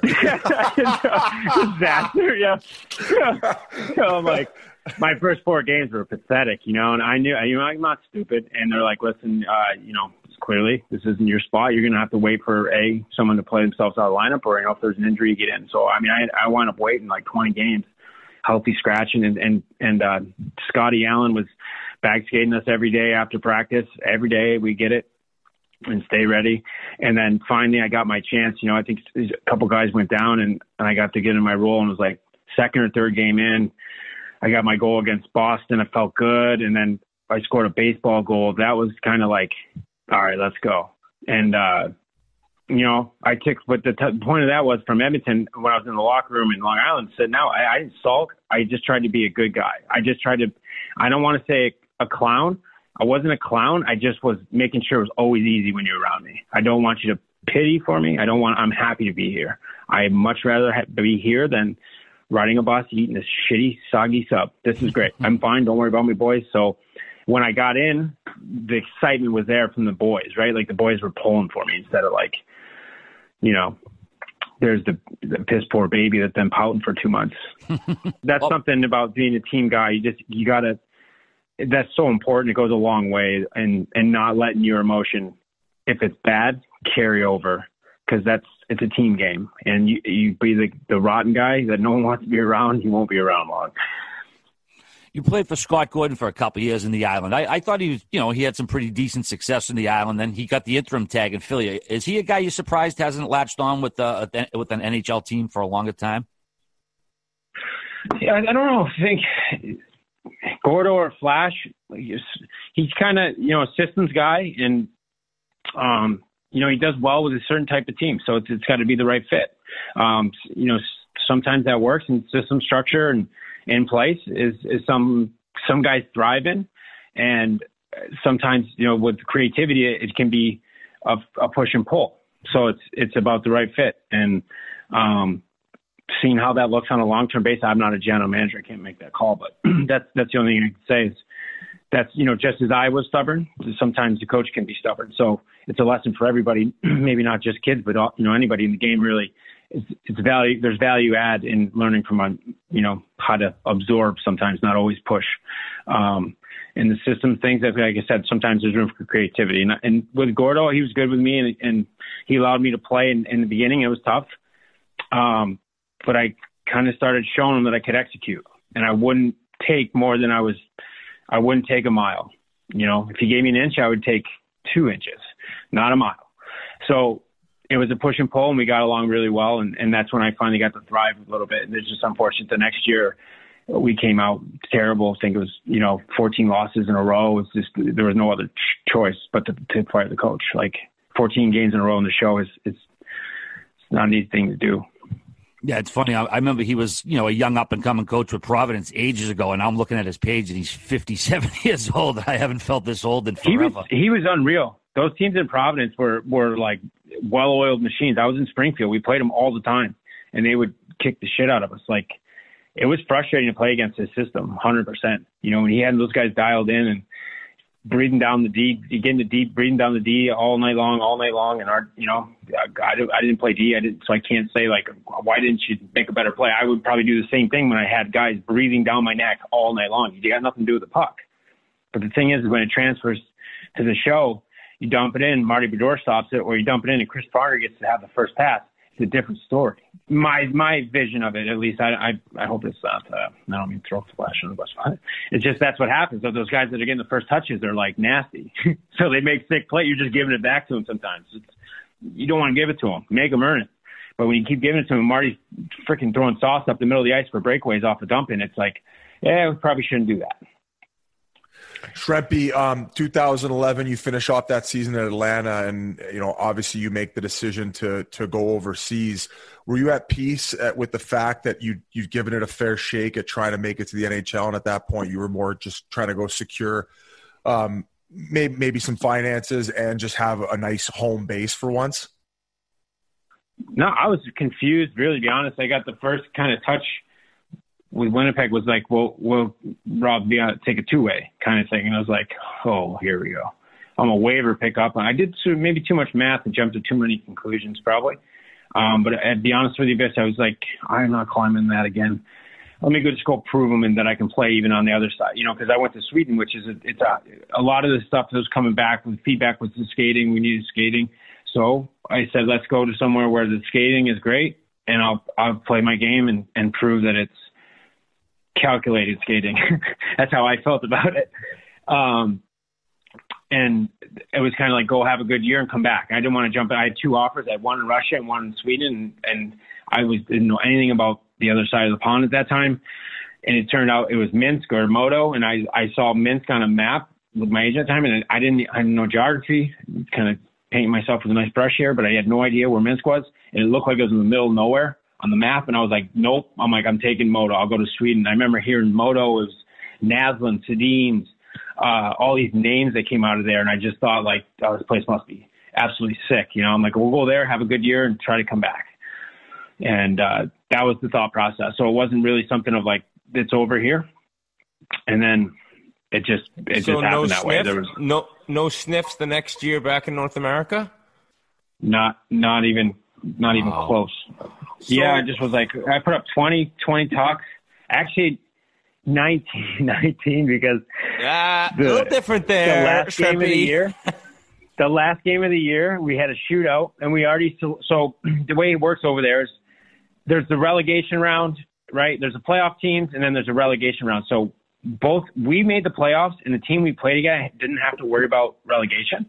disaster. Yeah. So I'm like, my first four games were pathetic, you know, and I knew, you know, I'm not stupid. And they're like, listen, uh, you know, clearly this isn't your spot. You're gonna have to wait for a someone to play themselves out of the lineup, or you know, if there's an injury, you get in. So I mean, I I wound up waiting like twenty games, healthy scratching, and and and uh, Scotty Allen was bag skating us every day after practice. Every day we get it and stay ready. And then finally I got my chance. You know, I think a couple guys went down and, and I got to get in my role, and it was like second or third game in, I got my goal against Boston. It felt good. And then I scored a baseball goal. That was kind of like, all right, let's go. And, uh, you know, I took, but the t- point of that was from Edmonton, when I was in the locker room in Long Island, said, no, I, I didn't sulk. I just tried to be a good guy. I just tried to, I don't want to say a clown. I wasn't a clown. I just was making sure it was always easy when you're around me. I don't want you to pity for me. I don't want, I'm happy to be here. I'd much rather ha- be here than riding a bus, eating this shitty, soggy sub. This is great. I'm fine. Don't worry about me, boys. So when I got in, the excitement was there from the boys, right? Like the boys were pulling for me instead of like, you know, there's the, the piss poor baby that's been pouting for two months. That's well, something about being a team guy. You just, you got to, that's so important. It goes a long way, and, and not letting your emotion, if it's bad, carry over, because that's, it's a team game, and you, you be the, the rotten guy that no one wants to be around. You won't be around long. You played for Scott Gordon for a couple of years in the Island. I, I thought he was, you know, he had some pretty decent success in the Island. Then he got the interim tag in Philly. Is he a guy you're surprised hasn't latched on with uh, with an N H L team for a longer time? Yeah, I don't know. I think Gordo or Flash, he's, he's kind of, you know, a systems guy, and, um, you know, he does well with a certain type of team. So it's, it's got to be the right fit. Um, you know, sometimes that works, and system structure and in place is, is some, some guys thrive in. And sometimes, you know, with creativity, it can be a, a push and pull. So it's, it's about the right fit. And, um, seeing how that looks on a long-term basis, I'm not a general manager. I can't make that call, but that's, that's the only thing I can say is that's, you know, just as I was stubborn, sometimes the coach can be stubborn. So it's a lesson for everybody, maybe not just kids, but, you know, anybody in the game really. It's, it's value. There's value add in learning from, you know, how to absorb sometimes, not always push. Um, and the system things, that, like I said, sometimes there's room for creativity. And, and with Gordo, he was good with me, and, and he allowed me to play in, in the beginning. It was tough. Um, but I kind of started showing him that I could execute, and I wouldn't take more than I was, I wouldn't take a mile. You know, if he gave me an inch, I would take two inches, not a mile. So it was a push and pull, and we got along really well. And, and that's when I finally got to thrive a little bit. And it's just unfortunate the next year we came out terrible. I think it was, you know, fourteen losses in a row. It's just, there was no other ch- choice but to, to fire the coach. Like fourteen games in a row in the show is, it's, it's not an easy thing to do. Yeah, it's funny. I, I remember he was, you know, a young up-and-coming coach with Providence ages ago, and I'm looking at his page, and he's fifty-seven years old. I haven't felt this old in forever. He was, he was unreal. Those teams in Providence were, were like well-oiled machines. I was in Springfield. We played them all the time, and they would kick the shit out of us. Like, it was frustrating to play against his system, one hundred percent. You know, when he had those guys dialed in and breathing down the D, getting the D, breathing down the D all night long, all night long. And our, you know, I, I didn't play D, I didn't, so I can't say like, why didn't you make a better play? I would probably do the same thing when I had guys breathing down my neck all night long. You got nothing to do with the puck. But the thing is, when it transfers to the show, you dump it in, Marty Bedore stops it, or you dump it in and Chris Farner gets to have the first pass. It's a different story. My my vision of it, at least, I I, I hope it's not, uh, I don't mean throw flash on the bus. It's just that's what happens. So those guys that are getting the first touches, they're like nasty. So they make sick play. You're just giving it back to them sometimes. It's, you don't want to give it to them. Make them earn it. But when you keep giving it to them, Marty's freaking throwing sauce up the middle of the ice for breakaways off a dump in. It's like, yeah, we probably shouldn't do that. Shrimpy, um, two thousand eleven, you finish off that season at Atlanta, and you know obviously you make the decision to to go overseas. Were you at peace at, with the fact that you you've given it a fair shake at trying to make it to the N H L, and at that point you were more just trying to go secure um, maybe maybe some finances and just have a nice home base for once? No, I was confused. Really, to be honest, I got the first kind of touch with Winnipeg was like, well, we'll Rob be on take a two way kind of thing. And I was like, oh, here we go. I'm a waiver pickup. And I did maybe too much math and jumped to too many conclusions probably. Um, but to be honest with you, Biss, I was like, I'm not climbing that again. Let me go just go prove them and that I can play even on the other side, you know, because I went to Sweden, which is a, it's a, a lot of the stuff that was coming back with feedback was the skating. We needed skating. So I said, let's go to somewhere where the skating is great and I'll, I'll play my game and, and prove that it's calculated skating. That's how I felt about it. Um, and it was kind of like, go have a good year and come back. I didn't want to jump in. I had two offers. I had one in Russia and one in Sweden. And, and I was, didn't know anything about the other side of the pond at that time. And it turned out it was Minsk or Modo. And I, I saw Minsk on a map with my agent at the time. And I didn't, I didn't know geography, kind of painting myself with a nice brush here, but I had no idea where Minsk was. And it looked like it was in the middle of nowhere on the map. And I was like, nope. I'm like, I'm taking Modo. I'll go to Sweden. I remember hearing Modo was Naslund, Sedins, uh, all these names that came out of there. And I just thought like, oh, this place must be absolutely sick. You know, I'm like, we'll go there, have a good year and try to come back. And, uh, that was the thought process. So it wasn't really something of like, it's over here. And then it just, it so just happened no that sniff, way. There was no, no sniffs the next year back in North America. Not, not even, not even wow. close. So, yeah, I just was like, I put up twenty, twenty talks. Actually, nineteen, nineteen because yeah, the, a little different there. The last game of the year, the last game of the year, we had a shootout, and we already. So, so the way it works over there is there's the relegation round, right? There's a playoff teams, and then there's a relegation round. So both we made the playoffs, and the team we played against didn't have to worry about relegation.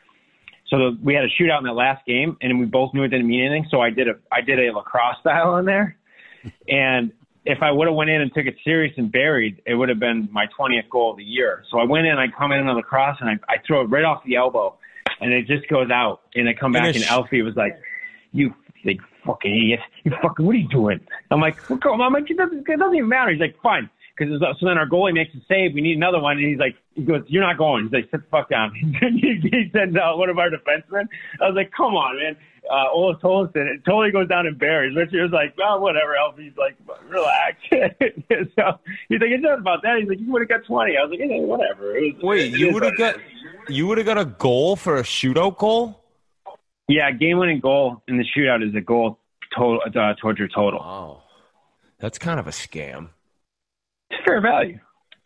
So the, we had a shootout in that last game, and we both knew it didn't mean anything. So I did a I did a lacrosse style on there, and if I would have went in and took it serious and buried, it would have been my twentieth goal of the year. So I went in, I come in on the cross, and I, I throw it right off the elbow, and it just goes out. And I come back, and Alfie was like, "You like fucking idiot! You fucking what are you doing?" I'm like, well, come on. I'm like, it doesn't, it doesn't even matter. He's like, fine. Because so then our goalie makes a save. We need another one, and he's like, he goes, "You're not going." He's like, "Sit the fuck down." He sends out one of our defensemen. I was like, "Come on, man." Uh, Olaf Tollefson, it totally goes down in Barry's. Richard was like, "Oh, whatever." Alfie's like, "Relax." So he's like, "It's not about that." He's like, "You would have got twenty." I was like, "Yeah, whatever." It was, Wait, it you would have got you would have got a goal for a shootout goal? Yeah, game-winning goal in the shootout is a goal total uh, towards your total. Oh, that's kind of a scam. It's fair value.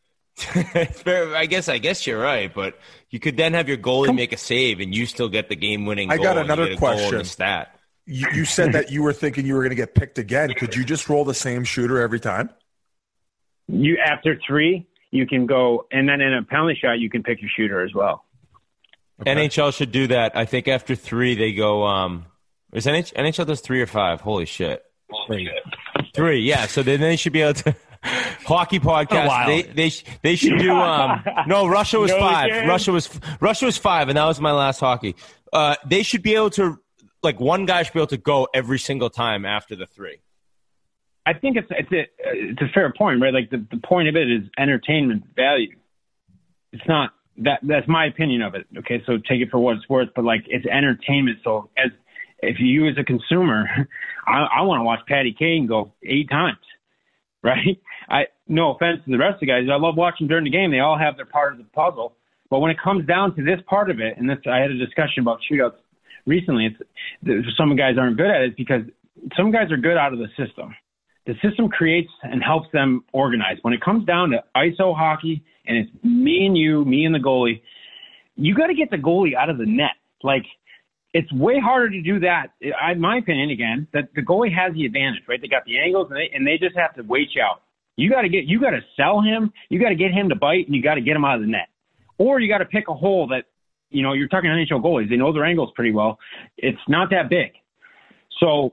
Fair, I guess. I guess you're right, but you could then have your goalie make a save, and you still get the game-winning goal. I got another and you get a question. Goal on the stat. You, you said that you were thinking you were going to get picked again. Could you just roll the same shooter every time? You after three, you can go, and then in a penalty shot, you can pick your shooter as well. Okay. N H L should do that. I think after three, they go. Um, is N H L, N H L does three or five? Holy shit! Three. Three. Yeah. So then they should be able to. Hockey podcast. Oh, they they they should do. Um, no, Russia was no, five. Russia was Russia was five, and that was my last hockey. Uh, they should be able to, like, one guy should be able to go every single time after the three. I think it's it's a it's a fair point, right? Like the, the point of it is entertainment value. It's not that that's my opinion of it. Okay, so take it for what it's worth, but like it's entertainment. So as if you as a consumer, I, I want to watch Patty Kane go eight times. Right? I no offense to the rest of the guys. I love watching during the game. They all have their part of the puzzle. But when it comes down to this part of it, and this, I had a discussion about shootouts recently. It's some guys aren't good at it because some guys are good out of the system. The system creates and helps them organize. When it comes down to I S O hockey, and it's me and you, me and the goalie, you got to get the goalie out of the net. Like, it's way harder to do that, in my opinion, again, that the goalie has the advantage, right? They got the angles, and they, and they just have to wait you out. You got to get, you got to sell him, you got to get him to bite, and you got to get him out of the net. Or you got to pick a hole that, you know, you're talking N H L goalies, they know their angles pretty well. It's not that big. So,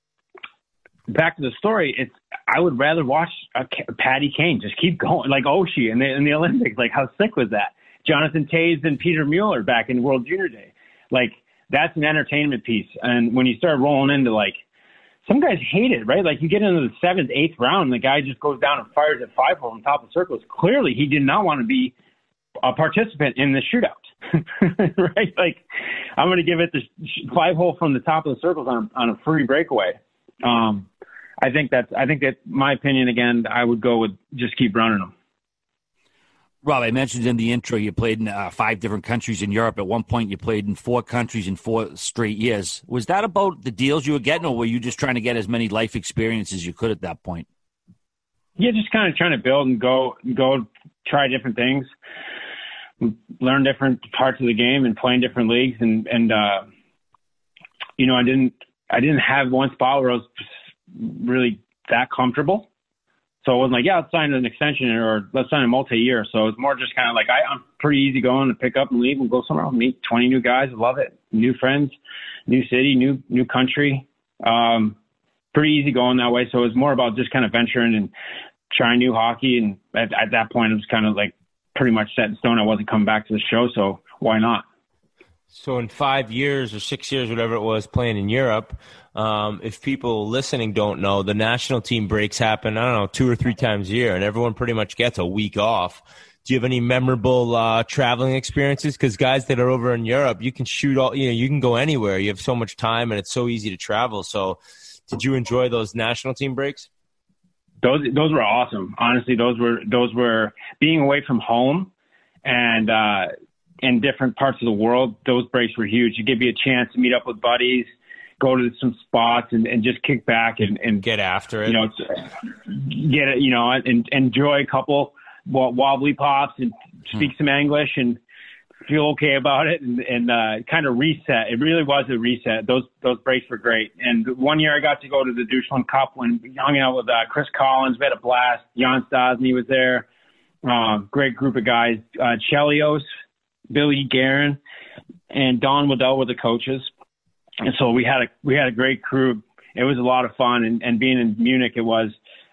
back to the story, it's I would rather watch a, a Patty Kane just keep going, like Oshie in the, in the Olympics. Like, how sick was that? Jonathan Toews and Peter Mueller back in World Junior Day. Like, that's an entertainment piece. And when you start rolling into, like, some guys hate it, right? Like, you get into the seventh, eighth round, and the guy just goes down and fires at five hole on top of the circles. Clearly, he did not want to be a participant in the shootout, right? Like, I'm going to give it the five hole from the top of the circles on a, on a free breakaway. Um, I think that's, I think that my opinion, again, I would go with just keep running them. Rob, I mentioned in the intro you played in uh, five different countries in Europe. At one point, you played in four countries in four straight years. Was that about the deals you were getting, or were you just trying to get as many life experiences as you could at that point? Yeah, just kind of trying to build and go, go try different things, learn different parts of the game, and play in different leagues. And and uh, you know, I didn't, I didn't have one spot where I was really that comfortable. So it wasn't like, yeah, let's sign an extension or let's sign a multi-year. So it's more just kind of like, I, I'm pretty easy going to pick up and leave and go somewhere else, meet twenty new guys. Love it. New friends, new city, new, new country. Um, pretty easy going that way. So it was more about just kind of venturing and trying new hockey. And at, at that point, it was kind of like pretty much set in stone. I wasn't coming back to the show. So why not? So in five years or six years, whatever it was, playing in Europe, um, if people listening don't know, the national team breaks happen, I don't know, two or three times a year, and everyone pretty much gets a week off. Do you have any memorable uh, traveling experiences? Because guys that are over in Europe, you can shoot all, you know, you can go anywhere. You have so much time, and it's so easy to travel. So did you enjoy those national team breaks? Those those were awesome. Honestly, those were those were being away from home and uh, in different parts of the world. Those breaks were huge. You give you a chance to meet up with buddies, go to some spots, and, and just kick back and, and get after it. You know, get it. You know, and enjoy a couple wobbly pops and speak hmm. some English and feel okay about it and, and uh, kind of reset. It really was a reset. Those those breaks were great. And one year I got to go to the Deutschland Cup when we hung out with uh, Chris Collins. We had a blast. Jan Stosny was there. Uh, great group of guys. Uh, Chelios, Billy Guerin, and Don Waddell were the coaches. And so we had a we had a great crew. It was a lot of fun. And, and being in Munich, it was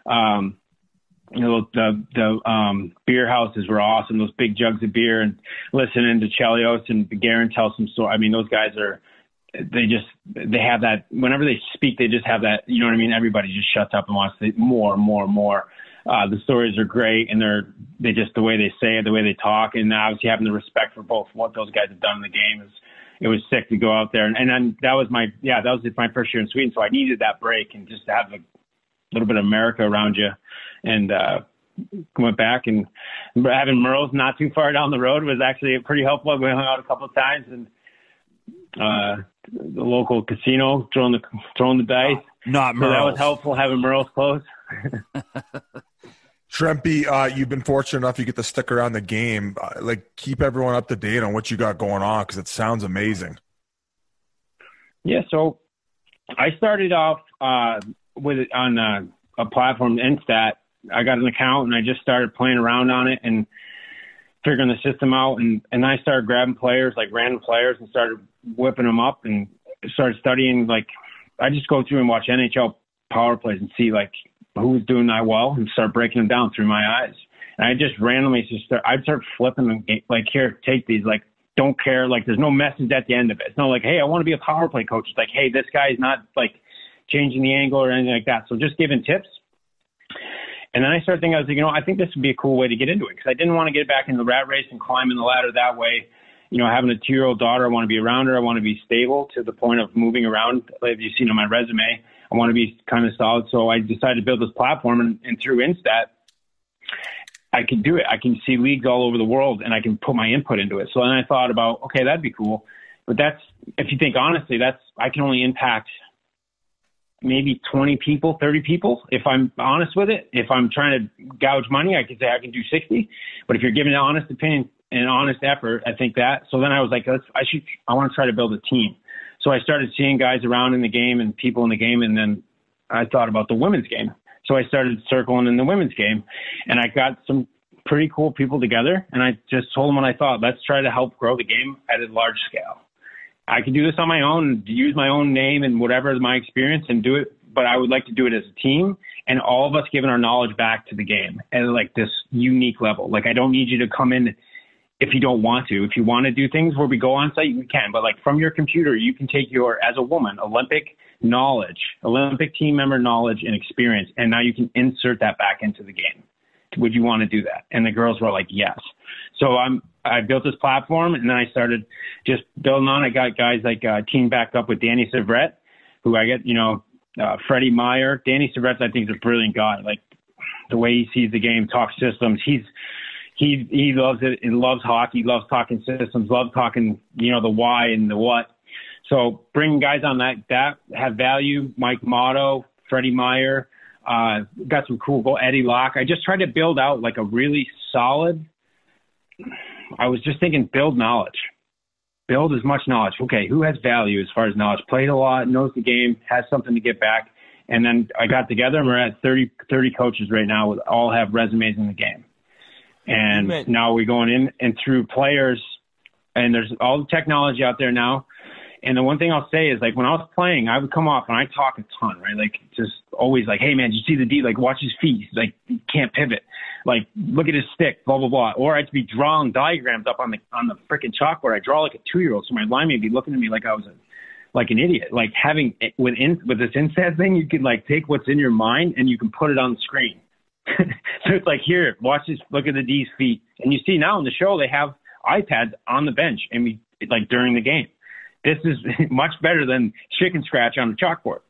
Um, you know, the the um, beer houses were awesome. Those big jugs of beer, and listening to Chelios and Garen tell some story. I mean, those guys are. They just they have that. Whenever they speak, they just have that. You know what I mean? Everybody just shuts up and wants to say more, more, more. Uh, the stories are great, and they're they just the way they say it, the way they talk, and obviously having the respect for both what those guys have done in the game is. It was sick to go out there, and, and then that was my yeah that was my first year in Sweden, so I needed that break and just to have a little bit of America around you, and uh, went back and having Merle's not too far down the road was actually pretty helpful. We hung out a couple of times, and uh, the local casino throwing the throwing the dice. Not so Merle's. that was helpful having Merle's close. Shrimpy, uh, you've been fortunate enough you get to stick around the game. Uh, like, keep everyone up to date on what you got going on because it sounds amazing. Yeah, so I started off uh, with it on uh, a platform, Instat. I got an account and I just started playing around on it and figuring the system out. And, and I started grabbing players, like random players, and started whipping them up and started studying. Like, I just go through and watch N H L power plays and see, like, who was doing that well and start breaking them down through my eyes. And I just randomly just start, I'd start flipping them, like, here, take these, like, don't care. Like, there's no message at the end of it. It's not like, hey, I want to be a power play coach. It's like, hey, this guy's not, like, changing the angle or anything like that. So just giving tips. And then I started thinking, I was like, you know, I think this would be a cool way to get into it because I didn't want to get back in the rat race and climbing the ladder that way. You know, having a two-year-old daughter, I want to be around her. I want to be stable to the point of moving around. Like you've seen on my resume, I want to be kind of solid. So I decided to build this platform, and, and through Instat, I can do it. I can see leagues all over the world, and I can put my input into it. So then I thought about, okay, that'd be cool. But that's, if you think honestly, that's, I can only impact maybe twenty people, thirty people, if I'm honest with it. If I'm trying to gouge money, I can say I can do sixty. But if you're giving an honest opinion and honest effort, I think that. So then I was like, let's, I should, I want to try to build a team. So I started seeing guys around in the game and people in the game, and then I thought about the women's game. So I started circling in the women's game, and I got some pretty cool people together, and I just told them what I thought. Let's try to help grow the game at a large scale. I can do this on my own, use my own name and whatever is my experience and do it, but I would like to do it as a team and all of us giving our knowledge back to the game at like this unique level. Like, I don't need you to come in if you don't want to. If you want to do things where we go on site, you can, but like from your computer, you can take your, as a woman, Olympic knowledge, Olympic team member knowledge and experience, and now you can insert that back into the game. Would you want to do that? And the girls were like, yes. So I'm, I built this platform, and then I started just building on. I got guys like uh, teamed back up with Danny Severette, who I get, you know, uh, Freddie Meyer. Danny Severette, I think, is a brilliant guy. Like, the way he sees the game, talks systems. He's he he loves it. He loves hockey. Loves talking systems. Loves talking, you know, the why and the what. So bringing guys on that that have value. Mike Motto, Freddie Meyer. Uh, got some cool goal. Eddie Locke. I just tried to build out like a really solid. I was just thinking, build knowledge, build as much knowledge. Okay, who has value as far as knowledge? Played a lot, knows the game, has something to get back. And then I got together, and we're at thirty, thirty coaches right now with all have resumes in the game. And Amen. Now we're going in and through players, and there's all the technology out there now. And the one thing I'll say is, like, when I was playing, I would come off and I talk a ton, right? Like, just always like, hey, man, did you see the D? Like, watch his feet. He's like, he can't pivot. Like, look at his stick, blah, blah, blah. Or I'd be drawing diagrams up on the on the freaking chalkboard. I draw like a two-year-old, so my lineman would be looking at me like I was a, like an idiot. Like, having with in, with this Instat thing, you can, like, take what's in your mind and you can put it on the screen. So it's like, here, watch this, look at the D's feet. And you see now in the show, they have iPads on the bench, and we like during the game. This is much better than chicken scratch on the chalkboard.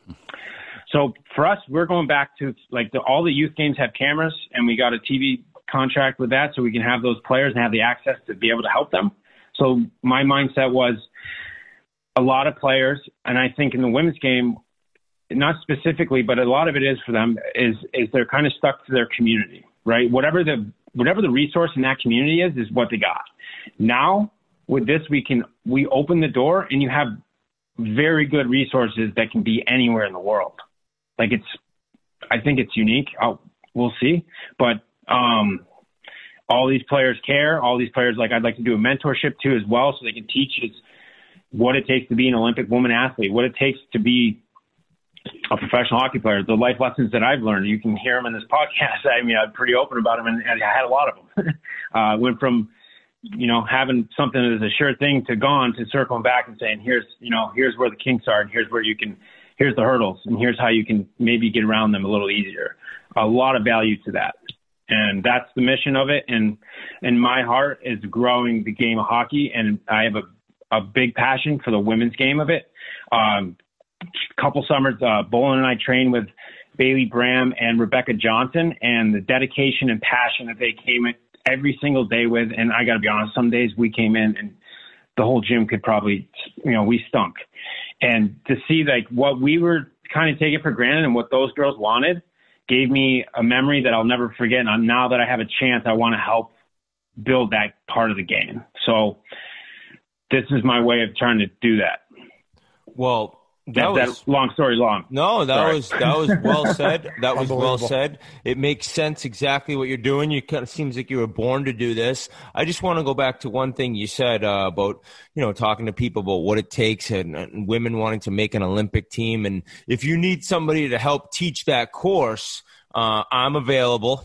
So for us, we're going back to like the, all the youth games have cameras, and we got a T V contract with that, so we can have those players and have the access to be able to help them. So my mindset was a lot of players, and I think in the women's game, not specifically, but a lot of it is for them is is they're kind of stuck to their community, right? Whatever the whatever the resource in that community is, is what they got. Now with this, we can we open the door, and you have very good resources that can be anywhere in the world. Like, it's, I think it's unique. I'll, we'll see, but um, all these players care. All these players, like, I'd like to do a mentorship too as well, so they can teach us what it takes to be an Olympic woman athlete, what it takes to be a professional hockey player. The life lessons that I've learned, you can hear them in this podcast. I mean, I'm pretty open about them, and, and I had a lot of them. uh, went from, you know, having something that is a sure thing to gone to circling back and saying, here's, you know, here's where the kinks are, and here's where you can, here's the hurdles, and here's how you can maybe get around them a little easier. A lot of value to that. And that's the mission of it. And, and my heart is growing the game of hockey. And I have a, a big passion for the women's game of it. Um, couple summers, uh, Bolin and I trained with Bailey Bram and Rebecca Johnson, and the dedication and passion that they came in every single day with. And I got to be honest, some days we came in and the whole gym could probably, you know, we stunk. And to see like what we were kind of taking for granted and what those girls wanted gave me a memory that I'll never forget. And now that I have a chance, I want to help build that part of the game. So this is my way of trying to do that. Well, that, that, was that long story long. No, that Sorry. was that was well said. That was well said. It makes sense exactly what you're doing. You kind of seems like you were born to do this. I just want to go back to one thing you said uh, about, you know, talking to people about what it takes and, and women wanting to make an Olympic team. And if you need somebody to help teach that course, uh, I'm available.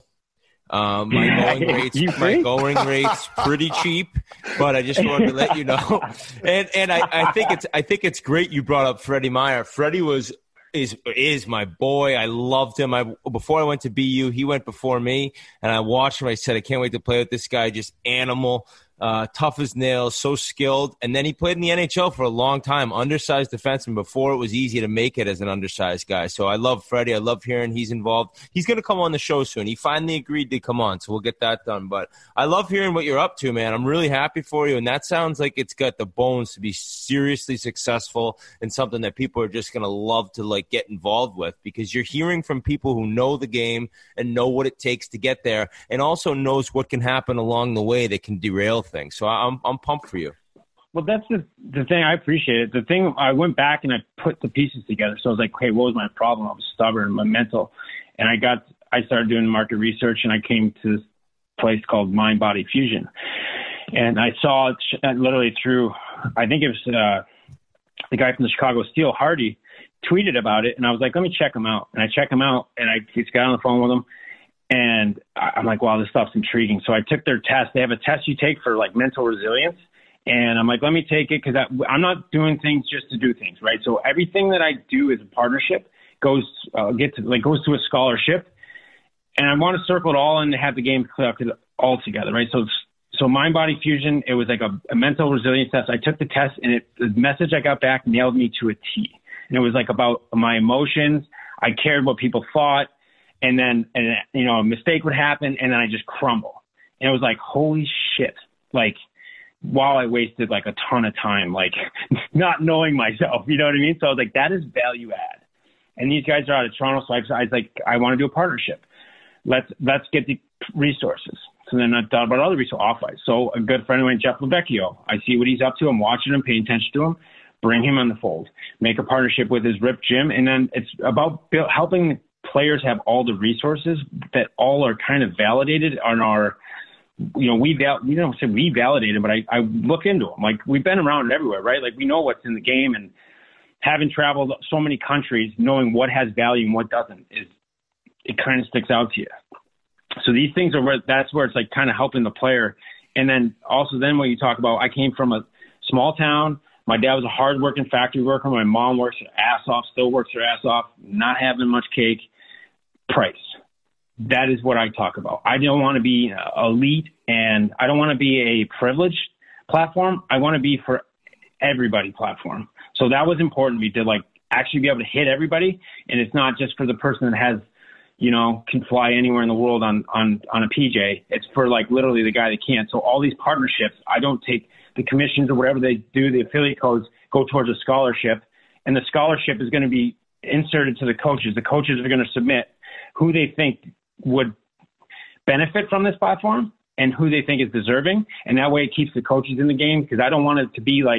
Uh, my going rates, my going rates, pretty cheap, but I just wanted to let you know. And and I, I think it's I think it's great you brought up Freddie Meyer. Freddie was is is my boy. I loved him. I before I went to B U, he went before me, and I watched him. I said, I can't wait to play with this guy. Just animal. Uh, tough as nails, so skilled. And then he played in the N H L for a long time, undersized defenseman before it was easy to make it as an undersized guy. So I love Freddie. I love hearing he's involved. He's going to come on the show soon. He finally agreed to come on, so we'll get that done. But I love hearing what you're up to, man. I'm really happy for you. And that sounds like it's got the bones to be seriously successful and something that people are just going to love to like get involved with, because you're hearing from people who know the game and know what it takes to get there, and also knows what can happen along the way that can derail things. So I'm I'm pumped for you. Well, that's the the thing. I appreciate it. The thing, I went back and I put the pieces together. So I was like, hey, what was my problem? I was stubborn, my mental. And I got, I started doing market research, and I came to this place called Mind Body Fusion. And I saw it literally through, I think it was uh, the guy from the Chicago Steel, Hardy, tweeted about it. And I was like, let me check him out. And I check him out, and I just got on the phone with him. And I'm like, wow, this stuff's intriguing. So I took their test. They have a test you take for like mental resilience. And I'm like, let me take it, because I'm not doing things just to do things, right? So everything that I do is a partnership, goes uh, get to like goes to a scholarship. And I want to circle it all and have the game collected all together, right? So so Mind Body Fusion, it was like a, a mental resilience test. I took the test, and it, the message I got back nailed me to a T. And it was like about my emotions. I cared what people thought. And then, and, you know, a mistake would happen, and then I just crumble. And it was like, holy shit. Like, while I wasted like a ton of time, like not knowing myself, you know what I mean? So I was like, that is value add. And these guys are out of Toronto. So I was like, I want to do a partnership. Let's, let's get the resources. So then I thought about other resources off-ice. So a good friend of mine, Jeff Lebecchio, I see what he's up to. I'm watching him, paying attention to him, bring him on the fold, make a partnership with his Rip Gym. And then it's about build, helping players have all the resources that all are kind of validated on our, you know, we val, we don't say we validate them, but I, I look into them. Like, we've been around everywhere, right? Like, we know what's in the game, and having traveled so many countries, knowing what has value and what doesn't, is it kind of sticks out to you. So these things are where, that's where it's like kind of helping the player. And then also then when you talk about, I came from a small town. My dad was a hardworking factory worker. My mom works her ass off, still works her ass off, not having much cake. Price. That is what I talk about. I don't want to be elite, and I don't want to be a privileged platform. I want to be for everybody platform. So that was important to me, to like actually be able to hit everybody. And it's not just for the person that has, you know, can fly anywhere in the world on, on, on a P J. It's for like literally the guy that can't. So all these partnerships, I don't take the commissions or whatever they do, the affiliate codes go towards a scholarship, and the scholarship is going to be inserted to the coaches. The coaches are going to submit who they think would benefit from this platform and who they think is deserving. And that way it keeps the coaches in the game, because I don't want it to be like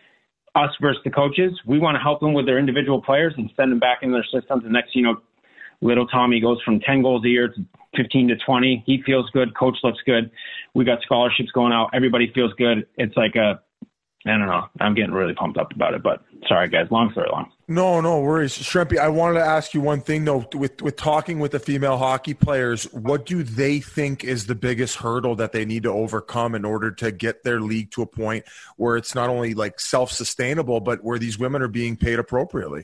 us versus the coaches. We want to help them with their individual players and send them back into their systems. And next, you know, little Tommy goes from ten goals a year to fifteen to twenty. He feels good. Coach looks good. We got scholarships going out. Everybody feels good. It's like a, I don't know. I'm getting really pumped up about it, but sorry, guys. Long story long. No, no worries. Shrimpy, I wanted to ask you one thing, though. With, with talking with the female hockey players, what do they think is the biggest hurdle that they need to overcome in order to get their league to a point where it's not only like self-sustainable, but where these women are being paid appropriately?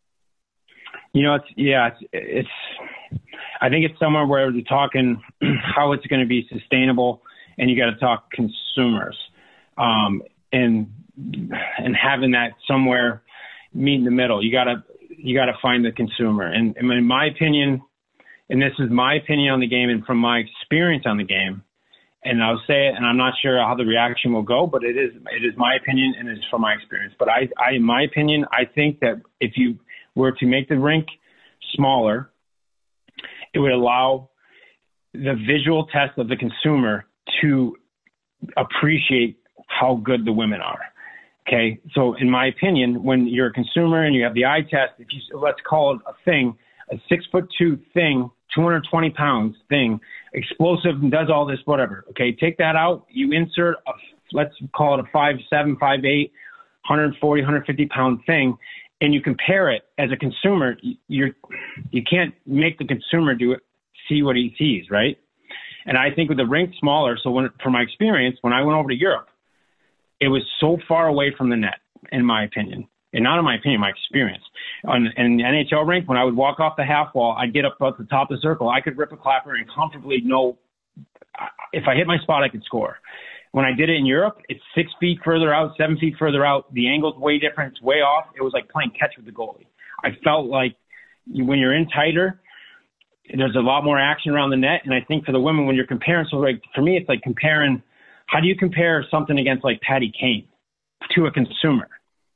You know, it's, yeah, it's, it's I think it's somewhere where they're talking how it's going to be sustainable, and you got to talk consumers. Um, and and having that somewhere meet in the middle. You gotta you gotta find the consumer. And, and in my opinion, and this is my opinion on the game and from my experience on the game, and I'll say it, and I'm not sure how the reaction will go, but it is it is my opinion and it's from my experience. But I, I in my opinion, I think that if you were to make the rink smaller, it would allow the visual test of the consumer to appreciate how good the women are. Okay. So in my opinion, when you're a consumer and you have the eye test, if you, let's call it a thing, a six foot two thing, two hundred twenty pounds thing, explosive and does all this, whatever. Okay. Take that out. You insert a, let's call it a five, seven, five, eight, one forty, one fifty pound thing. And you compare it as a consumer, you're, you can't make the consumer do it, see what he sees. Right. And I think with the rink smaller. So when, from my experience, when I went over to Europe, it was so far away from the net, in my opinion, and not in my opinion, my experience. On in the N H L rink, when I would walk off the half wall, I'd get up at the top of the circle. I could rip a clapper and comfortably know if I hit my spot, I could score. When I did it in Europe, it's six feet further out, seven feet further out. The angle's way different. It's way off. It was like playing catch with the goalie. I felt like when you're in tighter, there's a lot more action around the net. And I think for the women, when you're comparing, so like for me, it's like comparing. How do you compare something against like Patty Kane to a consumer?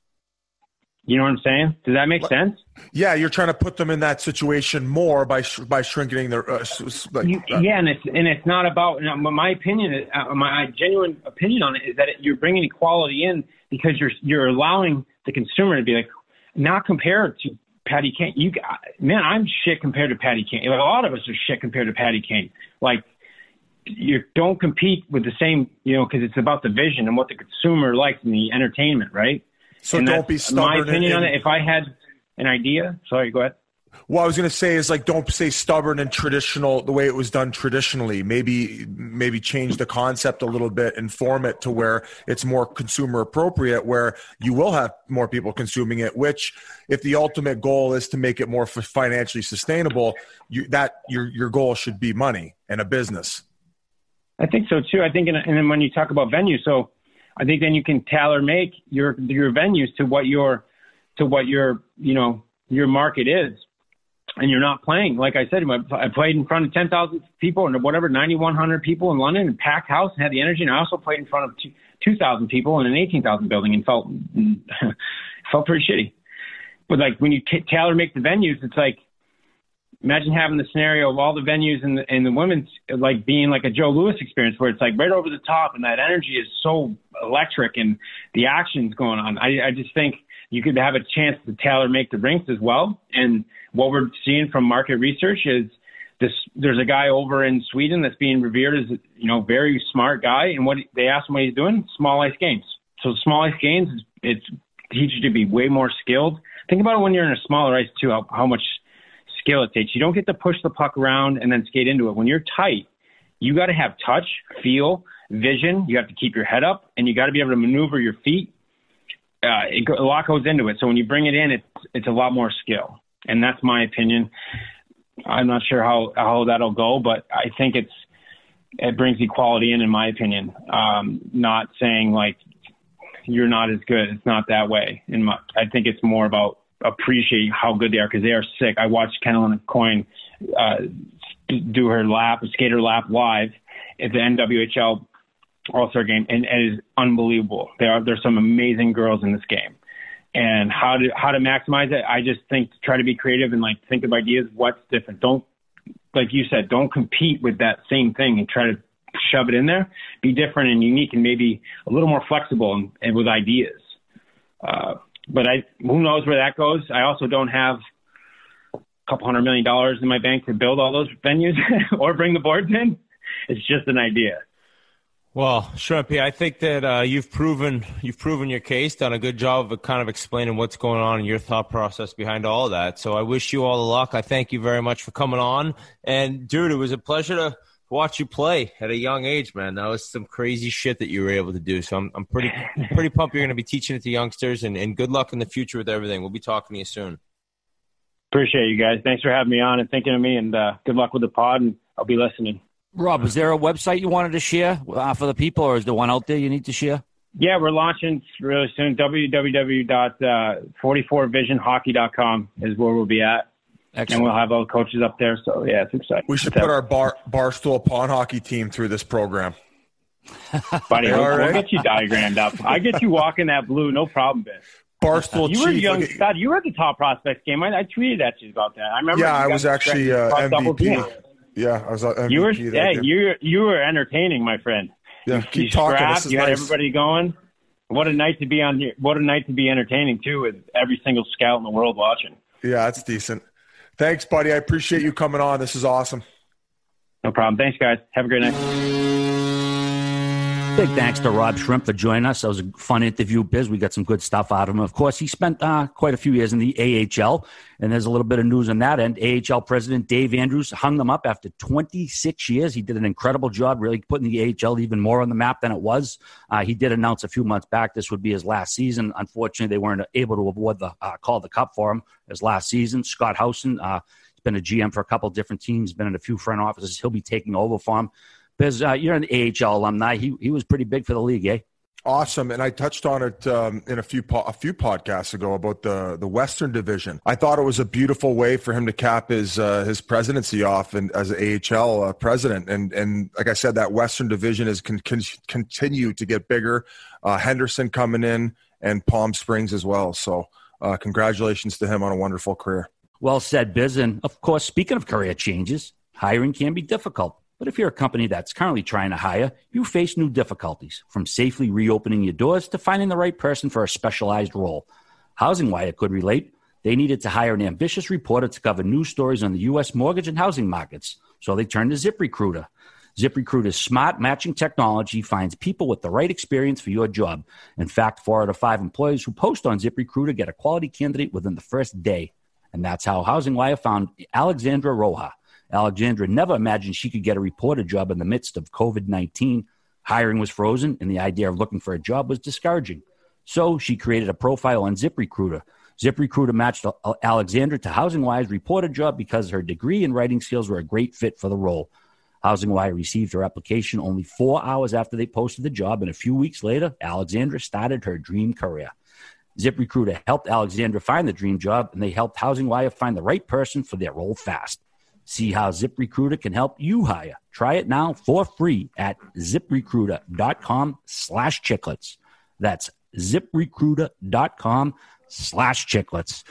You know what I'm saying? Does that make sense? Yeah, you're trying to put them in that situation more by sh- by shrinking their. Uh, like, you, yeah, and it's and it's not about. You know, my opinion, is, uh, my genuine opinion on it is that it, you're bringing equality in because you're you're allowing the consumer to be like, not compared to Patty Kane. You man, I'm shit compared to Patty Kane. Like, a lot of us are shit compared to Patty Kane. Like. You don't compete with the same, you know, because it's about the vision and what the consumer likes and the entertainment, right? So and don't be stubborn. My opinion and, on it, if I had an idea, sorry, go ahead. What I was going to say is like, don't say stubborn and traditional the way it was done traditionally. Maybe, maybe change the concept a little bit and form it to where it's more consumer appropriate, where you will have more people consuming it, which if the ultimate goal is to make it more financially sustainable, you, that your, your goal should be money and a business. I think so too. I think, in, and then when you talk about venues, so I think then you can tailor make your your venues to what your to what your you know your market is, and you're not playing. Like I said, I played in front of ten thousand people and whatever ninety-one hundred people in London, and packed house, and had the energy. And I also played in front of two thousand people in an eighteen thousand building, and felt felt pretty shitty. But like when you t- tailor make the venues, it's like. Imagine having the scenario of all the venues in the, in the women's, like being like a Joe Louis experience where it's like right over the top and that energy is so electric and the action's going on. I, I just think you could have a chance to tailor make the rinks as well. And what we're seeing from market research is this, there's a guy over in Sweden that's being revered as, you know, very smart guy. And what they asked him what he's doing, small ice games. So small ice games, it's teaches you to be way more skilled. Think about it when you're in a smaller ice too, how, how much skill it takes. You don't get to push the puck around and then skate into it. When you're tight, you got to have touch, feel, vision. You have to keep your head up, and you got to be able to maneuver your feet. Uh, it, a lot goes into it. So when you bring it in, it's it's a lot more skill, and that's my opinion. I'm not sure how how that'll go, but I think it's it brings equality in, in my opinion. Um, not saying like you're not as good. It's not that way. In my, I think it's more about appreciate how good they are because they are sick. I watched Kendall Coyne uh, do her lap, skate her lap live at the N W H L All-Star game, and it is unbelievable. There are there's some amazing girls in this game, and how to how to maximize it. I just think try to be creative and like think of ideas. What's different? Don't like you said. Don't compete with that same thing and try to shove it in there. Be different and unique, and maybe a little more flexible and, and with ideas. Uh, But I, who knows where that goes? I also don't have a couple hundred million dollars in my bank to build all those venues or bring the boards in. It's just an idea. Well, Shrimpy, I think that uh, you've proven you've proven your case, done a good job of kind of explaining what's going on in your thought process behind all of that. So I wish you all the luck. I thank you very much for coming on. And, dude, it was a pleasure to watch you play at a young age, man. That was some crazy shit that you were able to do. So I'm I'm pretty pretty pumped you're going to be teaching it to youngsters, and, and good luck in the future with everything. We'll be talking to you soon. Appreciate you guys. Thanks for having me on and thinking of me, and uh, good luck with the pod, and I'll be listening. Rob, is there a website you wanted to share uh, for the people, or is there one out there you need to share? Yeah, we're launching really soon. w w w dot forty-four vision hockey dot com is where we'll be at. Excellent. And we'll have all the coaches up there. So, yeah, it's exciting. We should put our bar, Barstool Pond hockey team through this program. Buddy, we'll, right? we'll get you diagrammed up. I get you walking that blue, no problem, Ben. Barstool you were Chief. young, Like, Scott, you were at the top prospects game. I, I tweeted at you about that. I remember. Yeah, I was actually uh, M V P. Yeah, I was uh, M V P. You were, that yeah, game. you you were entertaining, my friend. Yeah, you, keep you talking. Scrapped, This is you had nice. everybody going. What a night to be on here. What a night to be entertaining too, with every single scout in the world watching. Yeah, that's decent. Thanks, buddy. I appreciate you coming on. This is awesome. No problem. Thanks, guys. Have a great night. Big thanks to Rob Shrimp for joining us. That was a fun interview, Biz. We got some good stuff out of him. Of course, he spent uh, quite a few years in the A H L, and there's a little bit of news on that end. A H L president Dave Andrews hung them up after twenty-six years. He did an incredible job really putting the A H L even more on the map than it was. Uh, he did announce a few months back this would be his last season. Unfortunately, they weren't able to award the uh, call the cup for him his last season. Scott Housen, uh, he's been a G M for a couple different teams, been in a few front offices. He'll be taking over for him. Biz, uh, you're an A H L alumni. He he was pretty big for the league, eh? Awesome, and I touched on it um, in a few po- a few podcasts ago about the the Western Division. I thought it was a beautiful way for him to cap his uh, his presidency off and as an A H L uh, president. And and like I said, that Western Division is con- con- continue to get bigger. Uh, Henderson coming in and Palm Springs as well. So uh, congratulations to him on a wonderful career. Well said, Biz. And of course, speaking of career changes, hiring can be difficult. But if you're a company that's currently trying to hire, you face new difficulties, from safely reopening your doors to finding the right person for a specialized role. HousingWire could relate. They needed to hire an ambitious reporter to cover news stories on the U S mortgage and housing markets, so they turned to ZipRecruiter. ZipRecruiter's smart matching technology finds people with the right experience for your job. In fact, four out of five employees who post on ZipRecruiter get a quality candidate within the first day. And that's how HousingWire found Alexandra Roja. Alexandra never imagined she could get a reporter job in the midst of covid nineteen. Hiring was frozen, and the idea of looking for a job was discouraging. So she created a profile on ZipRecruiter. ZipRecruiter matched Alexandra to HousingWire's reporter job because her degree and writing skills were a great fit for the role. HousingWire received her application only four hours after they posted the job, and a few weeks later, Alexandra started her dream career. ZipRecruiter helped Alexandra find the dream job, and they helped HousingWire find the right person for their role fast. See how ZipRecruiter can help you hire. Try it now for free at ZipRecruiter.com slash chicklets. That's ZipRecruiter.com slash chicklets.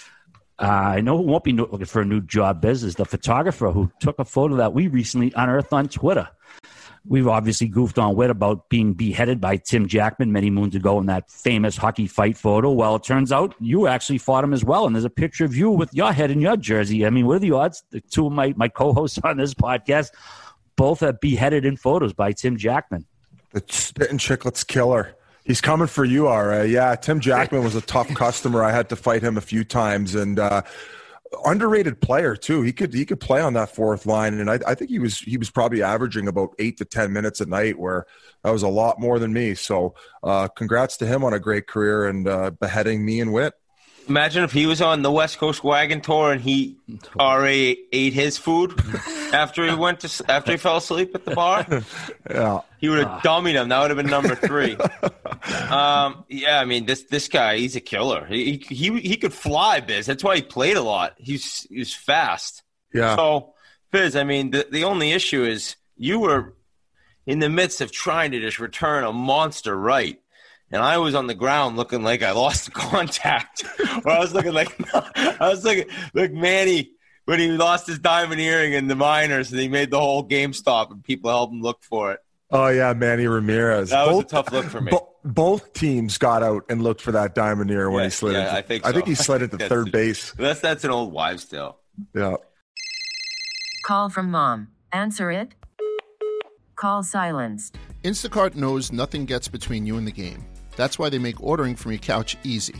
Uh, I know who won't be looking for a new job, Biz, is the photographer who took a photo that we recently unearthed on Twitter. We've obviously goofed on wit about being beheaded by Tim Jackman many moons ago in that famous hockey fight photo. Well, it turns out you actually fought him as well, and there's a picture of you with your head in your jersey. I mean, what are the odds? The two of my, my co-hosts on this podcast both are beheaded in photos by Tim Jackman. The Spittin' Chicklets killer. He's coming for you, all right. Yeah, Tim Jackman was a tough customer. I had to fight him a few times, and uh, underrated player too. He could he could play on that fourth line, and I, I think he was he was probably averaging about eight to ten minutes a night, where that was a lot more than me. So, uh, congrats to him on a great career and uh, beheading me and Whit. Imagine if he was on the West Coast Wagon Tour and he already ate his food after he went to after he fell asleep at the bar. Yeah, he would have dummied him. That would have been number three. um, yeah, I mean this this guy, he's a killer. He he he could fly, Biz. That's why he played a lot. He's he was fast. Yeah. So, Biz, I mean the the only issue is you were in the midst of trying to just return a monster right. And I was on the ground looking like I lost contact. Or I was looking like I was looking like Manny when he lost his diamond earring in the minors and he made the whole game stop and people helped him look for it. Oh, yeah, Manny Ramirez. That was both, a tough look for me. Bo- both teams got out and looked for that diamond ear when yeah, he slid yeah, it. I think so. I think he slid it to third it. base. That's, that's an old wives' tale. Yeah. Call from mom. Answer it. Call silenced. Instacart knows nothing gets between you and the game. That's why they make ordering from your couch easy.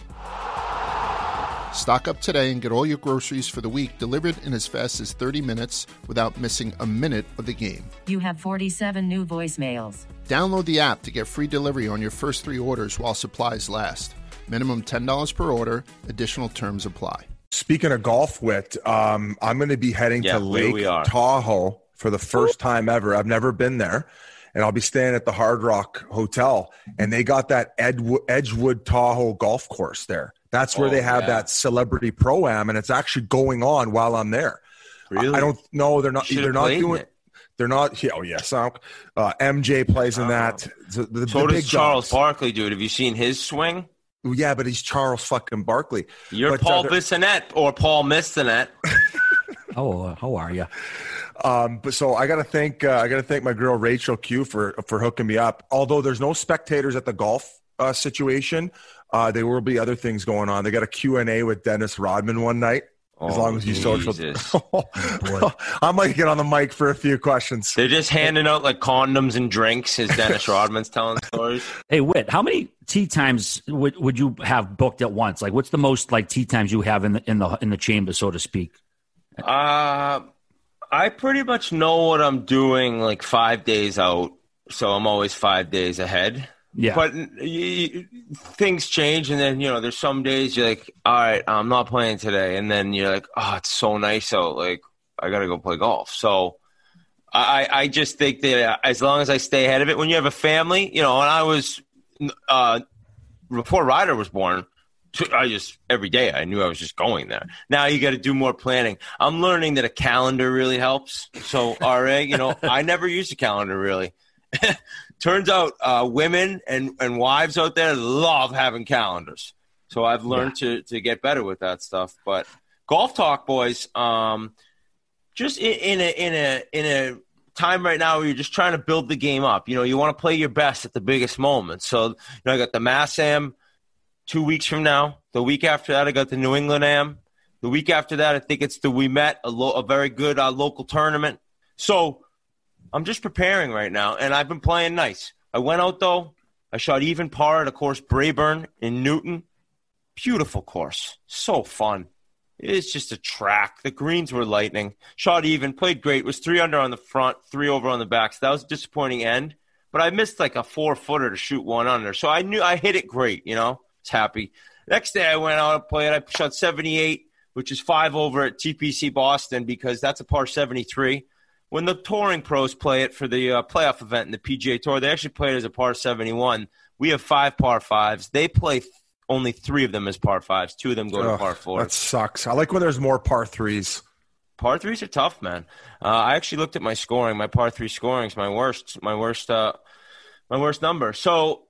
Stock up today and get all your groceries for the week delivered in as fast as thirty minutes without missing a minute of the game. You have forty-seven new voicemails. Download the app to get free delivery on your first three orders while supplies last. Minimum ten dollars per order. Additional terms apply. Speaking of golf, Whit, um, I'm going to be heading Yeah, to we- we Lake are. Tahoe for the first time ever. I've never been there. And I'll be staying at the Hard Rock Hotel. And they got that Edwo- Edgewood Tahoe golf course there. That's where Oh, they have yeah. that celebrity pro-am, and it's actually going on while I'm there. Really? I, I don't know. They're not. You should've They're not played in doing. it. They're not. Yeah, oh yes. Uh, M J plays in that. The, the, So the does big Charles dogs. Barkley, dude. Have you seen his swing? Yeah, but he's Charles fucking Barkley. You're But, uh, Paul they're- Bissonnette or Paul Missinette. Oh, uh, how are you? Um, but so I got to thank uh, I got to thank my girl Rachel Q for for hooking me up. Although there's no spectators at the golf uh, situation, uh, there will be other things going on. They got a Q and A with Dennis Rodman one night. As Oh, long as you social, Jesus. I might get on the mic for a few questions. They're just handing out like condoms and drinks as Dennis Rodman's telling stories. Hey, Whit, how many tea times would, would you have booked at once? Like, what's the most like tea times you have in the in the in the chamber, so to speak? Uh, I pretty much know what I'm doing like five days out, so I'm always five days ahead. Yeah. But y- things change, and then, you know, there's some days you're like, all right, I'm not playing today. And then you're like, oh, it's so nice out. Like, I got to go play golf. So I, I just think that as long as I stay ahead of it, when you have a family, you know, and I was, uh, before Ryder was born, I just, every day I knew I was just going there. Now you got to do more planning. I'm learning that a calendar really helps. So, R A, you know, I never used a calendar really. Turns out uh, women and, and wives out there love having calendars. So I've learned yeah. to, to get better with that stuff. But golf talk, boys, um, just in, in a in a in a time right now where you're just trying to build the game up. You know, you want to play your best at the biggest moments. So, you know, I got the Mass Am two weeks from now. The week after that, I got the New England Am. The week after that, I think it's the We Met, a, lo- a very good uh, local tournament. So I'm just preparing right now, and I've been playing nice. I went out, though. I shot even par at a course, Brayburn in Newton. Beautiful course. So fun. It's just a track. The greens were lightning. Shot even, played great. Was three under on the front, three over on the back. So that was a disappointing end. But I missed like a four-footer to shoot one under. So I knew I hit it great, you know. I was happy. Next day I went out and played. I shot seventy-eight, which is five over at T P C Boston because that's a par seventy-three. When the touring pros play it for the uh, playoff event in the P G A Tour, they actually play it as a par seventy-one. We have five par fives. They play th- only three of them as par fives. Two of them go Ugh, to par fours. That sucks. I like when there's more par threes. Par threes are tough, man. Uh, I actually looked at my scoring. My par three scoring is my worst. My worst. Uh, my worst number. So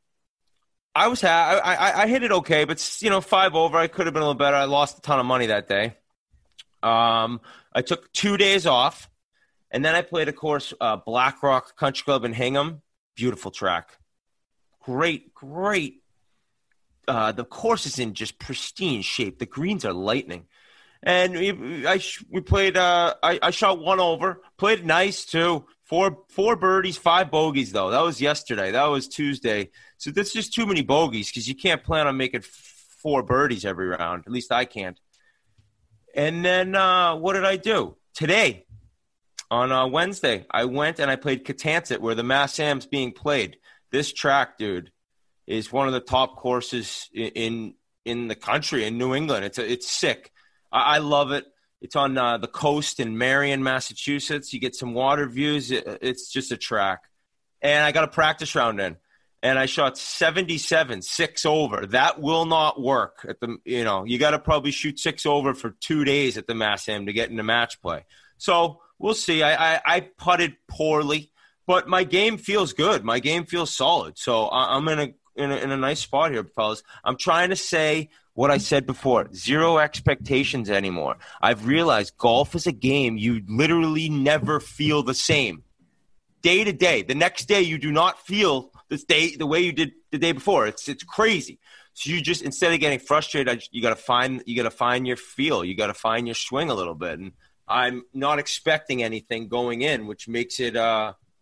I was ha- I, I I hit it okay, but you know, five over. I could have been a little better. I lost a ton of money that day. Um, I took two days off. And then I played a course, uh, Black Rock Country Club in Hingham. Beautiful track. Great, great. Uh, the course is in just pristine shape. The greens are lightning. And we, I, we played, uh, I, I shot one over. Played nice, too. Four, four birdies, five bogeys, though. That was yesterday. That was Tuesday. So that's just too many bogeys because you can't plan on making four birdies every round. At least I can't. And then uh, what did I do? Today. On uh, Wednesday, I went and I played Catanset, where the Mass Am's being played. This track, dude, is one of the top courses in in, in the country, in New England. It's a, it's sick. I, I love it. It's on uh, the coast in Marion, Massachusetts. You get some water views. It, it's just a track. And I got a practice round in, and I shot seventy-seven, six over. That will not work. At the you know you got to probably shoot six over for two days at the Mass Am to get into match play. So we'll see. I, I, I putted poorly, but my game feels good. My game feels solid. So I, I'm in a, in a in a nice spot here, fellas. I'm trying to say what I said before. Zero expectations anymore. I've realized golf is a game you literally never feel the same. Day to day. The next day you do not feel this day the way you did the day before. It's it's crazy. So you just, instead of getting frustrated, you got to find you got to find your feel. You got to find your swing a little bit. And I'm not expecting anything going in, which makes it uh,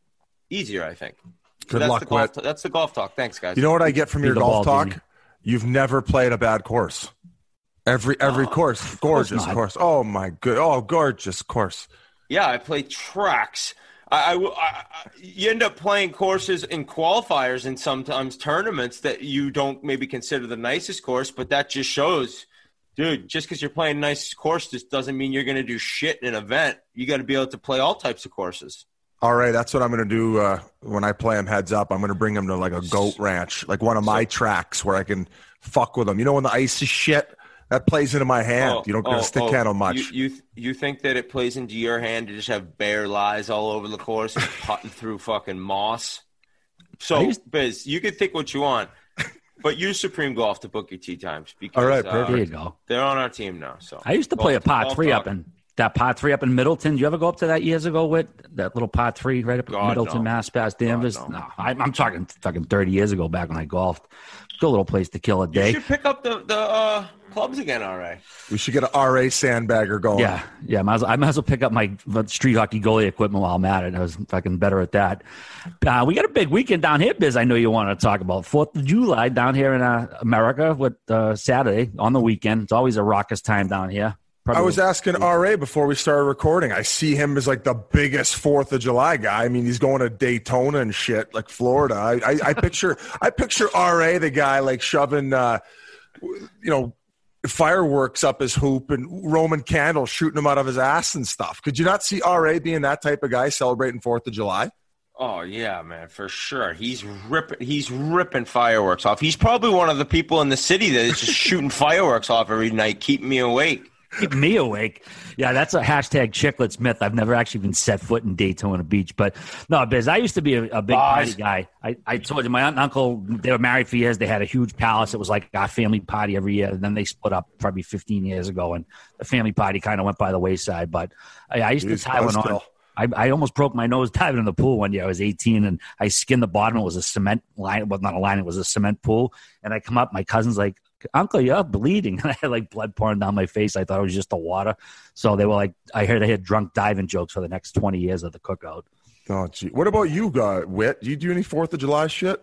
easier, I think. So Good that's luck, the golf, Whit. That's the golf talk. Thanks, guys. You know what I get from your the golf ball, talk? Jimmy. You've never played a bad course. Every every Oh, course, gorgeous not. course. Oh my good, oh gorgeous course. Yeah, I play tracks. I, I, I, you end up playing courses in qualifiers and sometimes tournaments that you don't maybe consider the nicest course, but that just shows, dude, just because you're playing a nice course just doesn't mean you're going to do shit in an event. You got to be able to play all types of courses. All right, that's what I'm going to do uh, when I play him heads up. I'm going to bring him to like a goat ranch, like one of my tracks where I can fuck with him. You know when the ice is shit? That plays into my hand. Oh, you don't get oh, a stick oh, handle much. You, you you think that it plays into your hand to just have bare lies all over the course and putting through fucking moss? So, used- Biz, you can think what you want, but use Supreme Golf to book your tee times because All right, uh, perfect. There you go. they're on our team now. So I used to play a Golf- pot golf three talk. up in that pot three up in Middleton. Did you ever go up to that years ago with that little pot three right up in God, Middleton, no. Mass, past Danvers? no. No, I, I'm talking fucking thirty years ago back when I golfed. Good little place to kill a You day. should pick up the the uh, clubs again, all right. We should get an R A sandbagger going. Yeah, yeah. Might as well, I might as well pick up my street hockey goalie equipment while I'm at it. I was fucking better at that. Uh, we got a big weekend down here, Biz. I know you want to talk about Fourth of July down here in uh, America with uh, Saturday on the weekend. It's always a raucous time down here. Probably I was asking R A before we started recording. I see him as like the biggest Fourth of July guy. I mean, he's going to Daytona and shit, like Florida. I, I, I picture, I picture R A the guy like shoving, uh, you know, fireworks up his hoop and Roman candles shooting him out of his ass and stuff. Could you not see R A being that type of guy celebrating Fourth of July? Oh yeah, man, for sure. He's ripping. He's ripping fireworks off. He's probably one of the people in the city that is just shooting fireworks off every night, keeping me awake. Keep me awake. Yeah, that's a hashtag chicklets myth. I've never actually even set foot in Daytona Beach. But no, Biz, I used to be a, a big party guy. I, I told you, my aunt and uncle, they were married for years. They had a huge palace. It was like our family party every year. And then they split up probably fifteen years ago. And the family party kind of went by the wayside. But I, I used Jeez, to tie one on. buzzkill. I, I almost broke my nose diving in the pool one year. I was eighteen, and I skinned the bottom. It was a cement line. Well, not a line. It was a cement pool. And I come up. My cousin's like, Uncle, you're bleeding. And I had like blood pouring down my face. I thought it was just the water. So they were like, I heard I had drunk diving jokes for the next twenty years of the cookout. Oh, gee. What about you, uh, Whit? Do you do any Fourth of July shit?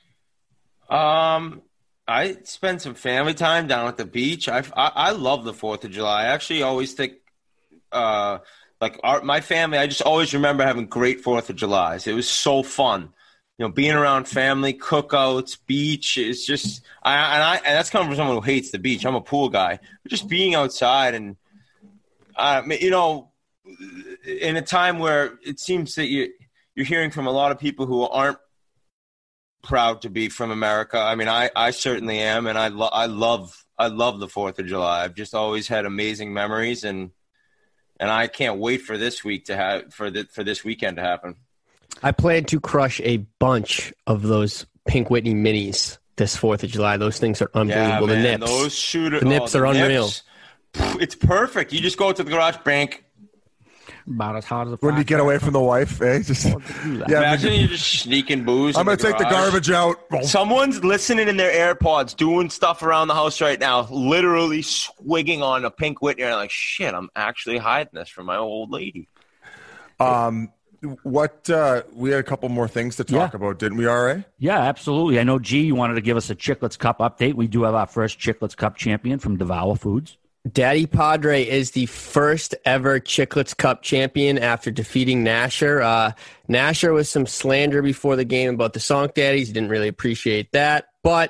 Um, I spend some family time down at the beach. I I, I love the Fourth of July. I actually always think, uh, like our my family. I just always remember having great Fourth of Julys. It was so fun. You know, being around family, cookouts, beach. It's just, I, and I, and that's coming from someone who hates the beach. I'm a pool guy. But just being outside and, uh, you know, in a time where it seems that you, you're hearing from a lot of people who aren't proud to be from America. I mean, I, I certainly am, and I, lo- I love, I love the Fourth of July. I've just always had amazing memories, and, and I can't wait for this week to have, for the, for this weekend to happen. I plan to crush a bunch of those Pink Whitney minis this Fourth of July. Those things are unbelievable. Yeah, man, the nips, those shooter, the nips oh, the are unreal. nips. It's perfect. You just go to the garage bank. About as hard as a When you get away from the wife, eh? Just yeah. Imagine you just sneaking booze. I'm in gonna the take the garage. garbage out. Someone's listening in their AirPods, doing stuff around the house right now, literally swigging on a Pink Whitney. And I'm like, shit, I'm actually hiding this from my old lady. Um, what uh, we had a couple more things to talk Yeah. about, didn't we, R A? Yeah, absolutely. I know, G, you wanted to give us a Chicklets Cup update. We do have our first Chicklets Cup champion from Devour Foods. Daddy Padre is the first ever Chicklets Cup champion after defeating Nasher. Uh, Nasher was some slander before the game about the Sonk Daddies. He didn't really appreciate that. But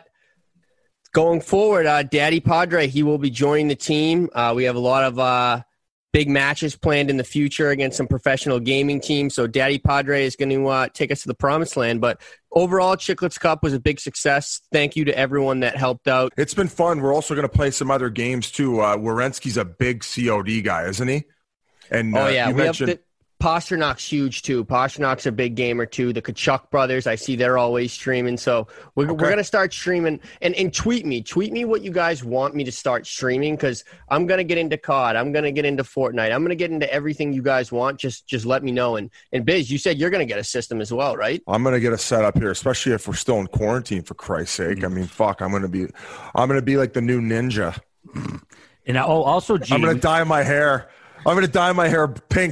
going forward, uh, Daddy Padre, he will be joining the team. Uh, we have a lot of uh, big matches planned in the future against some professional gaming teams. So Daddy Padre is going to uh, take us to the promised land. But overall, Chicklets Cup was a big success. Thank you to everyone that helped out. It's been fun. We're also going to play some other games too. Uh, Werenski's a big C O D guy, isn't he? And Oh, uh, yeah. you We mentioned have the, Pasternak's huge, too. Pasternak's a big gamer, too. The Kachuk brothers, I see they're always streaming. So we're, Okay. we're going to start streaming. And, and tweet me. Tweet me what you guys want me to start streaming because I'm going to get into C O D. I'm going to get into Fortnite. I'm going to get into everything you guys want. Just just let me know. And, and Biz, you said you're going to get a system as well, right? I'm going to get a setup here, especially if we're still in quarantine, for Christ's sake. I mean, fuck, I'm going to be I'm going to be like the new ninja. And oh, also, G, I'm going to dye my hair. I'm going to dye my hair pink.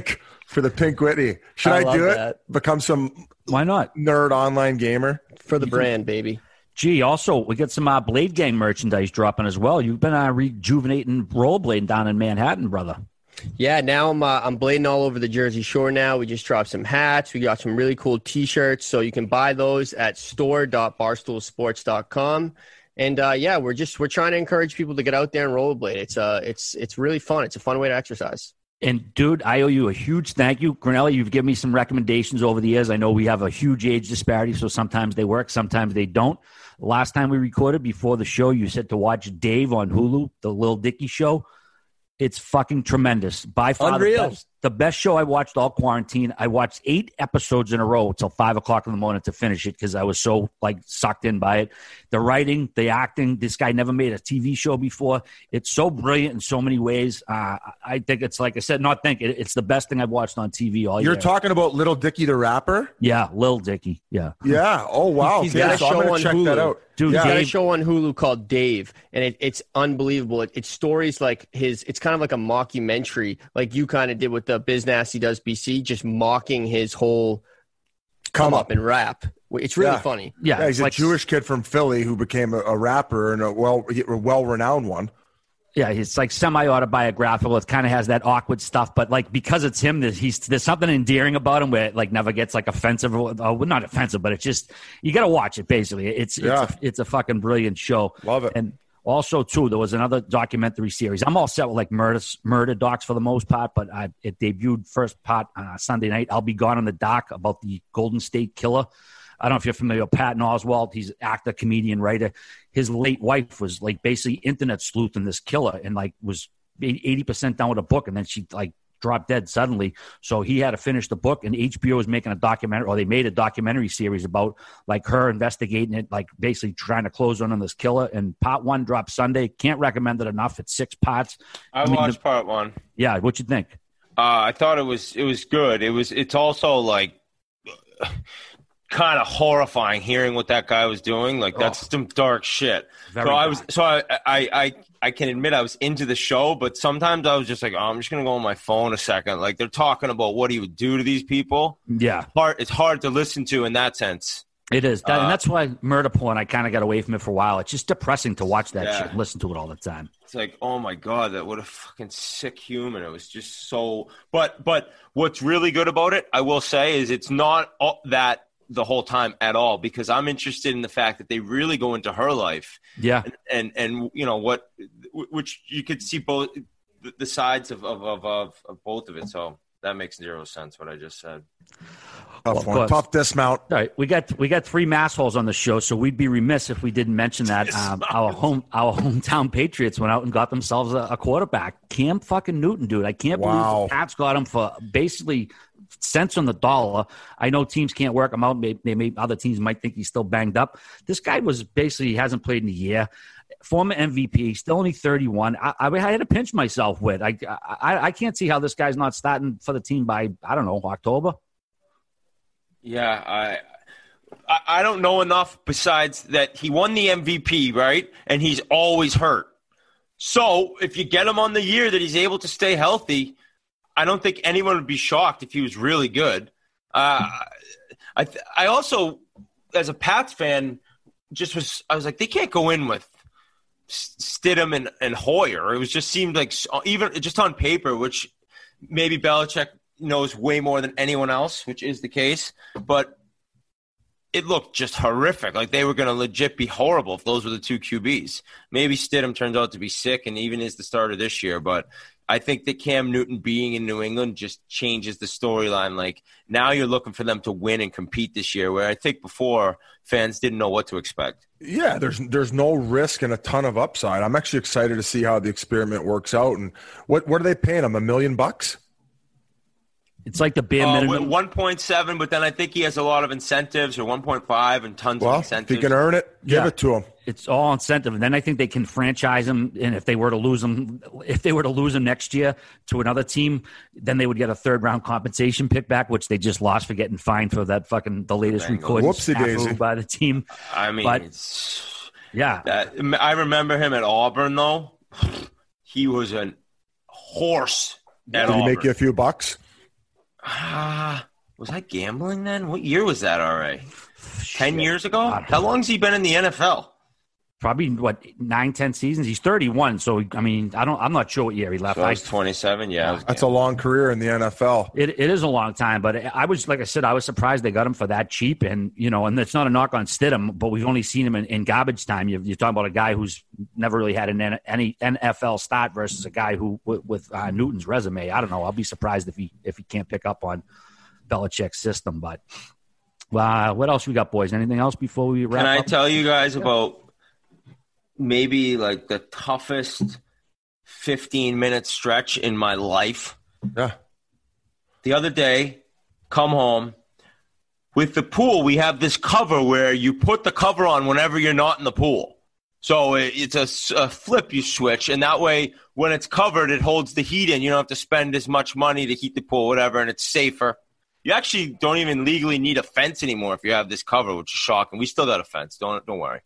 For the Pink Whitney. Should I I, love do it? that. Become some Why not? nerd online gamer? For the brand, baby. Gee, also, we got some uh, Blade Gang merchandise dropping as well. You've been uh, rejuvenating rollerblading down in Manhattan, brother. Yeah, now I'm uh, I'm blading all over the Jersey Shore now. We just dropped some hats. We got some really cool T-shirts, so you can buy those at store dot barstool sports dot com. And uh, yeah, we're just we're trying to encourage people to get out there and rollerblade. It's uh it's it's really fun. It's a fun way to exercise. And, dude, I owe you a huge thank you. Grinelli, you've given me some recommendations over the years. I know we have a huge age disparity, so sometimes they work, sometimes they don't. Last time we recorded before the show, you said to watch Dave on Hulu, the Lil Dicky show. It's fucking tremendous. By far Unreal. the best, the best show I watched all quarantine. I watched eight episodes in a row till five o'clock in the morning to finish it because I was so like sucked in by it. The writing, the acting. This guy never made a T V show before. It's so brilliant in so many ways. Uh, I think it's like I said, not think it, it's the best thing I've watched on T V all You're year. talking about Little Dicky the rapper? Yeah, Lil Dicky. Yeah. Yeah. Oh, wow. He's Okay, got a so I'm show gonna on check Hulu. that out. Dude, He's yeah. got a Dave- show on Hulu called Dave, and it, it's unbelievable. It, it's stories like his. It's kind of like a mockumentary, like you kind of did with the Biz Nasty Does B C, just mocking his whole come up and rap. It's really Yeah. funny. Yeah, Yeah, it's he's a like- Jewish kid from Philly who became a, a rapper and a well a well-renowned one. Yeah, it's like semi-autobiographical. It kind of has that awkward stuff, but like because it's him, there's, he's there's something endearing about him where it like never gets like offensive. Or, uh, well, not offensive, but it's just you got to watch it. Basically, it's Yeah. it's a, it's a fucking brilliant show. Love it. And also too, there was another documentary series. I'm all set with like murder murder docs for the most part, but I, it debuted first part uh, Sunday night. I'll Be Gone in the Doc about the Golden State Killer. I don't know if you're familiar with Patton Oswalt. He's an actor, comedian, writer. His late wife was like basically internet sleuthing this killer and like was eighty percent done with a book. And then she like dropped dead suddenly. So he had to finish the book, and H B O was making a documentary, or they made a documentary series about like her investigating it, like basically trying to close on this killer. And part one dropped Sunday. Can't recommend it enough. It's six parts. I, I mean, watched the- part one. Yeah. What you think? Uh, I thought it was it was good. It was it's also like kind of horrifying hearing what that guy was doing. Like that's Oh. some dark shit. Very so I dark. was so I, I I I can admit I was into the show, but sometimes I was just like, oh, I'm just gonna go on my phone a second. Like they're talking about what he would do to these people. Yeah. Hard, it's hard to listen to in that sense. It is. That, Uh, and that's why murder porn, I kind of got away from it for a while. It's just depressing to watch that Yeah. shit and listen to it all the time. It's like, oh my god, that what a fucking sick human. It was just so. But but what's really good about it, I will say, is it's not all that the whole time at all, because I'm interested in the fact that they really go into her life. Yeah. And and, and you know what, which you could see both the- the sides of of, of of of both of it. So that makes zero sense what I just said. Well, Tough of one. course. Tough dismount. All right, we got we got three massholes on the show, so we'd be remiss if we didn't mention that um, our home our hometown Patriots went out and got themselves a, a quarterback, Cam fucking Newton, dude. I can't Wow. believe the Pats got him for basically cents on the dollar. I know teams can't work him out. Maybe, maybe other teams might think he's still banged up. This guy was basically hasn't played in a year. Former M V P, still only thirty-one. I, I, I had to pinch myself with. I, I I can't see how this guy's not starting for the team by I don't know October. Yeah, I, I I don't know enough besides that he won the M V P, right? And he's always hurt. So if you get him on the year that he's able to stay healthy, I don't think anyone would be shocked if he was really good. Uh, I th- I also, as a Pats fan, just was I was like, they can't go in with Stidham and, and Hoyer. It was just seemed like even just on paper, which maybe Belichick knows way more than anyone else, which is the case, but it looked just horrific. Like they were going to legit be horrible if those were the two Q Bs. Maybe Stidham turns out to be sick and even is the starter this year, but I think that Cam Newton being in New England just changes the storyline. Like now you're looking for them to win and compete this year, where I think before fans didn't know what to expect. Yeah, there's there's no risk and a ton of upside. I'm actually excited to see how the experiment works out. And what what are they paying him? A million bucks? It's like the bare Uh, minimum. one point seven, but then I think he has a lot of incentives, or one point five and tons Well, of if incentives. he can earn it, give Yeah. it to him. It's all incentive, and then I think they can franchise him. And if they were to lose him, if they were to lose him next year to another team, then they would get a third round compensation pick back, which they just lost for getting fined for that fucking the latest Bengals. record Whoopsie daisy. by the team. I mean, But- it's, Yeah, that, I remember him at Auburn, though. He was a horse at Did he Auburn. make you a few bucks? Ah, uh, was I gambling then? What year was that, R A? Ten years ago? How long has he been in the N F L? Probably what nine, ten seasons. He's thirty-one, so I mean, I don't. I'm not sure what year he left. So I was twenty-seven. Yeah, was that's a long career in the N F L. It it is a long time, but I was like I said, I was surprised they got him for that cheap. And you know, and it's not a knock on Stidham, but we've only seen him in, in garbage time. You're, you're talking about a guy who's never really had an any N F L start versus a guy who with, with uh, Newton's resume. I don't know. I'll be surprised if he if he can't pick up on Belichick's system. But uh, what else we got, boys? Anything else before we wrap Can I up? tell you guys about maybe like the toughest fifteen minute stretch in my life? Yeah. The other day, come home. With the pool, we have this cover where you put the cover on whenever you're not in the pool. So it's a, a flip you switch, and that way when it's covered, it holds the heat in. You don't have to spend as much money to heat the pool, whatever, and it's safer. You actually don't even legally need a fence anymore if you have this cover, which is shocking. We still got a fence. Don't don't worry.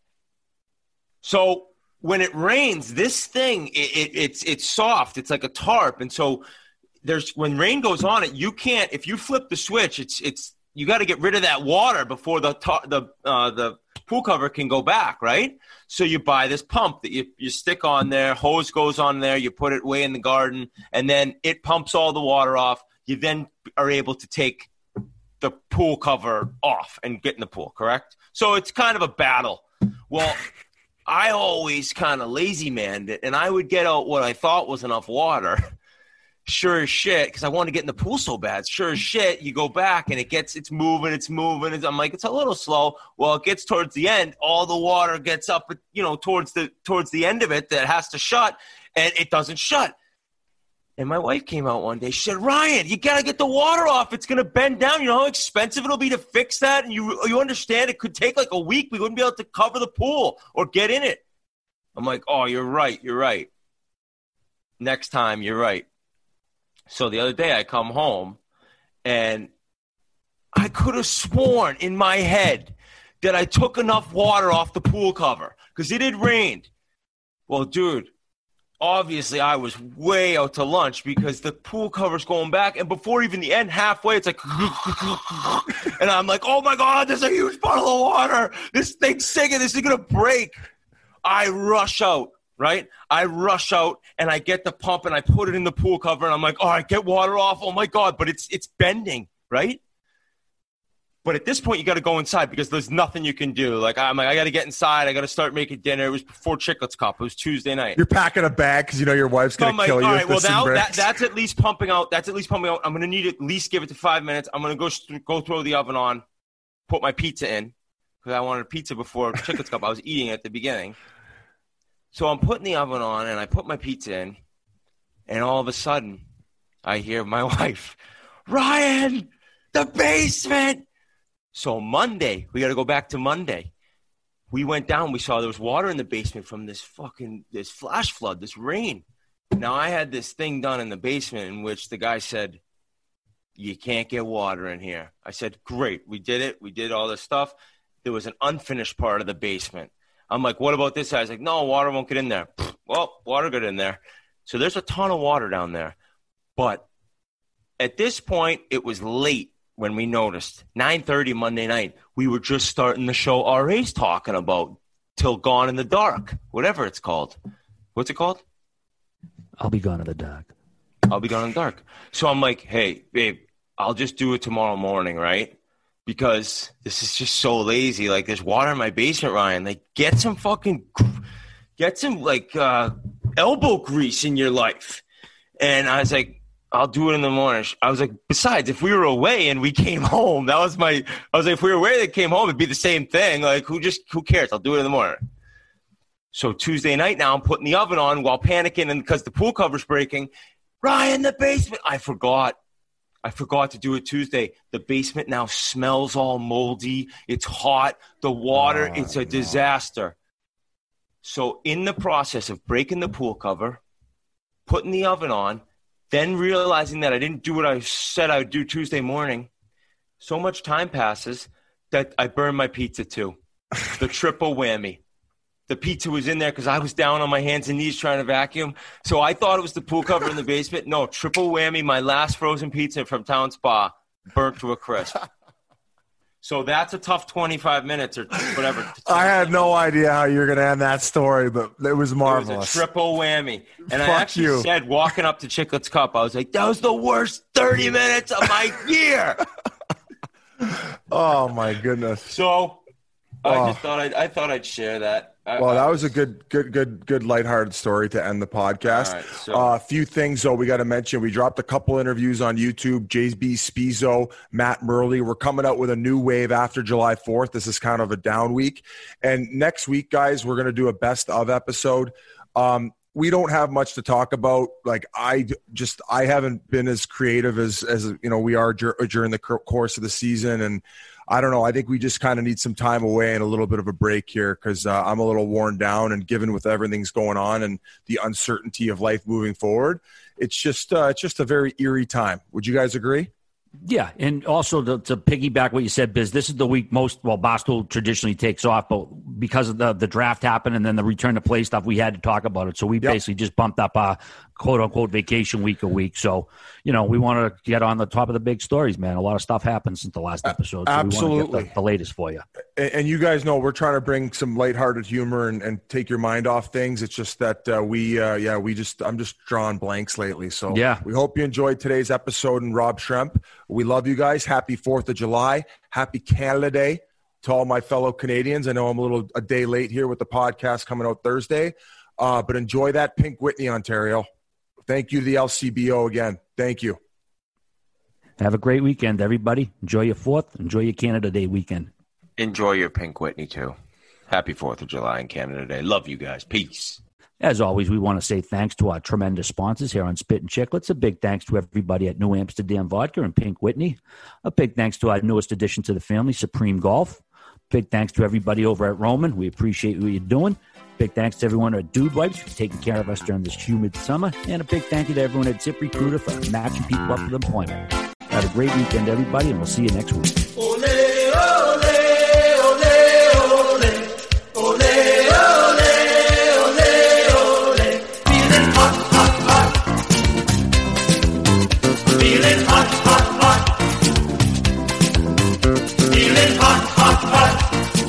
So when it rains, this thing, it, it, it's it's soft. It's like a tarp. And so there's when rain goes on it, you can't – if you flip the switch, it's it's you got to get rid of that water before the tar, the uh, the pool cover can go back, right? So you buy this pump that you, you stick on there. Hose goes on there. You put it way in the garden, and then it pumps all the water off. You then are able to take the pool cover off and get in the pool, correct? So it's kind of a battle. Well – I always kind of lazy-manned it, and I would get out what I thought was enough water. Sure as shit, because I wanted to get in the pool so bad. Sure as shit, you go back, and it gets, it's moving, it's moving. It's, I'm like, it's a little slow. Well, it gets towards the end. All the water gets up, you know, towards the towards the end of it that has to shut, and it doesn't shut. And my wife came out one day. She said, Ryan, you got to get the water off. It's going to bend down. You know how expensive it'll be to fix that? And you you understand it could take like a week. We wouldn't be able to cover the pool or get in it. I'm like, oh, you're right. You're right. Next time, you're right. So the other day I come home, and I could have sworn in my head that I took enough water off the pool cover because it had rained. Well, dude. Obviously, I was way out to lunch because the pool cover's going back. And before even the end, halfway, it's like, and I'm like, oh, my God, there's a huge bottle of water. This thing's sinking. This is going to break. I rush out, right? I rush out, and I get the pump, and I put it in the pool cover. And I'm like, all right, get water off. Oh, my God. But it's it's bending, right? But at this point, you got to go inside because there's nothing you can do. Like, I'm like, I got to get inside. I got to start making dinner. It was before Chicklets Cup. It was Tuesday night. You're packing a bag because you know your wife's going to so kill like, you. All right, well, now that, that's at least pumping out. That's at least pumping out. I'm going to need at least give it to five minutes. I'm going to go st- go throw the oven on, put my pizza in because I wanted a pizza before Chicklets Cup. I was eating it at the beginning. So I'm putting the oven on, and I put my pizza in, and all of a sudden, I hear my wife, Ryan, the basement. So Monday, we got to go back to Monday. We went down. We saw there was water in the basement from this fucking, this flash flood, this rain. Now, I had this thing done in the basement in which the guy said, you can't get water in here. I said, great. We did it. We did all this stuff. There was an unfinished part of the basement. I'm like, what about this side? I was like, no, water won't get in there. Well, water got in there. So there's a ton of water down there. But at this point, it was late. When we noticed, nine thirty Monday night, we were just starting the show R A's talking about Till Gone in the Dark, whatever it's called. What's it called? I'll be gone in the dark. I'll be gone in the dark. So I'm like, hey, babe, I'll just do it tomorrow morning, right? Because this is just so lazy. Like, there's water in my basement, Ryan. Like, get some fucking, get some, like, uh, elbow grease in your life. And I was like, I'll do it in the morning. I was like, besides, if we were away and we came home, that was my, I was like, if we were away and came home, it'd be the same thing. Like, who just, who cares? I'll do it in the morning. So Tuesday night now, I'm putting the oven on while panicking and because the pool cover's breaking. Ryan, the basement. I forgot. I forgot to do it Tuesday. The basement now smells all moldy. It's hot. The water, oh, it's a no. disaster. So in the process of breaking the pool cover, putting the oven on, then realizing that I didn't do what I said I would do Tuesday morning, so much time passes that I burn my pizza too. The triple whammy. the pizza was in there because I was down on my hands and knees trying to vacuum. So I thought it was the pool cover in the basement. No, triple whammy. My last frozen pizza from Town Spa burnt to a crisp. So that's a tough twenty-five minutes or whatever. I had no idea how you were going to end that story, but it was marvelous. It was a triple whammy. And Fuck I actually you. said, walking up to Chicklets Cup, I was like, that was the worst thirty minutes of my year. Oh, my goodness. So I Oh. just thought I'd, I thought I'd share that. I, Well, I that was a good, good, good, good, lighthearted story to end the podcast. All right, so- uh, a few things, though, we got to mention. We dropped a couple interviews on YouTube. J B Spizo, Matt Murley. We're coming out with a new wave after July fourth. This is kind of a down week. And next week, guys, we're going to do a best of episode. Um, we don't have much to talk about. Like, I just, I haven't been as creative as, as you know, we are dur- during the course of the season. And I don't know. I think we just kind of need some time away and a little bit of a break here because uh, I'm a little worn down, and given with everything's going on and the uncertainty of life moving forward, it's just uh, it's just a very eerie time. Would you guys agree? Yeah, and also to, to piggyback what you said, Biz, this is the week most, well, Barstool traditionally takes off, but because of the, the draft happened and then the return to play stuff, we had to talk about it. So we Yep. basically just bumped up our quote-unquote vacation week a week. So, you know, we want to get on the top of the big stories, man. A lot of stuff happened since the last episode. So absolutely. we want to get the, the latest for you. And, and you guys know we're trying to bring some lighthearted humor and, and take your mind off things. It's just that uh, we, uh, yeah, we just, I'm just drawing blanks lately. So Yeah. we hope you enjoyed today's episode. And Rob Schremp, we love you guys. Happy fourth of July. Happy Canada Day to all my fellow Canadians. I know I'm a little a day late here with the podcast coming out Thursday, uh, but enjoy that Pink Whitney, Ontario. Thank you to the L C B O again. Thank you. Have a great weekend, everybody. Enjoy your fourth. Enjoy your Canada Day weekend. Enjoy your Pink Whitney, too. Happy fourth of July and Canada Day. Love you guys. Peace. As always, we want to say thanks to our tremendous sponsors here on Spit and Chicklets. A big thanks to everybody at New Amsterdam Vodka and Pink Whitney. A big thanks to our newest addition to the family, Supreme Golf. Big thanks to everybody over at Roman. We appreciate what you're doing. Big thanks to everyone at Dude Wipes for taking care of us during this humid summer. And a big thank you to everyone at ZipRecruiter for matching people up with employment. Have a great weekend, everybody, and we'll see you next week. Ole, ole, ole, ole, ole, ole, ole, ole. Feeling hot, hot, hot. Feeling hot, hot, hot. Feeling hot, hot, hot.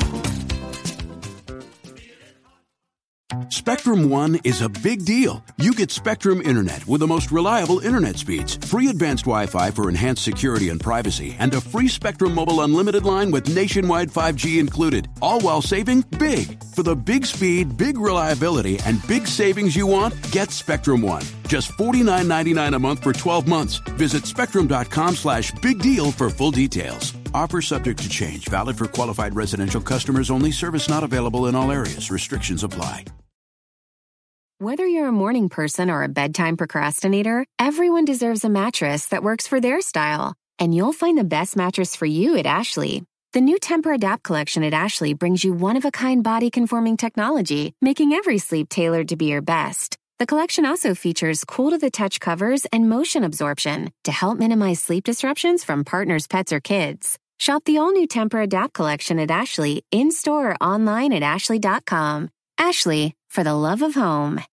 Spectrum One is a big deal. You get Spectrum Internet with the most reliable internet speeds, free advanced Wi-Fi for enhanced security and privacy, and a free Spectrum Mobile Unlimited line with nationwide five G included, all while saving big. For the big speed, big reliability, and big savings you want, get Spectrum One. Just forty-nine ninety-nine a month for twelve months. Visit spectrum.com slash big deal for full details. Offer subject to change. Valid for qualified residential customers only. Service not available in all areas. Restrictions apply. Whether you're a morning person or a bedtime procrastinator, everyone deserves a mattress that works for their style. And you'll find the best mattress for you at Ashley. The new Temper-Adapt collection at Ashley brings you one-of-a-kind body-conforming technology, making every sleep tailored to be your best. The collection also features cool-to-the-touch covers and motion absorption to help minimize sleep disruptions from partners, pets, or kids. Shop the all-new Temper-Adapt collection at Ashley, in-store or online at ashley dot com. Ashley, for the love of home.